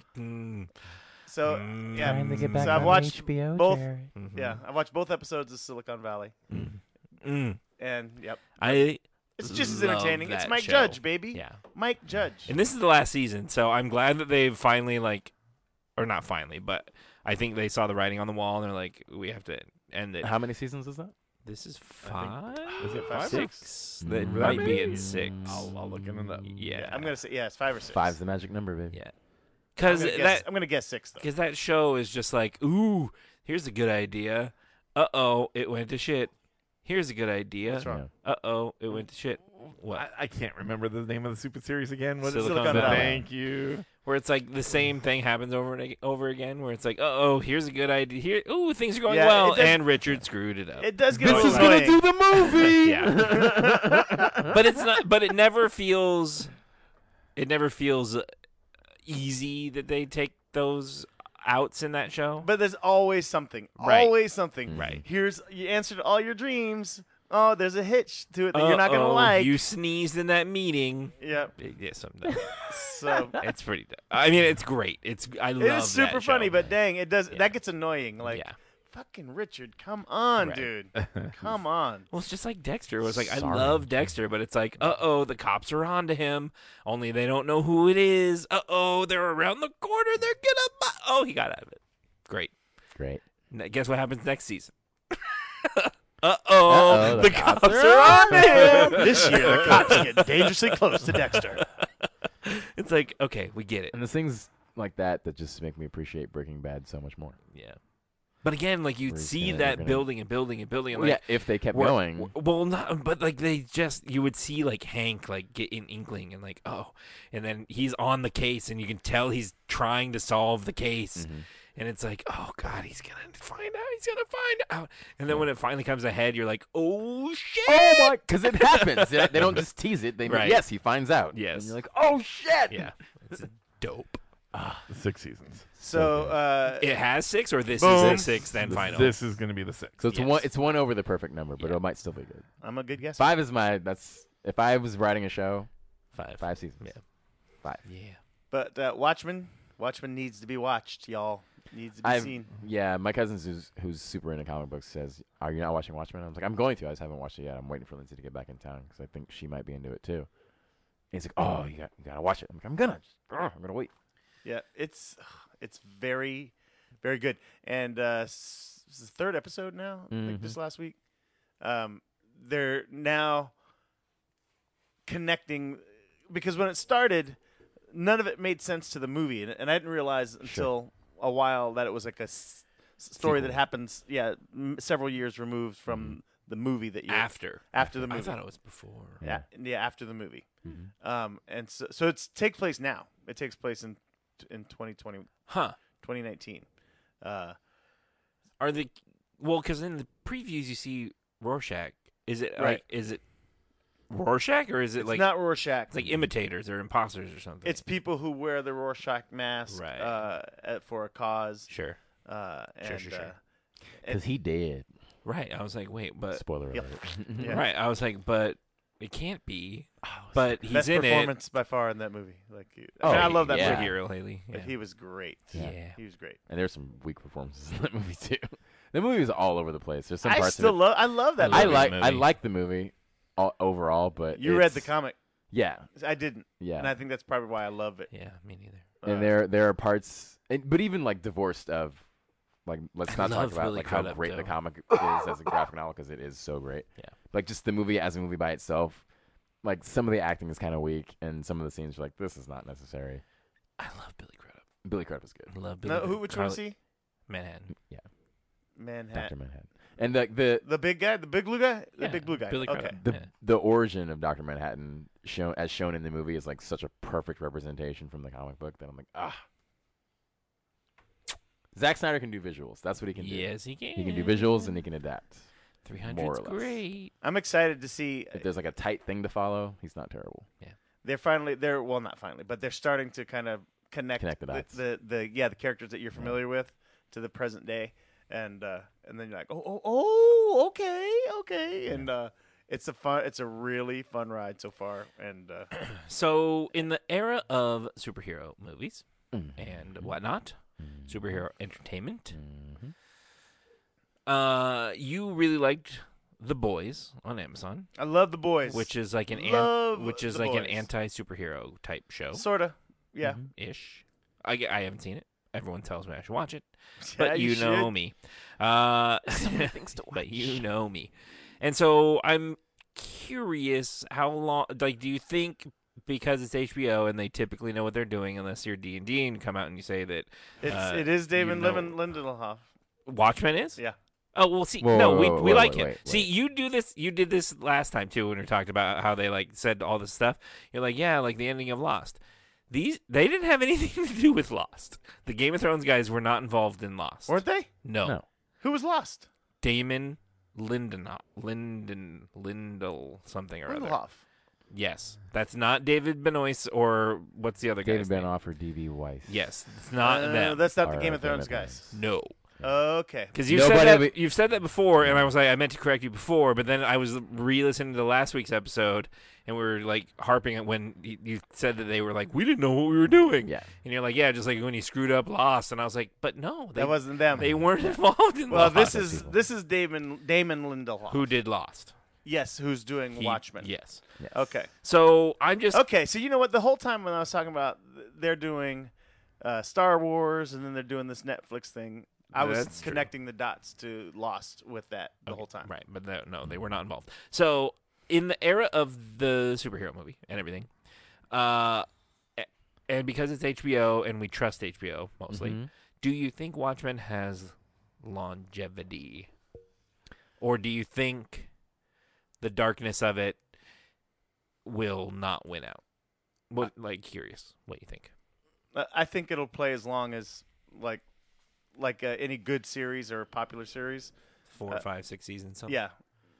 [SPEAKER 6] So yeah.
[SPEAKER 4] Trying to get
[SPEAKER 6] So I've watched both.
[SPEAKER 4] Mhm.
[SPEAKER 6] Yeah, I've watched both episodes of Silicon Valley,
[SPEAKER 4] Mm.
[SPEAKER 6] and yep,
[SPEAKER 4] I.
[SPEAKER 6] it's just as
[SPEAKER 4] love
[SPEAKER 6] entertaining. It's
[SPEAKER 4] that
[SPEAKER 6] Mike
[SPEAKER 4] show.
[SPEAKER 6] Judge, baby.
[SPEAKER 4] Yeah.
[SPEAKER 6] Mike Judge.
[SPEAKER 4] And this is the last season, so I'm glad that they've finally or not finally, but I think they saw the writing on the wall and they're like, we have to end it.
[SPEAKER 5] How many seasons is that?
[SPEAKER 4] This is 5?
[SPEAKER 2] Is it 5 or
[SPEAKER 4] 6? That
[SPEAKER 5] Mm.
[SPEAKER 4] might be in 6.
[SPEAKER 2] I'll look into that.
[SPEAKER 4] Yeah.
[SPEAKER 6] I'm gonna say it's 5 or 6.
[SPEAKER 5] Five's the magic number, baby.
[SPEAKER 4] Yeah.
[SPEAKER 6] I'm
[SPEAKER 4] Because
[SPEAKER 6] gonna guess 6 though.
[SPEAKER 4] that show is just like, ooh, here's a good idea. Uh-oh, it went to shit. Here's a good idea.
[SPEAKER 6] What's wrong?
[SPEAKER 4] Uh-oh, it went to shit. What?
[SPEAKER 2] I can't remember the name of the super series again. What is
[SPEAKER 4] Silicon
[SPEAKER 2] it?
[SPEAKER 6] Valley.
[SPEAKER 2] Thank you.
[SPEAKER 4] where it's like the same thing happens over and over again, where it's like, oh, here's a good idea. Here, ooh, things are going
[SPEAKER 6] Yeah,
[SPEAKER 4] well,
[SPEAKER 6] it does-
[SPEAKER 4] and Richard screwed it up.
[SPEAKER 6] It does get
[SPEAKER 5] This is
[SPEAKER 6] annoying.
[SPEAKER 5] gonna do the movie.
[SPEAKER 4] Yeah. But it's not. But it never feels. It never feels easy that they take those outs in that show.
[SPEAKER 6] But there's always something.
[SPEAKER 4] Right.
[SPEAKER 6] Always something.
[SPEAKER 4] Right.
[SPEAKER 6] You answered all your dreams. Oh, there's a hitch to it that you're not gonna
[SPEAKER 4] Uh-oh,
[SPEAKER 6] like.
[SPEAKER 4] You sneezed in that meeting.
[SPEAKER 6] Yep.
[SPEAKER 4] Yeah, something.
[SPEAKER 6] So
[SPEAKER 4] It's pretty. I mean, it's great. I love
[SPEAKER 6] it is super
[SPEAKER 4] that show.
[SPEAKER 6] funny, but dang, it does
[SPEAKER 4] Yeah.
[SPEAKER 6] that gets annoying. Like,
[SPEAKER 4] Yeah.
[SPEAKER 6] fucking Richard, come on,
[SPEAKER 4] Right.
[SPEAKER 6] dude, come on.
[SPEAKER 4] Well, it's just like Dexter. It was like,
[SPEAKER 5] Sorry.
[SPEAKER 4] I love Dexter, but it's like, the cops are on to him. Only they don't know who it is. They're around the corner. They're gonna. He got out of it. Great.
[SPEAKER 5] Great.
[SPEAKER 4] Guess what happens next season?
[SPEAKER 5] Uh-oh,
[SPEAKER 4] The cops are on to him.
[SPEAKER 6] This year, the cops get dangerously close to Dexter.
[SPEAKER 4] It's like, okay, we get it.
[SPEAKER 5] And there's things like that just make me appreciate Breaking Bad so much more.
[SPEAKER 4] Yeah. But again, like you'd
[SPEAKER 5] Where he's
[SPEAKER 4] see
[SPEAKER 5] gonna-
[SPEAKER 4] that
[SPEAKER 5] they're gonna-
[SPEAKER 4] building and building and building. And
[SPEAKER 5] Well,
[SPEAKER 4] like,
[SPEAKER 5] yeah, if they kept
[SPEAKER 4] Well,
[SPEAKER 5] going.
[SPEAKER 4] Well, not, but like you would see like Hank like get an inkling and like, and then he's on the case and you can tell he's trying to solve the case.
[SPEAKER 5] Mhm.
[SPEAKER 4] And it's like, oh God, he's gonna find out. And then when it finally comes ahead, you're like, oh shit.
[SPEAKER 5] Oh my! Because it happens. They don't just tease it. They
[SPEAKER 4] Right.
[SPEAKER 5] yes, he finds out.
[SPEAKER 4] Yes.
[SPEAKER 5] And you're like, oh shit!
[SPEAKER 4] Yeah, it's dope.
[SPEAKER 2] 6 seasons.
[SPEAKER 6] So
[SPEAKER 4] It has 6, or this
[SPEAKER 6] Boom.
[SPEAKER 4] is the 6th and final.
[SPEAKER 2] This is going to be the 6th.
[SPEAKER 5] So it's
[SPEAKER 4] Yes.
[SPEAKER 5] one. It's one over the perfect number, but
[SPEAKER 4] Yeah.
[SPEAKER 5] it might still be good.
[SPEAKER 6] I'm a good guess.
[SPEAKER 5] 5 is that's if I was writing a show,
[SPEAKER 4] 5.
[SPEAKER 5] 5 seasons.
[SPEAKER 4] Yeah.
[SPEAKER 5] 5.
[SPEAKER 4] Yeah.
[SPEAKER 6] But Watchmen needs to be watched, y'all. Needs to be seen.
[SPEAKER 5] Yeah, my cousin who's super into comic books says, "Are you not watching Watchmen?" I was like, "I'm going to. I just haven't watched it yet. I'm waiting for Lindsay to get back in town because I think she might be into it too." And he's like, "Oh, you gotta watch it." I'm like, "I'm gonna wait."
[SPEAKER 6] Yeah, it's very, very good. And it's the 3rd episode now, I think just last week. They're now connecting because when it started, none of it made sense to the movie, and I didn't realize until a while that it was like a story that happens, several years removed from the movie that you
[SPEAKER 4] After
[SPEAKER 6] the movie.
[SPEAKER 4] I thought it was before.
[SPEAKER 6] Yeah, after the movie. And so it takes place now. It takes place in 2020,
[SPEAKER 4] Huh.
[SPEAKER 6] 2019.
[SPEAKER 4] Are the because in the previews you see Rorschach. Is it
[SPEAKER 6] Right.
[SPEAKER 4] is it Rorschach or is it
[SPEAKER 6] It's
[SPEAKER 4] like
[SPEAKER 6] not Rorschach.
[SPEAKER 4] it's like imitators or imposters or something?
[SPEAKER 6] It's people who wear the Rorschach mask
[SPEAKER 4] Right.
[SPEAKER 6] For a cause.
[SPEAKER 4] Sure.
[SPEAKER 6] Sure.
[SPEAKER 5] Because he did.
[SPEAKER 4] Right. I was like, wait, but
[SPEAKER 5] Spoiler
[SPEAKER 6] Yep.
[SPEAKER 5] alert.
[SPEAKER 6] Yeah.
[SPEAKER 4] right. I was like, but it can't be. But he's
[SPEAKER 6] Best
[SPEAKER 4] in
[SPEAKER 6] performance by far in that movie. Like,
[SPEAKER 5] Oh,
[SPEAKER 6] I love that
[SPEAKER 5] yeah.
[SPEAKER 6] movie.
[SPEAKER 4] Hero Haley.
[SPEAKER 6] But
[SPEAKER 4] Yeah.
[SPEAKER 6] he was great.
[SPEAKER 4] Yeah.
[SPEAKER 6] He was great.
[SPEAKER 5] And there's some weak performances in that movie too. The movie is all over the place. There's some
[SPEAKER 6] I
[SPEAKER 5] parts
[SPEAKER 6] still
[SPEAKER 5] of it.
[SPEAKER 6] love that
[SPEAKER 4] I
[SPEAKER 6] movie.
[SPEAKER 4] love
[SPEAKER 5] I like the movie overall, but
[SPEAKER 6] You read the
[SPEAKER 5] it's-
[SPEAKER 6] comic.
[SPEAKER 5] Yeah,
[SPEAKER 6] I didn't.
[SPEAKER 5] yeah.
[SPEAKER 6] And I think that's probably why I love it.
[SPEAKER 4] Yeah. Me neither.
[SPEAKER 5] And there are parts, but even like divorced of, like let's not talk
[SPEAKER 4] love
[SPEAKER 5] about
[SPEAKER 4] Billy
[SPEAKER 5] like how
[SPEAKER 4] Crudup,
[SPEAKER 5] great the
[SPEAKER 4] though.
[SPEAKER 5] comic is as a graphic novel because it is so great.
[SPEAKER 4] Yeah.
[SPEAKER 5] Like just the movie as a movie by itself, like some of the acting is kind of weak, and some of the scenes are like this is not necessary.
[SPEAKER 4] I love Billy Crudup.
[SPEAKER 5] Billy Crudup is good.
[SPEAKER 4] I love Billy.
[SPEAKER 6] No,
[SPEAKER 4] Crudup.
[SPEAKER 6] which one is he?
[SPEAKER 4] Manhattan.
[SPEAKER 6] Manhattan.
[SPEAKER 5] Dr. Manhattan, and the
[SPEAKER 6] The big guy, the big blue guy, the
[SPEAKER 4] Yeah,
[SPEAKER 6] big blue guy.
[SPEAKER 4] Billy
[SPEAKER 6] okay.
[SPEAKER 4] Crudup.
[SPEAKER 5] the
[SPEAKER 4] Yeah.
[SPEAKER 5] the origin of Dr. Manhattan shown in the movie is like such a perfect representation from the comic book that I'm like Zack Snyder can do visuals. That's what he can do.
[SPEAKER 4] Yes, he can.
[SPEAKER 5] He can do visuals and he can adapt.
[SPEAKER 4] 300's
[SPEAKER 5] more or less.
[SPEAKER 4] great.
[SPEAKER 6] I'm excited to see.
[SPEAKER 5] If there's like a tight thing to follow, he's not terrible.
[SPEAKER 6] They're well, not finally, but they're starting to kind of connect
[SPEAKER 5] the dots.
[SPEAKER 6] the characters that you're familiar with to the present day, and then you're like, oh, okay, and it's a really fun ride so far, and
[SPEAKER 4] So, in the era of superhero movies and whatnot, superhero entertainment, you really liked The Boys on Amazon,
[SPEAKER 6] I love The Boys,
[SPEAKER 4] which is like an
[SPEAKER 6] Love
[SPEAKER 4] an
[SPEAKER 6] The Boys.
[SPEAKER 4] anti-superhero type show
[SPEAKER 6] sorta, yeah,
[SPEAKER 4] ish. I haven't seen it. Everyone tells me I should watch it,
[SPEAKER 6] Yeah,
[SPEAKER 4] but you know
[SPEAKER 6] should.
[SPEAKER 4] me. But you know me, and so I'm curious how long. Like, do you think because it's HBO and they typically know what they're doing, unless you're D&D and come out and you say that
[SPEAKER 6] It is David
[SPEAKER 4] you know-
[SPEAKER 6] Lindelof.
[SPEAKER 4] Watchmen is?
[SPEAKER 6] Yeah.
[SPEAKER 4] Oh, well, see,
[SPEAKER 5] Whoa,
[SPEAKER 4] no,
[SPEAKER 5] whoa,
[SPEAKER 4] we
[SPEAKER 5] whoa,
[SPEAKER 4] we
[SPEAKER 5] whoa,
[SPEAKER 4] like
[SPEAKER 5] wait,
[SPEAKER 4] him.
[SPEAKER 5] wait,
[SPEAKER 4] See, you did this last time too when we talked about how they like said all this stuff. You're like, yeah, like the ending of Lost. They didn't have anything to do with Lost. The Game of Thrones guys were not involved in Lost.
[SPEAKER 6] Weren't they?
[SPEAKER 4] No.
[SPEAKER 6] Who was lost?
[SPEAKER 4] Damon Lindell something or other.
[SPEAKER 6] Lindelof.
[SPEAKER 4] Yes, that's not David Benoist or what's the other guy?
[SPEAKER 5] David Benoist or D.B. Weiss.
[SPEAKER 4] Yes, it's not them.
[SPEAKER 6] That's not the
[SPEAKER 5] Or,
[SPEAKER 6] Game of
[SPEAKER 5] Game
[SPEAKER 6] Thrones
[SPEAKER 5] of
[SPEAKER 6] guys.
[SPEAKER 4] No.
[SPEAKER 6] Okay.
[SPEAKER 4] Because you've said that before, and I was like, I meant to correct you before, but then I was re-listening to last week's episode, and we were like harping at when you said that they were like, we didn't know what we were doing.
[SPEAKER 5] Yeah.
[SPEAKER 4] And you're like, yeah, just like when you screwed up Lost, and I was like, but no,
[SPEAKER 6] That wasn't them.
[SPEAKER 4] They weren't involved in
[SPEAKER 6] Well,
[SPEAKER 4] Lost.
[SPEAKER 6] this is Damon Lindelof.
[SPEAKER 4] Who did Lost?
[SPEAKER 6] Yes, who's doing Watchmen.
[SPEAKER 4] Yes.
[SPEAKER 6] Okay.
[SPEAKER 4] So I'm just
[SPEAKER 6] Okay, so you know what? The whole time when I was talking about they're doing Star Wars and then they're doing this Netflix thing, I was
[SPEAKER 4] That's true.
[SPEAKER 6] connecting the dots to Lost with that the whole time.
[SPEAKER 4] Right, but no, they were not involved. So in the era of the superhero movie and everything, and because it's HBO and we trust HBO mostly, do you think Watchmen has longevity, or do you think the darkness of it will not win out? What, curious, what you think?
[SPEAKER 6] I think it'll play as long as like any good series or popular series.
[SPEAKER 4] 4, 5, 6 seasons. Something.
[SPEAKER 6] Yeah.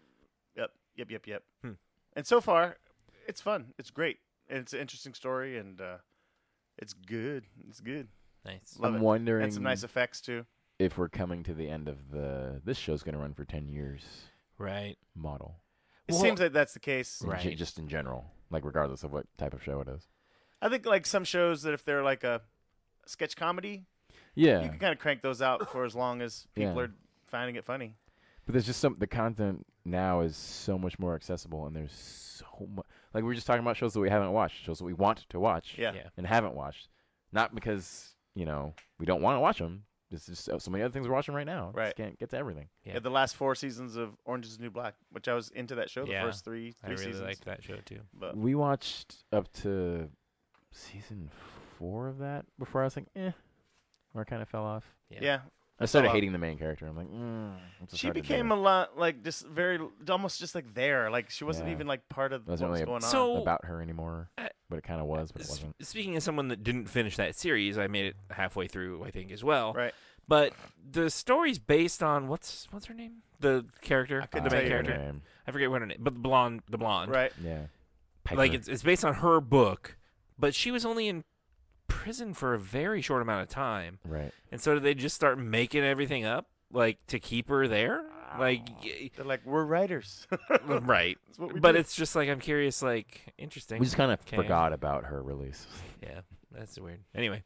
[SPEAKER 6] Yep.
[SPEAKER 4] Hmm.
[SPEAKER 6] And so far, it's fun. It's great. And it's an interesting story, and it's good. It's good.
[SPEAKER 4] Nice.
[SPEAKER 6] Love
[SPEAKER 5] I'm
[SPEAKER 6] it.
[SPEAKER 5] wondering
[SPEAKER 6] And some nice effects too.
[SPEAKER 5] if we're coming to the end of this show's going to run for 10 years
[SPEAKER 4] Right.
[SPEAKER 5] model.
[SPEAKER 6] It seems like that's the case.
[SPEAKER 4] Right.
[SPEAKER 5] Just in general, like regardless of what type of show it is.
[SPEAKER 6] I think like some shows that if they're like a sketch comedy,
[SPEAKER 5] Yeah.
[SPEAKER 6] you can kind of crank those out for as long as people
[SPEAKER 5] Yeah.
[SPEAKER 6] are finding it funny.
[SPEAKER 5] But there's just the content now is so much more accessible, and there's so much. Like we were just talking about shows that we haven't watched, shows that we want to watch,
[SPEAKER 6] Yeah.
[SPEAKER 5] and haven't watched. Not because we don't want to watch them. There's just so many other things we're watching right now.
[SPEAKER 6] Right.
[SPEAKER 5] Just can't get to everything.
[SPEAKER 6] Yeah. The last 4 seasons of Orange Is the New Black, which I was into that show the
[SPEAKER 4] Yeah.
[SPEAKER 6] first three
[SPEAKER 4] I really
[SPEAKER 6] seasons.
[SPEAKER 4] liked that show too.
[SPEAKER 6] But
[SPEAKER 5] We watched up to season 4 of that before I was like, where I kind of fell off.
[SPEAKER 6] yeah.
[SPEAKER 5] I started
[SPEAKER 6] fell off.
[SPEAKER 5] hating the main character. I'm like, it's
[SPEAKER 6] She
[SPEAKER 5] hard to
[SPEAKER 6] became
[SPEAKER 5] do.
[SPEAKER 6] a lot like just very almost just like there. Like she wasn't
[SPEAKER 5] Yeah.
[SPEAKER 6] even like part of
[SPEAKER 5] It
[SPEAKER 6] what was
[SPEAKER 5] wasn't really
[SPEAKER 6] going on.
[SPEAKER 4] So-
[SPEAKER 5] about her anymore, but it kind of was, but it wasn't.
[SPEAKER 4] Speaking of someone that didn't finish that series, I made it halfway through, I think, as well.
[SPEAKER 6] Right.
[SPEAKER 4] But the story's based on what's her name? The character, the
[SPEAKER 6] couldn't
[SPEAKER 4] main
[SPEAKER 6] tell you her
[SPEAKER 4] character.
[SPEAKER 5] name.
[SPEAKER 4] I forget what her name, but the blonde.
[SPEAKER 6] Right.
[SPEAKER 5] Yeah.
[SPEAKER 4] Like
[SPEAKER 5] Piper.
[SPEAKER 4] it's based on her book, but she was only in prison for a very short amount of time.
[SPEAKER 5] Right.
[SPEAKER 4] And so did they just start making everything up, like to keep her there? Like,
[SPEAKER 6] They're like, we're writers.
[SPEAKER 4] right.
[SPEAKER 6] That's what we
[SPEAKER 4] But
[SPEAKER 6] do.
[SPEAKER 4] it's just like I'm curious, like interesting.
[SPEAKER 5] We just kind of
[SPEAKER 4] Okay.
[SPEAKER 5] forgot about her release.
[SPEAKER 4] Yeah, that's weird. Anyway,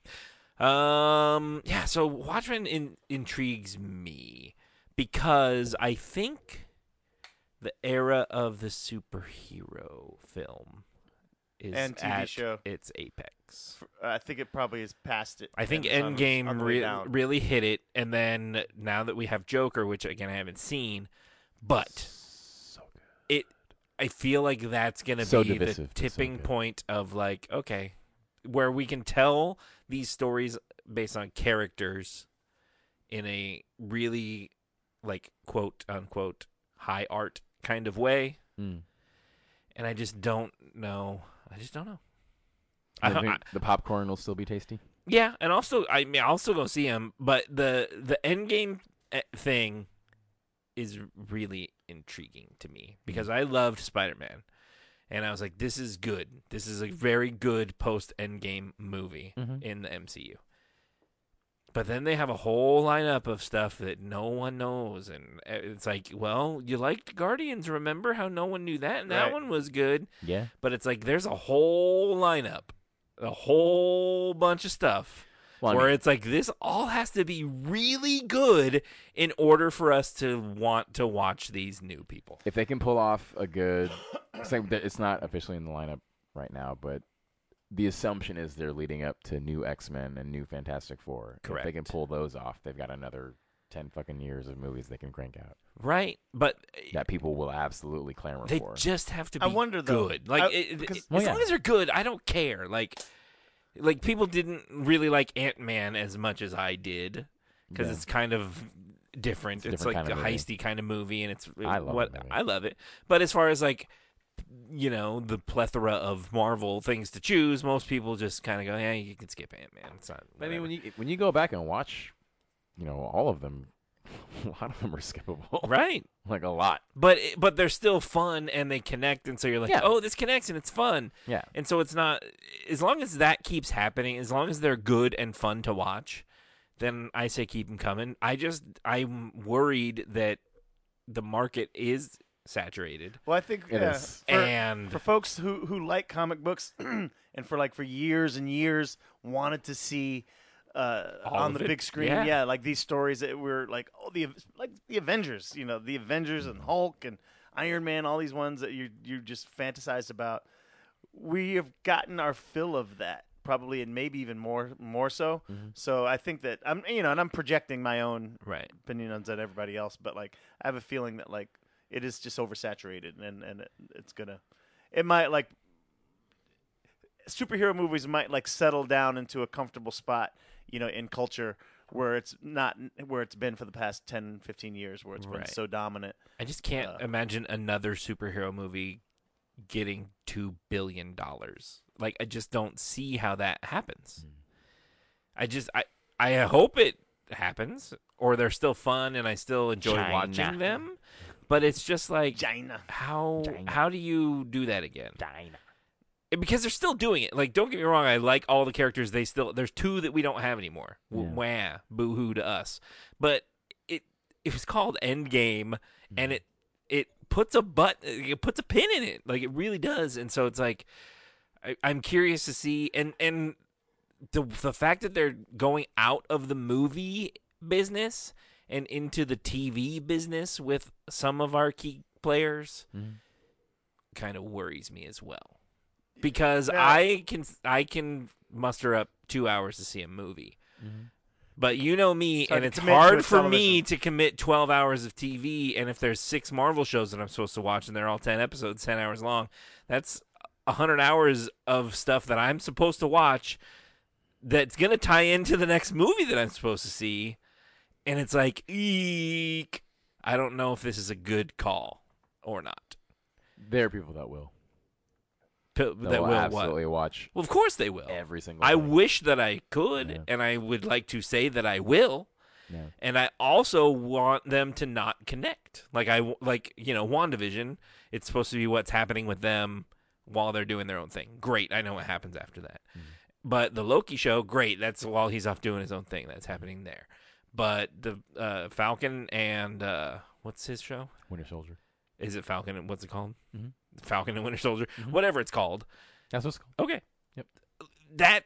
[SPEAKER 4] yeah. So Watchmen intrigues me because I think the era of the superhero film is
[SPEAKER 6] And TV
[SPEAKER 4] at
[SPEAKER 6] show.
[SPEAKER 4] its apex.
[SPEAKER 6] I think it probably is past it.
[SPEAKER 4] I think
[SPEAKER 6] and it's on
[SPEAKER 4] Endgame
[SPEAKER 6] the way down.
[SPEAKER 4] really hit it, and then now that we have Joker, which again I haven't seen, but
[SPEAKER 5] So good.
[SPEAKER 4] I feel like that's gonna
[SPEAKER 5] So
[SPEAKER 4] be the
[SPEAKER 5] divisive, but so
[SPEAKER 4] tipping
[SPEAKER 5] good.
[SPEAKER 4] point of like, okay, where we can tell these stories based on characters in a really like quote unquote high art kind of way,
[SPEAKER 5] Mm.
[SPEAKER 4] and I just don't know. I just don't know.
[SPEAKER 5] I think the popcorn will still be tasty.
[SPEAKER 4] Yeah, and also, I mean, I'll still go see him, but the Endgame thing is really intriguing to me because I loved Spider-Man, and I was like, this is good. This is a very good post-Endgame movie in the MCU. But then they have a whole lineup of stuff that no one knows, and it's like, well, you liked Guardians, remember how no one knew that, and that
[SPEAKER 6] Right.
[SPEAKER 4] one was good.
[SPEAKER 5] Yeah.
[SPEAKER 4] But it's like there's a whole lineup, a whole bunch of stuff
[SPEAKER 5] Well, I
[SPEAKER 4] where
[SPEAKER 5] mean-
[SPEAKER 4] it's like this all has to be really good in order for us to want to watch these new people.
[SPEAKER 5] If they can pull off a good, it's not officially in the lineup right now, but the assumption is they're leading up to new X-Men and new Fantastic Four. If they can
[SPEAKER 4] Correct.
[SPEAKER 5] pull those off, they've got another 10 fucking years of movies they can crank out
[SPEAKER 4] Right? But
[SPEAKER 5] that people will absolutely clamor
[SPEAKER 4] they
[SPEAKER 5] for.
[SPEAKER 4] just have to be
[SPEAKER 6] I wonder, though,
[SPEAKER 4] good. Like
[SPEAKER 6] because-
[SPEAKER 4] as
[SPEAKER 5] Well, yeah.
[SPEAKER 4] long as they're good, I don't care. Like people didn't really like Ant-Man as much as I did because
[SPEAKER 5] Yeah.
[SPEAKER 4] it's kind of different.
[SPEAKER 5] It's a
[SPEAKER 4] It's
[SPEAKER 5] different
[SPEAKER 4] like
[SPEAKER 5] kind
[SPEAKER 4] a
[SPEAKER 5] of movie.
[SPEAKER 4] heisty kind of movie, and it's
[SPEAKER 5] I love
[SPEAKER 4] what
[SPEAKER 5] that movie.
[SPEAKER 4] I love it. But as far as like the plethora of Marvel things to choose, most people just kind of go, yeah, you can skip Ant-Man. It's not.
[SPEAKER 5] I mean,
[SPEAKER 4] whatever."
[SPEAKER 5] when you go back and watch, all of them, a lot of them are skippable.
[SPEAKER 4] Right.
[SPEAKER 5] Like a lot.
[SPEAKER 4] But they're still fun and they connect, and so you're like,
[SPEAKER 5] Yeah.
[SPEAKER 4] oh, this connects and it's fun.
[SPEAKER 5] Yeah.
[SPEAKER 4] And so it's not, as long as that keeps happening, as long as they're good and fun to watch, then I say keep them coming. I'm worried that the market is saturated.
[SPEAKER 6] Well, I think
[SPEAKER 5] It is.
[SPEAKER 6] for folks who like comic books and for years and years wanted to see on
[SPEAKER 4] of
[SPEAKER 6] the
[SPEAKER 4] it.
[SPEAKER 6] big screen,
[SPEAKER 4] Yeah.
[SPEAKER 6] like these stories that were like the Avengers, the Avengers and Hulk and Iron Man, all these ones that you just fantasized about. We have gotten our fill of that, probably, and maybe even more so.
[SPEAKER 5] Mm-hmm.
[SPEAKER 6] So I think that I'm and I'm projecting my own
[SPEAKER 4] Right.
[SPEAKER 6] opinions on everybody else, but I have a feeling that it is just oversaturated, and it might superhero movies might settle down into a comfortable spot, in culture where it's been for the past 10, 15 years, where it's been
[SPEAKER 4] Right.
[SPEAKER 6] so dominant.
[SPEAKER 4] I just can't imagine another superhero movie getting $2 billion. I just don't see how that happens. I hope it happens, or they're still fun and I still enjoy watching them. But it's just
[SPEAKER 6] China.
[SPEAKER 4] how do you do that again? Because they're still doing it. Don't get me wrong, I like all the characters. There's two that we don't have anymore. Wah, boo-hoo to us. But it was called Endgame, and it puts a pin in it. It really does. And so it's I'm curious to see, and the fact that they're going out of the movie business and into the TV business with some of our key players kind of worries me as well. Because I can muster up 2 hours to see a movie. But you know me, and it's hard for me to commit 12 hours of TV, and if there's 6 Marvel shows that I'm supposed to watch and they're all 10 episodes, 10 hours long, that's 100 hours of stuff that I'm supposed to watch that's going to tie into the next movie that I'm supposed to see. And it's eek. I don't know if this is a good call or not.
[SPEAKER 5] There are people that will.
[SPEAKER 4] That will
[SPEAKER 5] absolutely watch.
[SPEAKER 4] Well, of course they will.
[SPEAKER 5] Every single
[SPEAKER 4] I
[SPEAKER 5] thing.
[SPEAKER 4] wish that I could, and I would like to say that I will.
[SPEAKER 5] Yeah.
[SPEAKER 4] And I also want them to not connect. WandaVision, it's supposed to be what's happening with them while they're doing their own thing. Great. I know what happens after that. But the Loki show, great. That's while he's off doing his own thing. That's happening there. But the Falcon and what's his show?
[SPEAKER 5] Winter Soldier.
[SPEAKER 4] Is it Falcon and what's it called?
[SPEAKER 5] Mm-hmm.
[SPEAKER 4] Falcon and Winter Soldier. Whatever it's called.
[SPEAKER 5] That's what it's called.
[SPEAKER 4] Okay.
[SPEAKER 5] Yep.
[SPEAKER 4] That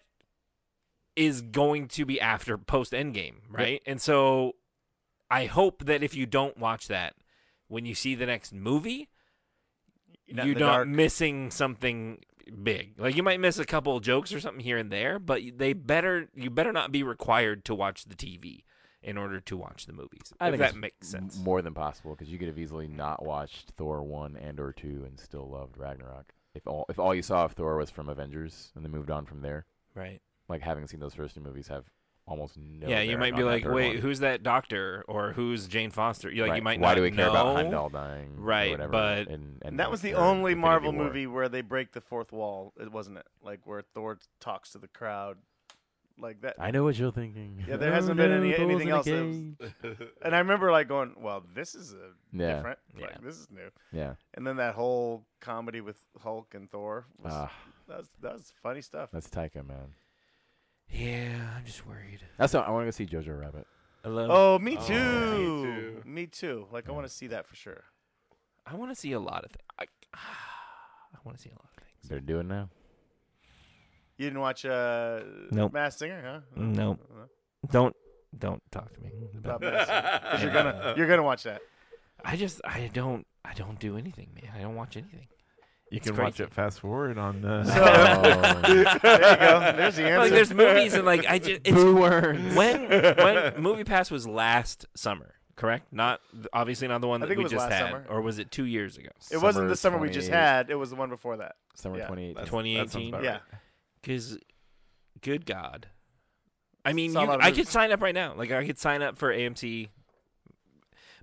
[SPEAKER 4] is going to be after post Endgame, right? Yep. And so I hope that if you don't watch that, when you see the next movie, you're not missing something big. You might miss a couple of jokes or something here and there, but you better not be required to watch the TV in order to watch the movies.
[SPEAKER 5] I
[SPEAKER 4] if
[SPEAKER 5] think
[SPEAKER 4] that makes sense.
[SPEAKER 5] More than possible, because you could have easily not watched Thor 1 and or 2 and still loved Ragnarok. If all you saw of Thor was from Avengers and then moved on from there.
[SPEAKER 4] Right.
[SPEAKER 5] Having seen those first two movies have almost no.
[SPEAKER 4] Yeah, you might be
[SPEAKER 5] wait,
[SPEAKER 4] who's that doctor, or who's Jane Foster?
[SPEAKER 5] Right.
[SPEAKER 4] You might
[SPEAKER 5] Why
[SPEAKER 4] not
[SPEAKER 5] do we care
[SPEAKER 4] know?
[SPEAKER 5] about Heimdall dying?
[SPEAKER 4] Right,
[SPEAKER 5] or whatever,
[SPEAKER 4] but
[SPEAKER 6] and that was the only Marvel movie where they break the fourth wall, wasn't it? Where Thor talks to the crowd. That.
[SPEAKER 5] I know what you're thinking.
[SPEAKER 6] Yeah, there hasn't been anything else. And I remember going, well, this is different.
[SPEAKER 4] Yeah.
[SPEAKER 6] This is new.
[SPEAKER 5] Yeah.
[SPEAKER 6] And then that whole comedy with Hulk and Thor that was funny stuff.
[SPEAKER 5] That's Taika, man.
[SPEAKER 4] Yeah, I'm just worried.
[SPEAKER 5] That's I want to go see Jojo Rabbit.
[SPEAKER 6] Oh, me too. Me too. I want to see that for sure.
[SPEAKER 4] I want to see a lot of things. I want to see a lot of things.
[SPEAKER 5] They're doing now.
[SPEAKER 6] You didn't watch
[SPEAKER 4] Nope.
[SPEAKER 6] Masked Singer, huh?
[SPEAKER 4] Nope. Don't talk to me
[SPEAKER 6] about Masked Singer. 'Cause you're gonna watch that.
[SPEAKER 4] I don't do anything, man. I don't watch anything.
[SPEAKER 2] You can watch it fast forward on.
[SPEAKER 6] There you go. There's the answer.
[SPEAKER 4] There's movies and it's when Movie Pass was last summer, correct? Obviously not the one that we just had,
[SPEAKER 6] summer.
[SPEAKER 4] or was it 2 years ago?
[SPEAKER 6] It wasn't the summer we just had. It was the one before that.
[SPEAKER 5] Summer 2018.
[SPEAKER 4] 2018.
[SPEAKER 6] Yeah.
[SPEAKER 4] Because, good God, I mean,
[SPEAKER 6] Saw a lot of
[SPEAKER 4] I
[SPEAKER 6] movies.
[SPEAKER 4] could sign up right now. I could sign up for AMC.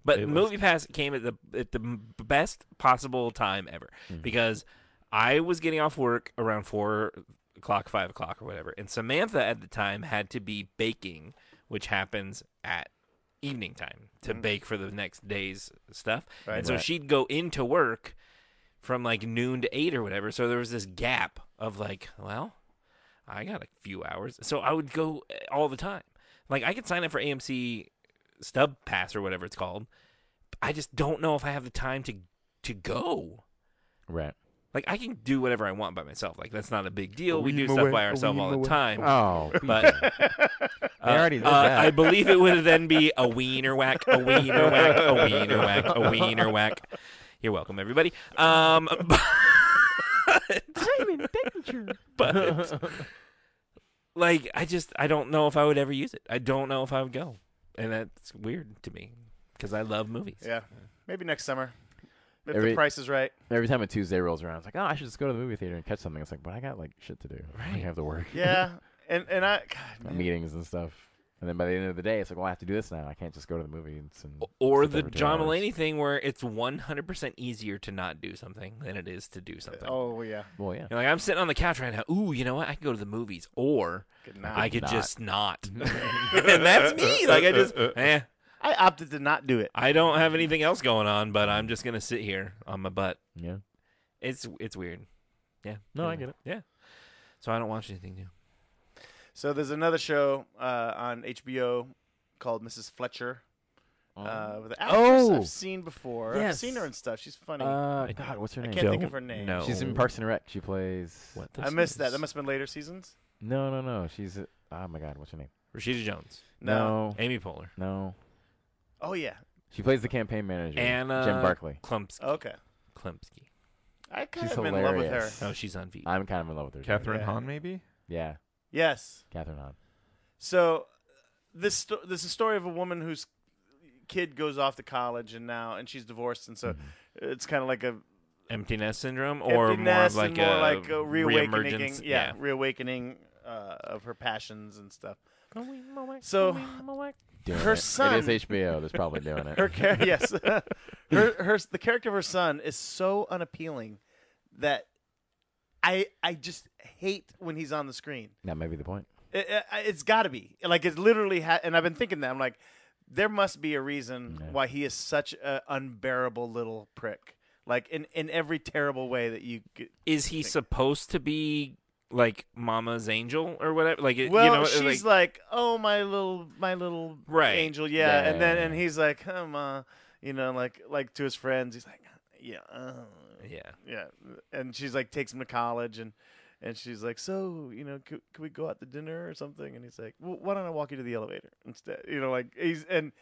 [SPEAKER 4] But
[SPEAKER 2] A-list.
[SPEAKER 4] Movie Pass came at the best possible time ever because I was getting off work around 4 o'clock, 5 o'clock, or whatever, and Samantha at the time had to be baking, which happens at evening time to bake for the next day's stuff.
[SPEAKER 6] Right.
[SPEAKER 4] And so she'd go into work from like noon to 8 or whatever. So there was this gap of like, well, I got a few hours. So I would go all the time. Like I could sign up for AMC Stub Pass or whatever it's called. I just don't know if I have the time to go.
[SPEAKER 5] Right.
[SPEAKER 4] Like I can do whatever I want by myself. Like that's not a big deal. We do
[SPEAKER 9] Weem
[SPEAKER 4] stuff
[SPEAKER 9] away,
[SPEAKER 4] by ourselves all the
[SPEAKER 9] weem
[SPEAKER 4] time.
[SPEAKER 5] Oh,
[SPEAKER 4] But
[SPEAKER 5] They already did that.
[SPEAKER 4] I believe it would then be a wiener whack, a wiener whack, a wiener whack, a wiener whack. You're welcome, everybody.
[SPEAKER 9] I'm in danger.
[SPEAKER 4] But like I don't know if I would ever use it. I don't know if I would go, and that's weird to me because I love movies.
[SPEAKER 6] Yeah, maybe next summer if
[SPEAKER 5] Every-
[SPEAKER 6] the price is right.
[SPEAKER 5] Every time a Tuesday rolls around, it's like, oh, I should just go to the movie theater and catch something. It's like, but I got like shit to do. I
[SPEAKER 4] Right.
[SPEAKER 5] have to work.
[SPEAKER 6] Yeah, and I God,
[SPEAKER 5] Got
[SPEAKER 6] man.
[SPEAKER 5] meetings and stuff. And then by the end of the day, it's like, well, I have to do this now. I can't just go to the movie.
[SPEAKER 4] Or
[SPEAKER 5] sit there
[SPEAKER 4] the
[SPEAKER 5] for 2
[SPEAKER 4] John
[SPEAKER 5] hours.
[SPEAKER 4] Mulaney thing where it's 100% easier to not do something than it is to do something.
[SPEAKER 6] Oh yeah,
[SPEAKER 5] Well, yeah.
[SPEAKER 4] You're like, I'm sitting on the couch right now. Ooh, you know what? I could go to the movies, or
[SPEAKER 6] Good night.
[SPEAKER 4] I could
[SPEAKER 5] not.
[SPEAKER 4] just not. And that's me. Like I just,
[SPEAKER 6] I opted to not do it.
[SPEAKER 4] I don't have anything else going on, but I'm just gonna sit here on my butt.
[SPEAKER 5] Yeah.
[SPEAKER 4] It's weird. Yeah.
[SPEAKER 5] No, I get it.
[SPEAKER 4] Yeah. So I don't watch anything new.
[SPEAKER 6] So there's another show on HBO called Mrs. Fletcher. With the actress
[SPEAKER 5] Oh!
[SPEAKER 6] I've seen before. I've
[SPEAKER 5] Yes.
[SPEAKER 6] seen her and stuff. She's funny.
[SPEAKER 5] God, what's her
[SPEAKER 6] I
[SPEAKER 5] name?
[SPEAKER 6] can't think of her name.
[SPEAKER 4] No.
[SPEAKER 5] She's in Parks and Rec. She plays.
[SPEAKER 4] What?
[SPEAKER 6] I missed that. That must have been later seasons.
[SPEAKER 5] No. She's. Oh my God, what's her name?
[SPEAKER 4] Rashida Jones,
[SPEAKER 6] No.
[SPEAKER 4] Amy Poehler,
[SPEAKER 5] No.
[SPEAKER 6] Oh yeah.
[SPEAKER 5] She plays the campaign manager.
[SPEAKER 4] Anna
[SPEAKER 5] Jim Barkley.
[SPEAKER 4] Klumpsky.
[SPEAKER 6] Okay.
[SPEAKER 4] Klumpsky.
[SPEAKER 6] I kind
[SPEAKER 5] She's
[SPEAKER 6] of in love with her.
[SPEAKER 5] hilarious.
[SPEAKER 4] Oh, she's on Veep.
[SPEAKER 5] I'm kind of in love with her. too.
[SPEAKER 2] Catherine
[SPEAKER 6] Yeah.
[SPEAKER 2] Hahn, maybe.
[SPEAKER 5] Yeah,
[SPEAKER 6] Yes.
[SPEAKER 5] Catherine Hahn.
[SPEAKER 6] So this is a story of a woman whose kid goes off to college and she's divorced, and so it's kind of like a
[SPEAKER 4] Empty nest syndrome, or
[SPEAKER 6] empty
[SPEAKER 4] more of
[SPEAKER 6] nest
[SPEAKER 4] like
[SPEAKER 6] and more
[SPEAKER 4] a
[SPEAKER 6] like a reawakening.
[SPEAKER 4] reemergence?
[SPEAKER 6] Yeah, reawakening of her passions and stuff. So
[SPEAKER 5] Doing
[SPEAKER 6] Her
[SPEAKER 5] it.
[SPEAKER 6] son-
[SPEAKER 5] It is HBO. That's probably doing it.
[SPEAKER 6] yes, the character of her son is so unappealing that I just hate when he's on the screen.
[SPEAKER 5] That may be the point.
[SPEAKER 6] It's got to be like it's literally, and I've been thinking that I'm like, there must be a reason
[SPEAKER 5] Yeah.
[SPEAKER 6] why he is such an unbearable little prick, like in every terrible way that you could.
[SPEAKER 4] Is he supposed to be like Mama's angel or whatever? Like,
[SPEAKER 6] Well,
[SPEAKER 4] you know,
[SPEAKER 6] she's like, oh my little
[SPEAKER 4] Right.
[SPEAKER 6] angel, yeah, and then
[SPEAKER 5] Yeah.
[SPEAKER 6] he's like, Ma, like to his friends, he's like, yeah,
[SPEAKER 4] yeah.
[SPEAKER 6] yeah, and she's like takes him to college and she's like, so could we go out to dinner or something? And he's like, well, why don't I walk you to the elevator instead? Like he's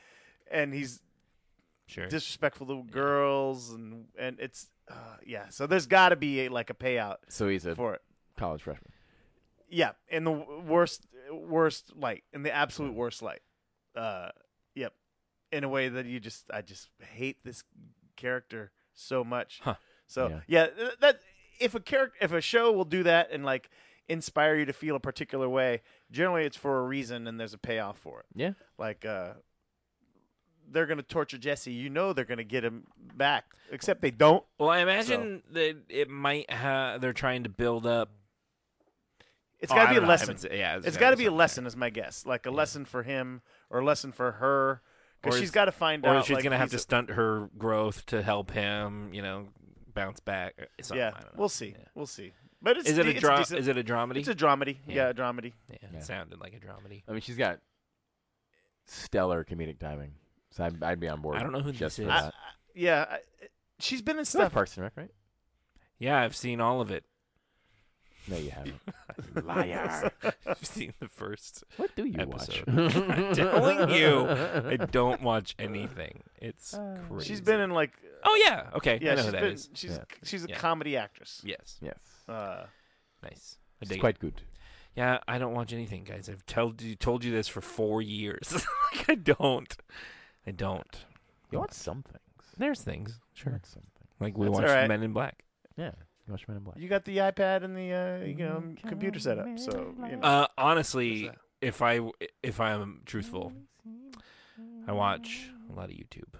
[SPEAKER 4] Sure.
[SPEAKER 6] disrespectful to girls and it's yeah. So there's got to be a payout
[SPEAKER 5] So he's a
[SPEAKER 6] for it.
[SPEAKER 5] college freshman.
[SPEAKER 6] Yeah, in the worst light, in the absolute worst light. Yep. In a way that I just hate this character so much.
[SPEAKER 4] Huh.
[SPEAKER 6] So yeah, that if a show will do that and like inspire you to feel a particular way, generally it's for a reason and there's a payoff for it.
[SPEAKER 5] Yeah.
[SPEAKER 6] Like they're gonna torture Jesse. They're gonna get him back, except they don't.
[SPEAKER 4] Well, I imagine that it might they're trying to build up.
[SPEAKER 6] It's got to
[SPEAKER 4] I
[SPEAKER 6] be a
[SPEAKER 4] don't know. I
[SPEAKER 6] lesson.
[SPEAKER 4] haven't se- yeah,
[SPEAKER 6] It's got to be a lesson, is my guess. Like a lesson for him or a lesson for her, because
[SPEAKER 4] Or
[SPEAKER 6] she's
[SPEAKER 4] is-
[SPEAKER 6] got to find
[SPEAKER 4] Or
[SPEAKER 6] out.
[SPEAKER 4] she's
[SPEAKER 6] like,
[SPEAKER 4] gonna have to
[SPEAKER 6] he's
[SPEAKER 4] stunt her growth to help him, bounce back. Something,
[SPEAKER 6] yeah,
[SPEAKER 4] I don't know.
[SPEAKER 6] we'll see.
[SPEAKER 4] Yeah.
[SPEAKER 6] We'll see. But it's
[SPEAKER 4] Is it a
[SPEAKER 6] decent-
[SPEAKER 4] Is it a dramedy?
[SPEAKER 6] It's a dramedy.
[SPEAKER 4] Yeah.
[SPEAKER 6] Yeah, a dramedy.
[SPEAKER 4] Yeah,
[SPEAKER 5] Yeah.
[SPEAKER 4] it sounded like a dramedy.
[SPEAKER 5] I mean, she's got stellar comedic timing. So I'd be on board.
[SPEAKER 4] I don't know who
[SPEAKER 5] just
[SPEAKER 4] this
[SPEAKER 5] for
[SPEAKER 4] is.
[SPEAKER 5] that.
[SPEAKER 6] Yeah, she's been in
[SPEAKER 5] You like
[SPEAKER 6] stuff.
[SPEAKER 5] Parks and Rec, right?
[SPEAKER 4] Yeah, I've seen all of it.
[SPEAKER 5] No, you haven't. Liar.
[SPEAKER 4] I've seen the first
[SPEAKER 5] What do you
[SPEAKER 4] episode.
[SPEAKER 5] watch?
[SPEAKER 4] I'm telling you, I don't watch anything. It's crazy.
[SPEAKER 6] She's been in like
[SPEAKER 4] Oh yeah, okay.
[SPEAKER 6] yeah.
[SPEAKER 4] I know
[SPEAKER 6] she's
[SPEAKER 4] who that
[SPEAKER 6] been,
[SPEAKER 4] is.
[SPEAKER 6] she's a
[SPEAKER 4] Yeah.
[SPEAKER 6] comedy actress.
[SPEAKER 4] Yes,
[SPEAKER 5] Yes.
[SPEAKER 4] nice. I
[SPEAKER 5] It's
[SPEAKER 4] dig it.
[SPEAKER 5] quite good.
[SPEAKER 4] Yeah, I don't watch anything, guys. I've told you this for 4 years. Like, I don't.
[SPEAKER 5] You watch some things.
[SPEAKER 4] There's things,
[SPEAKER 5] You
[SPEAKER 4] sure.
[SPEAKER 5] watch some things.
[SPEAKER 4] Like we
[SPEAKER 6] That's
[SPEAKER 4] watched
[SPEAKER 6] all right.
[SPEAKER 4] Men in Black.
[SPEAKER 5] Yeah. You watch Men in Black.
[SPEAKER 6] You got the iPad and the computer set up, so
[SPEAKER 4] Honestly,
[SPEAKER 6] What's
[SPEAKER 4] if I'm truthful, I watch a lot of YouTube.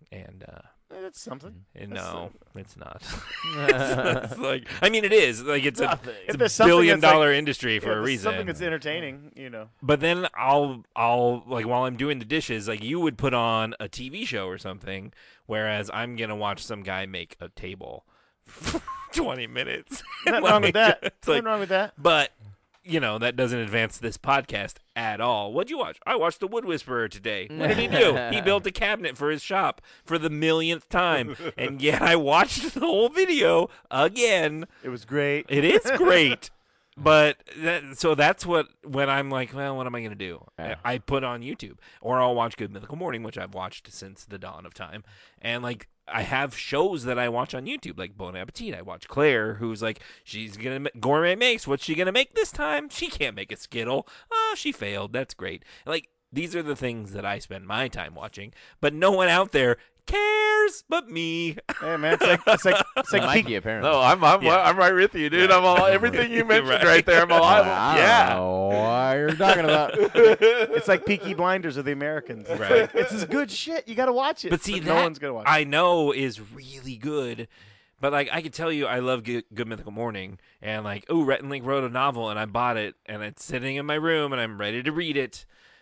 [SPEAKER 4] And
[SPEAKER 6] That's something.
[SPEAKER 4] no, it's not. It's like, I mean, it is. Like, it's a
[SPEAKER 6] If there's
[SPEAKER 4] $1
[SPEAKER 6] something
[SPEAKER 4] billion
[SPEAKER 6] that's like-
[SPEAKER 4] industry for a
[SPEAKER 6] there's
[SPEAKER 4] reason.
[SPEAKER 6] Something that's entertaining, you know.
[SPEAKER 4] But then I'll like while I'm doing the dishes, like you would put on a TV show or something, whereas I'm gonna watch some guy make a table for 20 minutes.
[SPEAKER 6] Nothing wrong with that.
[SPEAKER 4] It's like-
[SPEAKER 6] Nothing wrong with that.
[SPEAKER 4] But you know that doesn't advance this podcast at all. What'd you watch? I watched The Wood Whisperer today. What did he do? He built a cabinet for his shop for the millionth time, and yet I watched the whole video again.
[SPEAKER 6] It was great.
[SPEAKER 4] It is great. But so that's when I'm like, well, what am I going to do?
[SPEAKER 5] Yeah.
[SPEAKER 4] I put on YouTube, or I'll watch Good Mythical Morning, which I've watched since the dawn of time. And like, I have shows that I watch on YouTube, like Bon Appetit. I watch Claire, who's like, she's going to gourmet makes. What's she going to make this time? She can't make a Skittle. Oh, she failed. That's great. Like, these are the things that I spend my time watching, but no one out there cares but me.
[SPEAKER 6] Hey man, it's like
[SPEAKER 5] Mikey, apparently.
[SPEAKER 2] No, I'm right with you, dude. I'm all everything you mentioned right there. I'm all
[SPEAKER 5] I don't know what you're talking about.
[SPEAKER 6] it's like Peaky Blinders of the Americans.
[SPEAKER 4] Right.
[SPEAKER 6] It's this good shit. You got to watch it.
[SPEAKER 4] But see,
[SPEAKER 6] no
[SPEAKER 4] that
[SPEAKER 6] one's gonna watch it.
[SPEAKER 4] I know is really good. But like, I can tell you, I love Good Mythical Morning, and like, oh, Rhett and Link wrote a novel, and I bought it, and it's sitting in my room, and I'm ready to read it.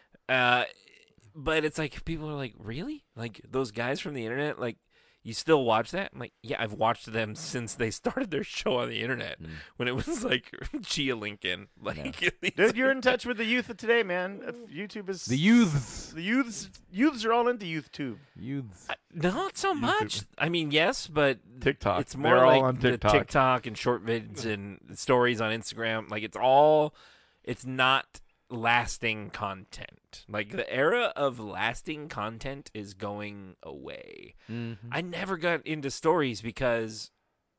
[SPEAKER 4] But it's like, people are like, really? Like, those guys from the internet, like, you still watch that? I'm like, yeah, I've watched them since they started their show on the internet, when it was like Chia Lincoln. Like,
[SPEAKER 6] Dude, you're in touch with the youth of today, man. If YouTube is
[SPEAKER 5] The youths.
[SPEAKER 6] The youths are all into YouTube.
[SPEAKER 5] Youths.
[SPEAKER 4] not so much. I mean, yes, but
[SPEAKER 2] TikTok.
[SPEAKER 4] it's more
[SPEAKER 2] They're all
[SPEAKER 4] like
[SPEAKER 2] on
[SPEAKER 4] the
[SPEAKER 2] TikTok.
[SPEAKER 4] TikTok and short vids and stories on Instagram. Like, it's not lasting content. Like, the era of lasting content is going away.
[SPEAKER 5] Mm-hmm.
[SPEAKER 4] I never got into stories because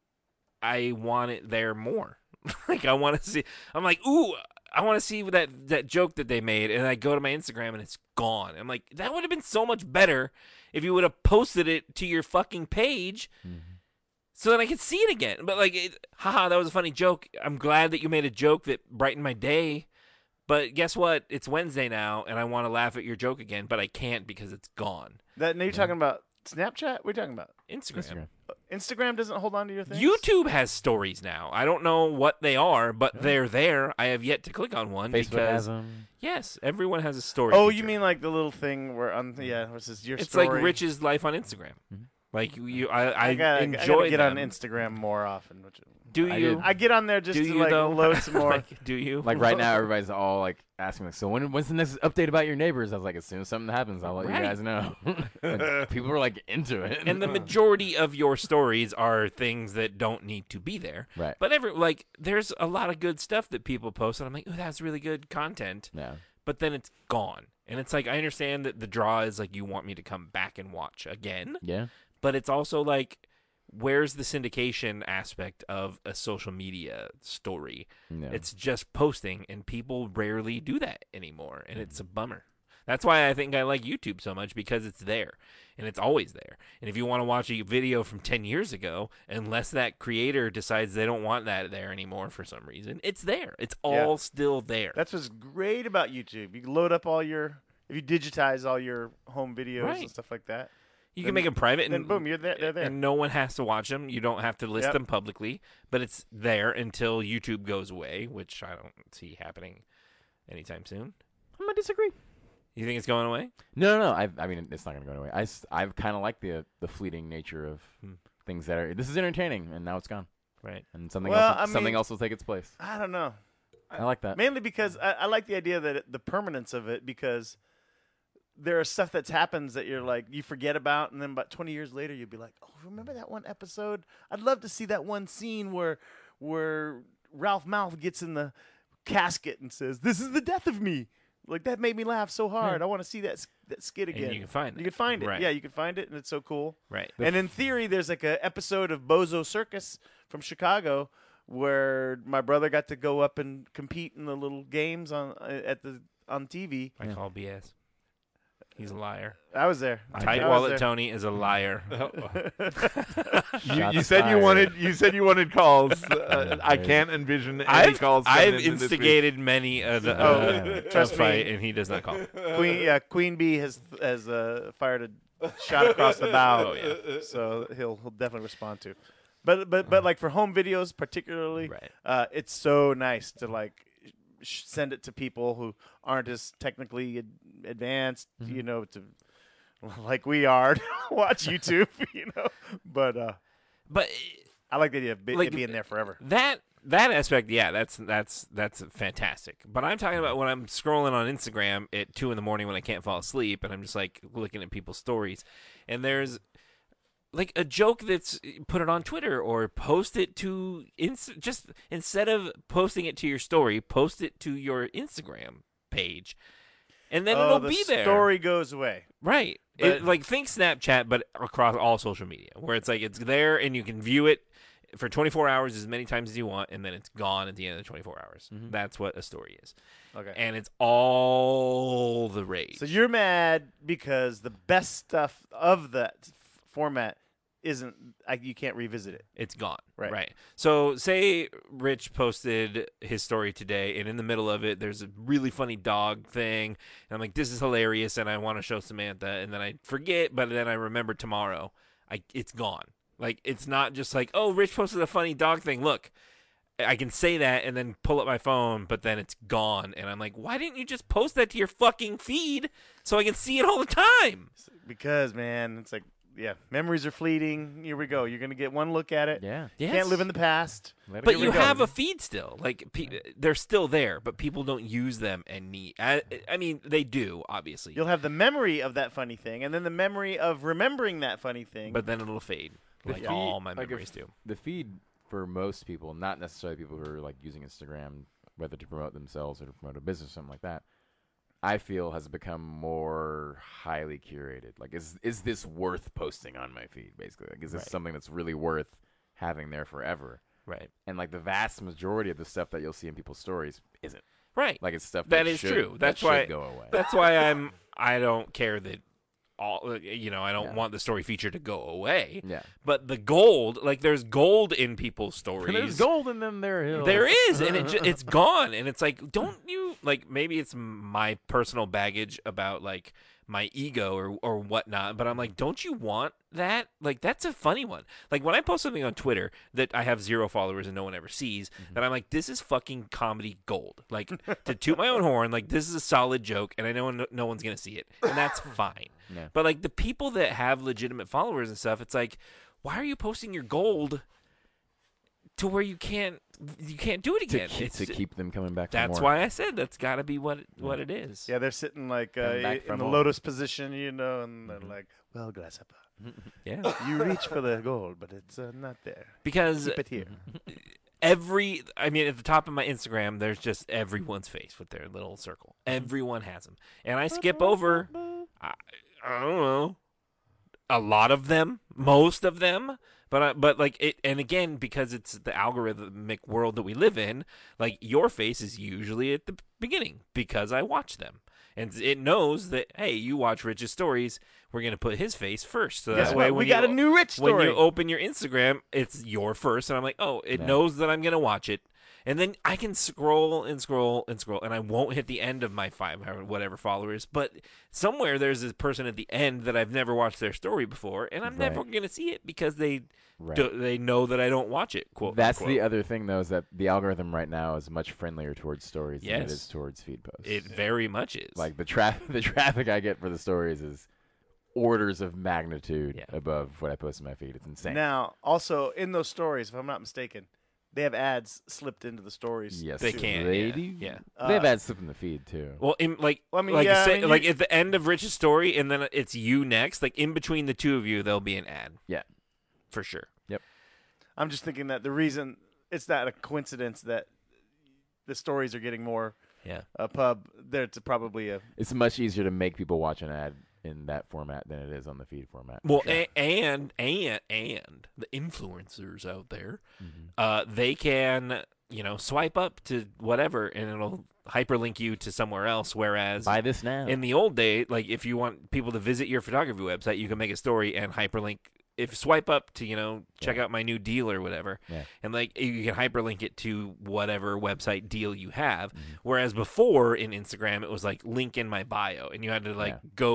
[SPEAKER 4] I want it there more. Like, I want to see. I'm like, ooh, I want to see that joke that they made, and I go to my Instagram and it's gone. I'm like, that would have been so much better if you would have posted it to your fucking page. So that I could see it again. But like, haha, that was a funny joke. I'm glad that you made a joke that brightened my day. But guess what? It's Wednesday now, and I want to laugh at your joke again, but I can't because it's gone.
[SPEAKER 6] Now you're talking about Snapchat? What are you talking about?
[SPEAKER 4] Instagram.
[SPEAKER 6] Instagram doesn't hold on to your things?
[SPEAKER 4] YouTube has stories now. I don't know what they are, but they're there. I have yet to click on one
[SPEAKER 5] Facebook
[SPEAKER 4] because
[SPEAKER 5] has them.
[SPEAKER 4] yes, everyone has a story.
[SPEAKER 6] Oh,
[SPEAKER 4] feature.
[SPEAKER 6] you mean like the little thing where which is your
[SPEAKER 4] it's
[SPEAKER 6] story?
[SPEAKER 4] like Rich's life on Instagram. Like I
[SPEAKER 6] gotta
[SPEAKER 4] enjoy
[SPEAKER 6] get
[SPEAKER 4] them.
[SPEAKER 6] on Instagram more often.
[SPEAKER 4] Do you?
[SPEAKER 6] I get on there just
[SPEAKER 4] Do
[SPEAKER 6] to
[SPEAKER 4] you,
[SPEAKER 6] like
[SPEAKER 4] though?
[SPEAKER 6] load some more.
[SPEAKER 4] Like, do you?
[SPEAKER 5] Like right now, everybody's all like asking me, so when's the next update about your neighbors? I was like, as soon as something happens, I'll let
[SPEAKER 4] Right.
[SPEAKER 5] you guys know. And people are like into it.
[SPEAKER 4] And the majority of your stories are things that don't need to be there.
[SPEAKER 5] Right.
[SPEAKER 4] But there's a lot of good stuff that people post, and I'm like, oh, that's really good content.
[SPEAKER 5] Yeah.
[SPEAKER 4] But then it's gone. And it's like, I understand that the draw is like, you want me to come back and watch again.
[SPEAKER 5] Yeah.
[SPEAKER 4] But it's also like, where's the syndication aspect of a social media story?
[SPEAKER 5] Yeah.
[SPEAKER 4] It's just posting, and people rarely do that anymore, and it's a bummer. That's why I think I like YouTube so much, because it's there, and it's always there. And if you want to watch a video from 10 years ago, unless that creator decides they don't want that there anymore for some reason, it's there. It's all still there.
[SPEAKER 6] That's what's great about YouTube. You can load up if you digitize all your home videos
[SPEAKER 4] Right.
[SPEAKER 6] and stuff like that.
[SPEAKER 4] You can make them private,
[SPEAKER 6] Then
[SPEAKER 4] and
[SPEAKER 6] boom, they're there.
[SPEAKER 4] and no one has to watch them. You don't have to list
[SPEAKER 6] Yep.
[SPEAKER 4] them publicly, but it's there until YouTube goes away, which I don't see happening anytime soon.
[SPEAKER 5] I'm gonna disagree.
[SPEAKER 4] You think it's going away?
[SPEAKER 5] No. I mean, it's not gonna go away. I kind of like the fleeting nature of things that are. This is entertaining, and now it's gone.
[SPEAKER 4] Right.
[SPEAKER 5] And something
[SPEAKER 6] Well,
[SPEAKER 5] else.
[SPEAKER 6] I
[SPEAKER 5] Something
[SPEAKER 6] mean,
[SPEAKER 5] else will take its place.
[SPEAKER 6] I don't know.
[SPEAKER 5] I like that.
[SPEAKER 6] Mainly because I like the idea that the permanence of it, because there are stuff that happens that you're like, you forget about, and then about 20 years later, you'll be like, oh, remember that one episode? I'd love to see that one scene where Ralph Malph gets in the casket and says, "This is the death of me." Like, that made me laugh so hard. I want to see that skit again.
[SPEAKER 4] And you can find it.
[SPEAKER 6] You can find it.
[SPEAKER 4] Right.
[SPEAKER 6] Yeah, you can find it, and it's so cool.
[SPEAKER 4] Right.
[SPEAKER 6] And in theory, there's like an episode of Bozo Circus from Chicago where my brother got to go up and compete in the little games on TV.
[SPEAKER 4] I call BS. He's a liar.
[SPEAKER 6] I was there.
[SPEAKER 4] Tight
[SPEAKER 6] I was
[SPEAKER 4] Wallet
[SPEAKER 6] there.
[SPEAKER 4] Tony is a liar.
[SPEAKER 2] You said you wanted calls. I can't envision any calls. coming
[SPEAKER 4] I've
[SPEAKER 2] into this week.
[SPEAKER 4] instigated many a
[SPEAKER 6] Trust
[SPEAKER 4] fight,
[SPEAKER 6] me.
[SPEAKER 4] and he does not call.
[SPEAKER 6] Queen Bee has fired shot across the bow.
[SPEAKER 4] Oh, yeah.
[SPEAKER 6] So he'll definitely respond to. But like for home videos particularly,
[SPEAKER 4] Right.
[SPEAKER 6] it's so nice to like send it to people who aren't as technically advanced, you know, to like we are to watch YouTube, you know. But I like the idea of it being there forever.
[SPEAKER 4] That aspect, yeah, that's fantastic. But I'm talking about when I'm scrolling on Instagram at 2 a.m. when I can't fall asleep, and I'm just like looking at people's stories, and there's like a joke that's put it on Twitter or post it to just instead of posting it to your story, post it to your Instagram page, and then it'll be there.
[SPEAKER 6] The story goes away.
[SPEAKER 4] Right. Like think Snapchat, but across all social media, where it's like it's there and you can view it for 24 hours as many times as you want, and then it's gone at the end of the 24 hours.
[SPEAKER 5] Mm-hmm.
[SPEAKER 4] That's what a story is.
[SPEAKER 6] Okay.
[SPEAKER 4] And it's all the rage.
[SPEAKER 6] So you're mad because the best stuff of that format isn't you can't revisit it.
[SPEAKER 4] It's gone.
[SPEAKER 6] Right.
[SPEAKER 4] So say Rich posted his story today, and in the middle of it, there's a really funny dog thing. And I'm like, this is hilarious, and I want to show Samantha. And then I forget, but then I remember tomorrow. It's gone. Like, it's not just like, oh, Rich posted a funny dog thing. Look, I can say that and then pull up my phone, but then it's gone. And I'm like, why didn't you just post that to your fucking feed so I can see it all the time?
[SPEAKER 6] Because, man, it's like, yeah, memories are fleeting. Here we go. You're going to get one look at it.
[SPEAKER 5] Yeah.
[SPEAKER 6] You can't live in the past.
[SPEAKER 4] But you have a feed still. Like, they're still there, but people don't use them and need. I mean, they do, obviously.
[SPEAKER 6] You'll have the memory of that funny thing, and then the memory of remembering that funny thing.
[SPEAKER 4] But then it'll fade. Like all my memories do.
[SPEAKER 5] The feed for most people, not necessarily people who are like using Instagram, whether to promote themselves or to promote a business or something like that, I feel has become more highly curated. Like, is this worth posting on my feed, basically? Like, is this something that's really worth having there forever?
[SPEAKER 4] Right.
[SPEAKER 5] And, like, the vast majority of the stuff that you'll see in people's stories isn't.
[SPEAKER 4] Right.
[SPEAKER 5] Like, it's stuff
[SPEAKER 4] that is true. That's why
[SPEAKER 5] should go away.
[SPEAKER 4] That's why I don't care that all, you know, I don't want the story feature to go away.
[SPEAKER 5] Yeah.
[SPEAKER 4] But the gold, like there's gold in people's stories.
[SPEAKER 5] There's gold in them there hills.
[SPEAKER 4] There is, and it's gone. And it's like, don't you, like, maybe it's my personal baggage about, like, my ego or whatnot, but I'm like, don't you want that? Like, that's a funny one. Like, when I post something on Twitter that I have 0 followers and no one ever sees, that I'm like, this is fucking comedy gold. Like, to toot my own horn, like, this is a solid joke, and I know no one's gonna see it, and that's fine.
[SPEAKER 5] Yeah.
[SPEAKER 4] But, like, the people that have legitimate followers and stuff, it's like, why are you posting your gold to where you can't do it again?
[SPEAKER 5] To keep them coming back for
[SPEAKER 4] That's
[SPEAKER 5] more.
[SPEAKER 4] why I said that's got to be what it is.
[SPEAKER 6] Yeah, they're sitting like
[SPEAKER 5] Coming back
[SPEAKER 6] in
[SPEAKER 5] for
[SPEAKER 6] the
[SPEAKER 5] more.
[SPEAKER 6] lotus position, you know, and they're like, well, Grasshopper,
[SPEAKER 4] Yeah.
[SPEAKER 6] you reach for the gold, but it's not there.
[SPEAKER 4] Because
[SPEAKER 6] Keep it here.
[SPEAKER 4] I mean, at the top of my Instagram, there's just everyone's face with their little circle. Everyone has them. And I skip over, I don't know, a lot of them, most of them. But like it, and again, because it's the algorithmic world that we live in, like your face is usually at the beginning because I watch them. And it knows that, hey, you watch Rich's stories, we're going to put his face first. So
[SPEAKER 6] Guess
[SPEAKER 4] that
[SPEAKER 6] what?
[SPEAKER 4] way
[SPEAKER 6] We
[SPEAKER 4] when
[SPEAKER 6] got
[SPEAKER 4] you,
[SPEAKER 6] a new Rich
[SPEAKER 4] when
[SPEAKER 6] story.
[SPEAKER 4] you open your Instagram, it's your first. And I'm like, oh, it knows that I'm going to watch it. And then I can scroll and scroll and scroll, and I won't hit the end of my 500 whatever followers. But somewhere there's this person at the end that I've never watched their story before, and I'm never going to see it because they know that I don't watch it. Quote.
[SPEAKER 5] That's
[SPEAKER 4] unquote.
[SPEAKER 5] the other thing, though, is that the algorithm right now is much friendlier towards stories than it
[SPEAKER 4] Yes.
[SPEAKER 5] is towards feed posts.
[SPEAKER 4] It very much is.
[SPEAKER 5] Like the traffic I get for the stories is orders of magnitude above what I post in my feed. It's insane.
[SPEAKER 6] Now, also in those stories, if I'm not mistaken, they have ads slipped into the stories.
[SPEAKER 5] Yes,
[SPEAKER 4] They
[SPEAKER 6] too.
[SPEAKER 4] can.
[SPEAKER 5] They
[SPEAKER 4] yeah.
[SPEAKER 5] do.
[SPEAKER 4] Yeah.
[SPEAKER 5] They have ads slip in the feed too.
[SPEAKER 4] Well, like at the end of Rich's story, and then it's you next. Like in between the two of you, there'll be an ad.
[SPEAKER 5] Yeah,
[SPEAKER 4] for sure.
[SPEAKER 5] Yep.
[SPEAKER 6] I'm just thinking that the reason it's not a coincidence that the stories are getting more pub. There's probably a.
[SPEAKER 5] It's much easier to make people watch an ad in that format than it is on the feed format.
[SPEAKER 4] Well, and the influencers out there, they can swipe up to whatever, and it'll hyperlink you to somewhere else. Whereas
[SPEAKER 5] buy this now.
[SPEAKER 4] In the old day, like if you want people to visit your photography website, you can make a story and hyperlink. If swipe up to check out my new deal or whatever, and like you can hyperlink it to whatever website deal you have. Whereas before in Instagram, it was like link in my bio, and you had to go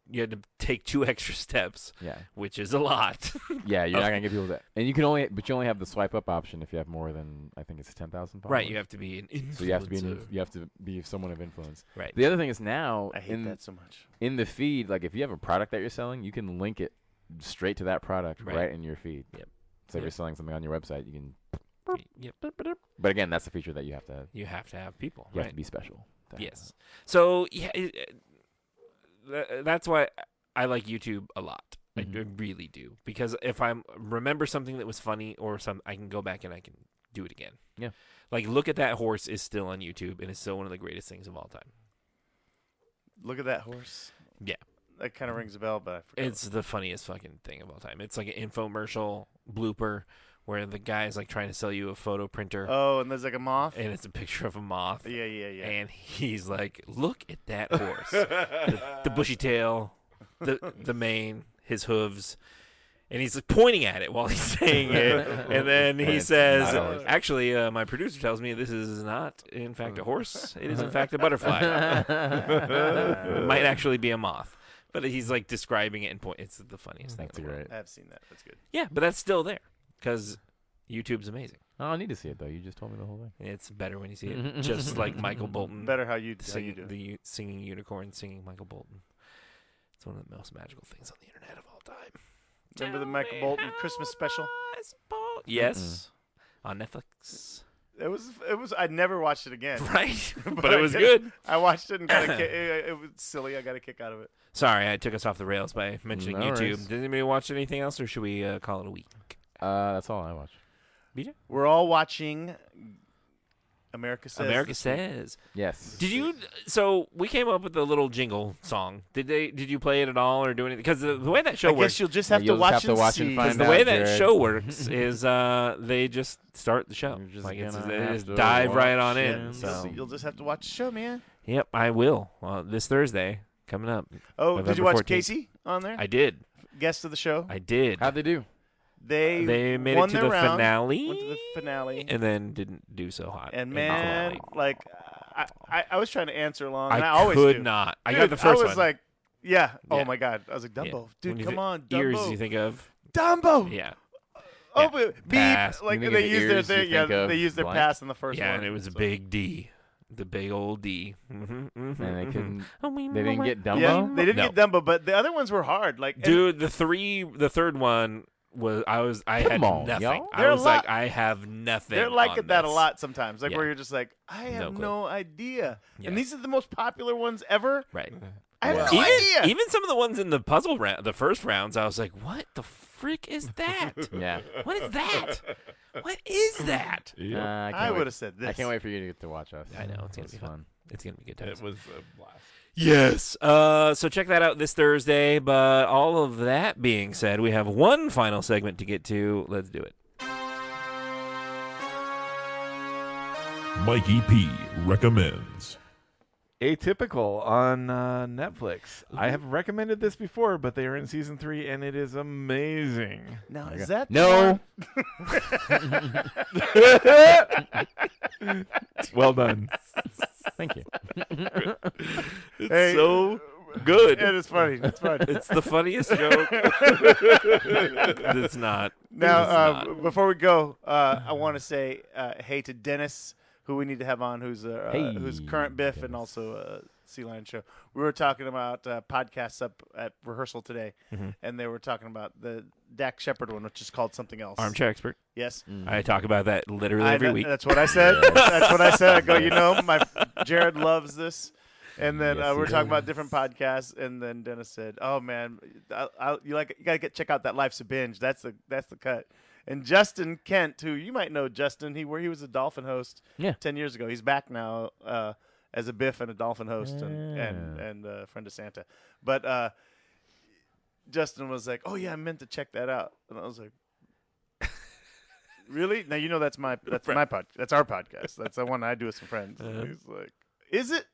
[SPEAKER 4] you had to take 2 extra steps, which is a lot.
[SPEAKER 5] Yeah, you're not gonna get people that, and you only have the swipe up option if you have more than I think it's 10,000 followers.
[SPEAKER 4] Right, you have to be an influencer.
[SPEAKER 5] So you have to be someone of influence.
[SPEAKER 4] Right.
[SPEAKER 5] The other thing is now
[SPEAKER 6] I hate that so much.
[SPEAKER 5] In the feed, like if you have a product that you're selling, you can link it straight to that product right in your feed.
[SPEAKER 4] Yep.
[SPEAKER 5] So if you're selling something on your website, you can.
[SPEAKER 4] Yep.
[SPEAKER 5] But again, that's a feature that you have to have.
[SPEAKER 4] You have to have people.
[SPEAKER 5] You
[SPEAKER 4] right?
[SPEAKER 5] have to be special.
[SPEAKER 4] Yes. So yeah, that's why I like YouTube a lot. I really do, because if I remember something that was funny or something, I can go back and I can do it again.
[SPEAKER 5] Yeah.
[SPEAKER 4] Like Look at That Horse is still on YouTube and is still one of the greatest things of all time.
[SPEAKER 6] Look at that horse.
[SPEAKER 4] Yeah.
[SPEAKER 6] That kind of rings a bell, but I forgot.
[SPEAKER 4] It's the funniest fucking thing of all time. It's like an infomercial blooper where the guy's like trying to sell you a photo printer.
[SPEAKER 6] Oh, and there's like a moth?
[SPEAKER 4] And it's a picture of a moth.
[SPEAKER 6] Yeah.
[SPEAKER 4] And he's like, look at that horse. the bushy tail, the mane, his hooves. And he's like pointing at it while he's saying it. And then he says, actually, my producer tells me this is not, in fact, a horse. It is, in fact, a butterfly. It might actually be a moth. But he's like describing it and point. It's the funniest thing.
[SPEAKER 5] That's great.
[SPEAKER 6] I've seen that. That's good.
[SPEAKER 4] Yeah, but that's still there because YouTube's amazing.
[SPEAKER 5] Oh, I need to see it though. You just told me the whole thing.
[SPEAKER 4] It's better when you see it, just like Michael Bolton.
[SPEAKER 6] Better how you
[SPEAKER 4] singing
[SPEAKER 6] do.
[SPEAKER 4] The singing unicorn, singing Michael Bolton. It's one of the most magical things on the internet of all time.
[SPEAKER 6] Remember the Michael Bolton Christmas special?
[SPEAKER 4] Yes, on Netflix.
[SPEAKER 6] It was. I never watched it again.
[SPEAKER 4] Right, but it was good.
[SPEAKER 6] I watched it and got it was silly. I got a kick out of it.
[SPEAKER 4] Sorry, I took us off the rails by mentioning YouTube.
[SPEAKER 5] worries.
[SPEAKER 4] Did anybody watch anything else, or should we call it a week?
[SPEAKER 5] That's all I watch.
[SPEAKER 4] BJ?
[SPEAKER 6] We're all watching America Says.
[SPEAKER 4] America Says.
[SPEAKER 5] Yes.
[SPEAKER 4] Did you? So we came up with a little jingle song. Did you play it at all or do anything? Because the way that show
[SPEAKER 6] I
[SPEAKER 4] works,
[SPEAKER 6] guess you'll just have to watch and see.
[SPEAKER 4] Because the way that show works is they just start the show. Like they just dive right on in. So
[SPEAKER 6] You'll just have to watch the show, man.
[SPEAKER 4] Yep, I will. This Thursday coming up.
[SPEAKER 6] Oh,
[SPEAKER 4] November
[SPEAKER 6] did you watch
[SPEAKER 4] 14th.
[SPEAKER 6] Casey on there?
[SPEAKER 4] I did.
[SPEAKER 6] Guest of the show.
[SPEAKER 4] I did.
[SPEAKER 5] How'd they do?
[SPEAKER 6] They
[SPEAKER 4] made
[SPEAKER 6] won
[SPEAKER 4] it to
[SPEAKER 6] their
[SPEAKER 4] the
[SPEAKER 6] round,
[SPEAKER 4] finale.
[SPEAKER 6] Went to the finale,
[SPEAKER 4] and then didn't do so hot.
[SPEAKER 6] And
[SPEAKER 4] in the
[SPEAKER 6] man,
[SPEAKER 4] finale.
[SPEAKER 6] like I was trying to answer along. And
[SPEAKER 4] I
[SPEAKER 6] I always
[SPEAKER 4] could
[SPEAKER 6] do.
[SPEAKER 4] not. I
[SPEAKER 6] Dude,
[SPEAKER 4] got the first
[SPEAKER 6] I was
[SPEAKER 4] one.
[SPEAKER 6] like, yeah. Oh
[SPEAKER 4] Yeah.
[SPEAKER 6] my god. I was like, Dumbo,
[SPEAKER 4] Yeah.
[SPEAKER 6] dude,
[SPEAKER 4] When you
[SPEAKER 6] come
[SPEAKER 4] think
[SPEAKER 6] on, Dumbo.
[SPEAKER 4] Ears, you think of
[SPEAKER 6] Dumbo.
[SPEAKER 4] Yeah.
[SPEAKER 6] Oh,
[SPEAKER 4] Yeah.
[SPEAKER 6] but beep.
[SPEAKER 4] Pass.
[SPEAKER 6] Like
[SPEAKER 5] You
[SPEAKER 6] they
[SPEAKER 5] think of
[SPEAKER 6] used their
[SPEAKER 5] ears, you
[SPEAKER 6] thing. Yeah,
[SPEAKER 5] think of
[SPEAKER 6] they used their
[SPEAKER 5] blank?
[SPEAKER 6] pass in the first
[SPEAKER 4] Yeah,
[SPEAKER 6] one.
[SPEAKER 4] and it was a
[SPEAKER 6] so.
[SPEAKER 4] big D, the big old D.
[SPEAKER 5] And they couldn't. They didn't get Dumbo.
[SPEAKER 6] Yeah, they didn't
[SPEAKER 4] No.
[SPEAKER 6] get Dumbo, but the other ones were hard. Like, and
[SPEAKER 4] Dude, the third one was I
[SPEAKER 5] Come
[SPEAKER 4] had
[SPEAKER 5] on,
[SPEAKER 4] nothing.
[SPEAKER 5] y'all.
[SPEAKER 4] I
[SPEAKER 6] They're
[SPEAKER 4] was
[SPEAKER 6] a
[SPEAKER 4] like,
[SPEAKER 6] lot-
[SPEAKER 4] I have nothing.
[SPEAKER 6] they're like
[SPEAKER 4] on
[SPEAKER 6] that a
[SPEAKER 4] this.
[SPEAKER 6] lot sometimes. Like
[SPEAKER 4] Yeah.
[SPEAKER 6] where you're just like, I have
[SPEAKER 4] clue.
[SPEAKER 6] no idea.
[SPEAKER 4] Yeah.
[SPEAKER 6] And these are the most popular ones ever.
[SPEAKER 4] Right.
[SPEAKER 6] I have no
[SPEAKER 4] even,
[SPEAKER 6] idea.
[SPEAKER 4] Even some of the ones in the puzzle round, the first rounds, I was like, what the frick is that?
[SPEAKER 5] Yeah.
[SPEAKER 4] What is that? What is that?
[SPEAKER 6] I would have said this.
[SPEAKER 5] I can't wait for you to get to watch us.
[SPEAKER 4] I know, it's gonna
[SPEAKER 5] It's
[SPEAKER 4] be fun. It's gonna be good times.
[SPEAKER 2] It was a blast.
[SPEAKER 4] Yes. So check that out this Thursday. But all of that being said, we have one final segment to get to. Let's do it.
[SPEAKER 12] Mikey P recommends.
[SPEAKER 2] Atypical on Netflix. I have recommended this before, but they are in season 3, and it is amazing.
[SPEAKER 6] Now, is that
[SPEAKER 5] No.
[SPEAKER 2] Well done.
[SPEAKER 5] Thank you.
[SPEAKER 4] It's
[SPEAKER 6] Hey,
[SPEAKER 4] so good.
[SPEAKER 6] It is funny. It's funny.
[SPEAKER 4] It's the funniest joke. It's not.
[SPEAKER 6] Now,
[SPEAKER 4] It's not.
[SPEAKER 6] before we go, I want to say hey to Dennis, who we need to have on, who's current Biff
[SPEAKER 5] Dennis.
[SPEAKER 6] and also Sea Lion Show. We were talking about podcasts up at rehearsal today, and they were talking about the Dak Shepard one, which is called something else.
[SPEAKER 4] Armchair expert.
[SPEAKER 6] Yes.
[SPEAKER 4] I talk about that literally every week.
[SPEAKER 6] That's what I said. That's what I said. I go, my Jared loves this. And then
[SPEAKER 5] Yes,
[SPEAKER 6] we were
[SPEAKER 5] he
[SPEAKER 6] talking about
[SPEAKER 5] does.
[SPEAKER 6] different podcasts, and then Dennis said, "Oh man, you gotta check out that Life's a Binge. That's the cut." And Justin Kent, who you might know, Justin, he was a Dolphin host 10 years ago. He's back now as a Biff and a Dolphin host and a friend of Santa. But Justin was like, "Oh yeah, I meant to check that out," and I was like, "Really? Now you know that's my podcast. That's our podcast. That's the one I do with some friends." And he's like, "Is it?"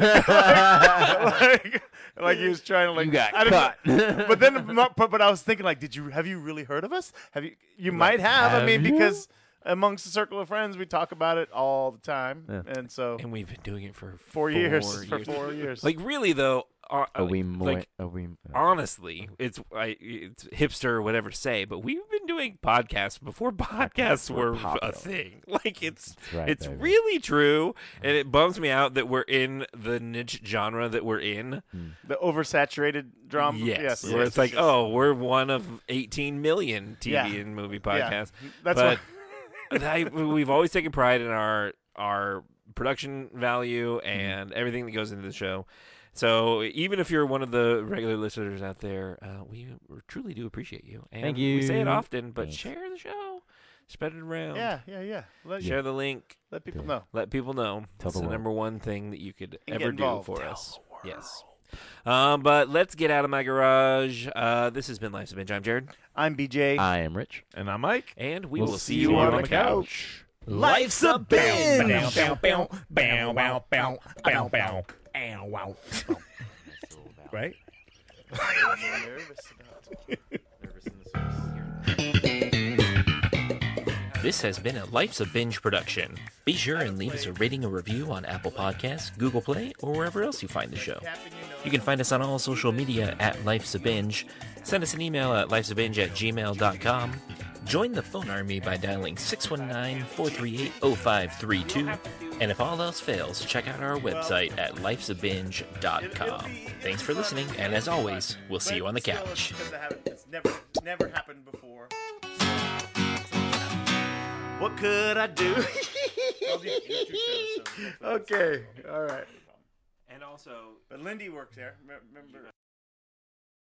[SPEAKER 6] like he was trying to like
[SPEAKER 5] You got
[SPEAKER 6] I don't
[SPEAKER 5] caught.
[SPEAKER 6] know. But then but I was thinking like, have you really heard of us? You might have. I mean, because amongst the circle of friends we talk about it all the time.
[SPEAKER 5] Yeah.
[SPEAKER 6] And so
[SPEAKER 4] And we've been doing it for
[SPEAKER 6] 4 years. For 4 years.
[SPEAKER 4] Like really though, honestly, it's hipster or whatever to say, but we've been doing podcasts before podcasts were a thing. Like it's really true, and it bums me out that we're in the niche genre that we're in,
[SPEAKER 6] the oversaturated drama.
[SPEAKER 4] Yes, where it's like, oh, we're one of 18 million TV and movie podcasts.
[SPEAKER 6] Yeah. That's
[SPEAKER 4] we've always taken pride in our production value and everything that goes into the show. So even if you're one of the regular listeners out there, we truly do appreciate you. And
[SPEAKER 5] Thank you.
[SPEAKER 4] We say it often, but share the show. Spread it around.
[SPEAKER 6] Yeah.
[SPEAKER 4] Share the link.
[SPEAKER 6] Let people know.
[SPEAKER 4] Let people know.
[SPEAKER 5] Tell
[SPEAKER 4] It's
[SPEAKER 5] the
[SPEAKER 4] the
[SPEAKER 5] world.
[SPEAKER 4] number one thing that you could
[SPEAKER 6] And
[SPEAKER 4] ever
[SPEAKER 6] get
[SPEAKER 4] do
[SPEAKER 6] involved.
[SPEAKER 4] for
[SPEAKER 6] Tell
[SPEAKER 4] us. Yes. But let's get out of my garage. This has been Life's a Binge. I'm Jared.
[SPEAKER 6] I'm BJ.
[SPEAKER 5] I am Rich.
[SPEAKER 2] And I'm Mike.
[SPEAKER 4] And we
[SPEAKER 5] We'll
[SPEAKER 4] will
[SPEAKER 5] see
[SPEAKER 4] see
[SPEAKER 5] you
[SPEAKER 4] you
[SPEAKER 5] on
[SPEAKER 4] on
[SPEAKER 5] the
[SPEAKER 4] the couch.
[SPEAKER 6] Life's a binge.
[SPEAKER 2] Right?
[SPEAKER 7] This has been a Life's a Binge production. Be sure and leave us a rating or review on Apple Podcasts, Google Play, or wherever else you find the show. You can find us on all social media at Life's a Binge. Send us an email at lifesabinge@gmail.com. Join the phone army by dialing 619-438-0532. And if all else fails, check out our website at lifesabinge.com. Thanks for listening, and as always, we'll see you on the couch.
[SPEAKER 6] It's never happened before.
[SPEAKER 1] What could I do?
[SPEAKER 6] Okay, all right.
[SPEAKER 4] And also,
[SPEAKER 6] But Lindy works there. Remember.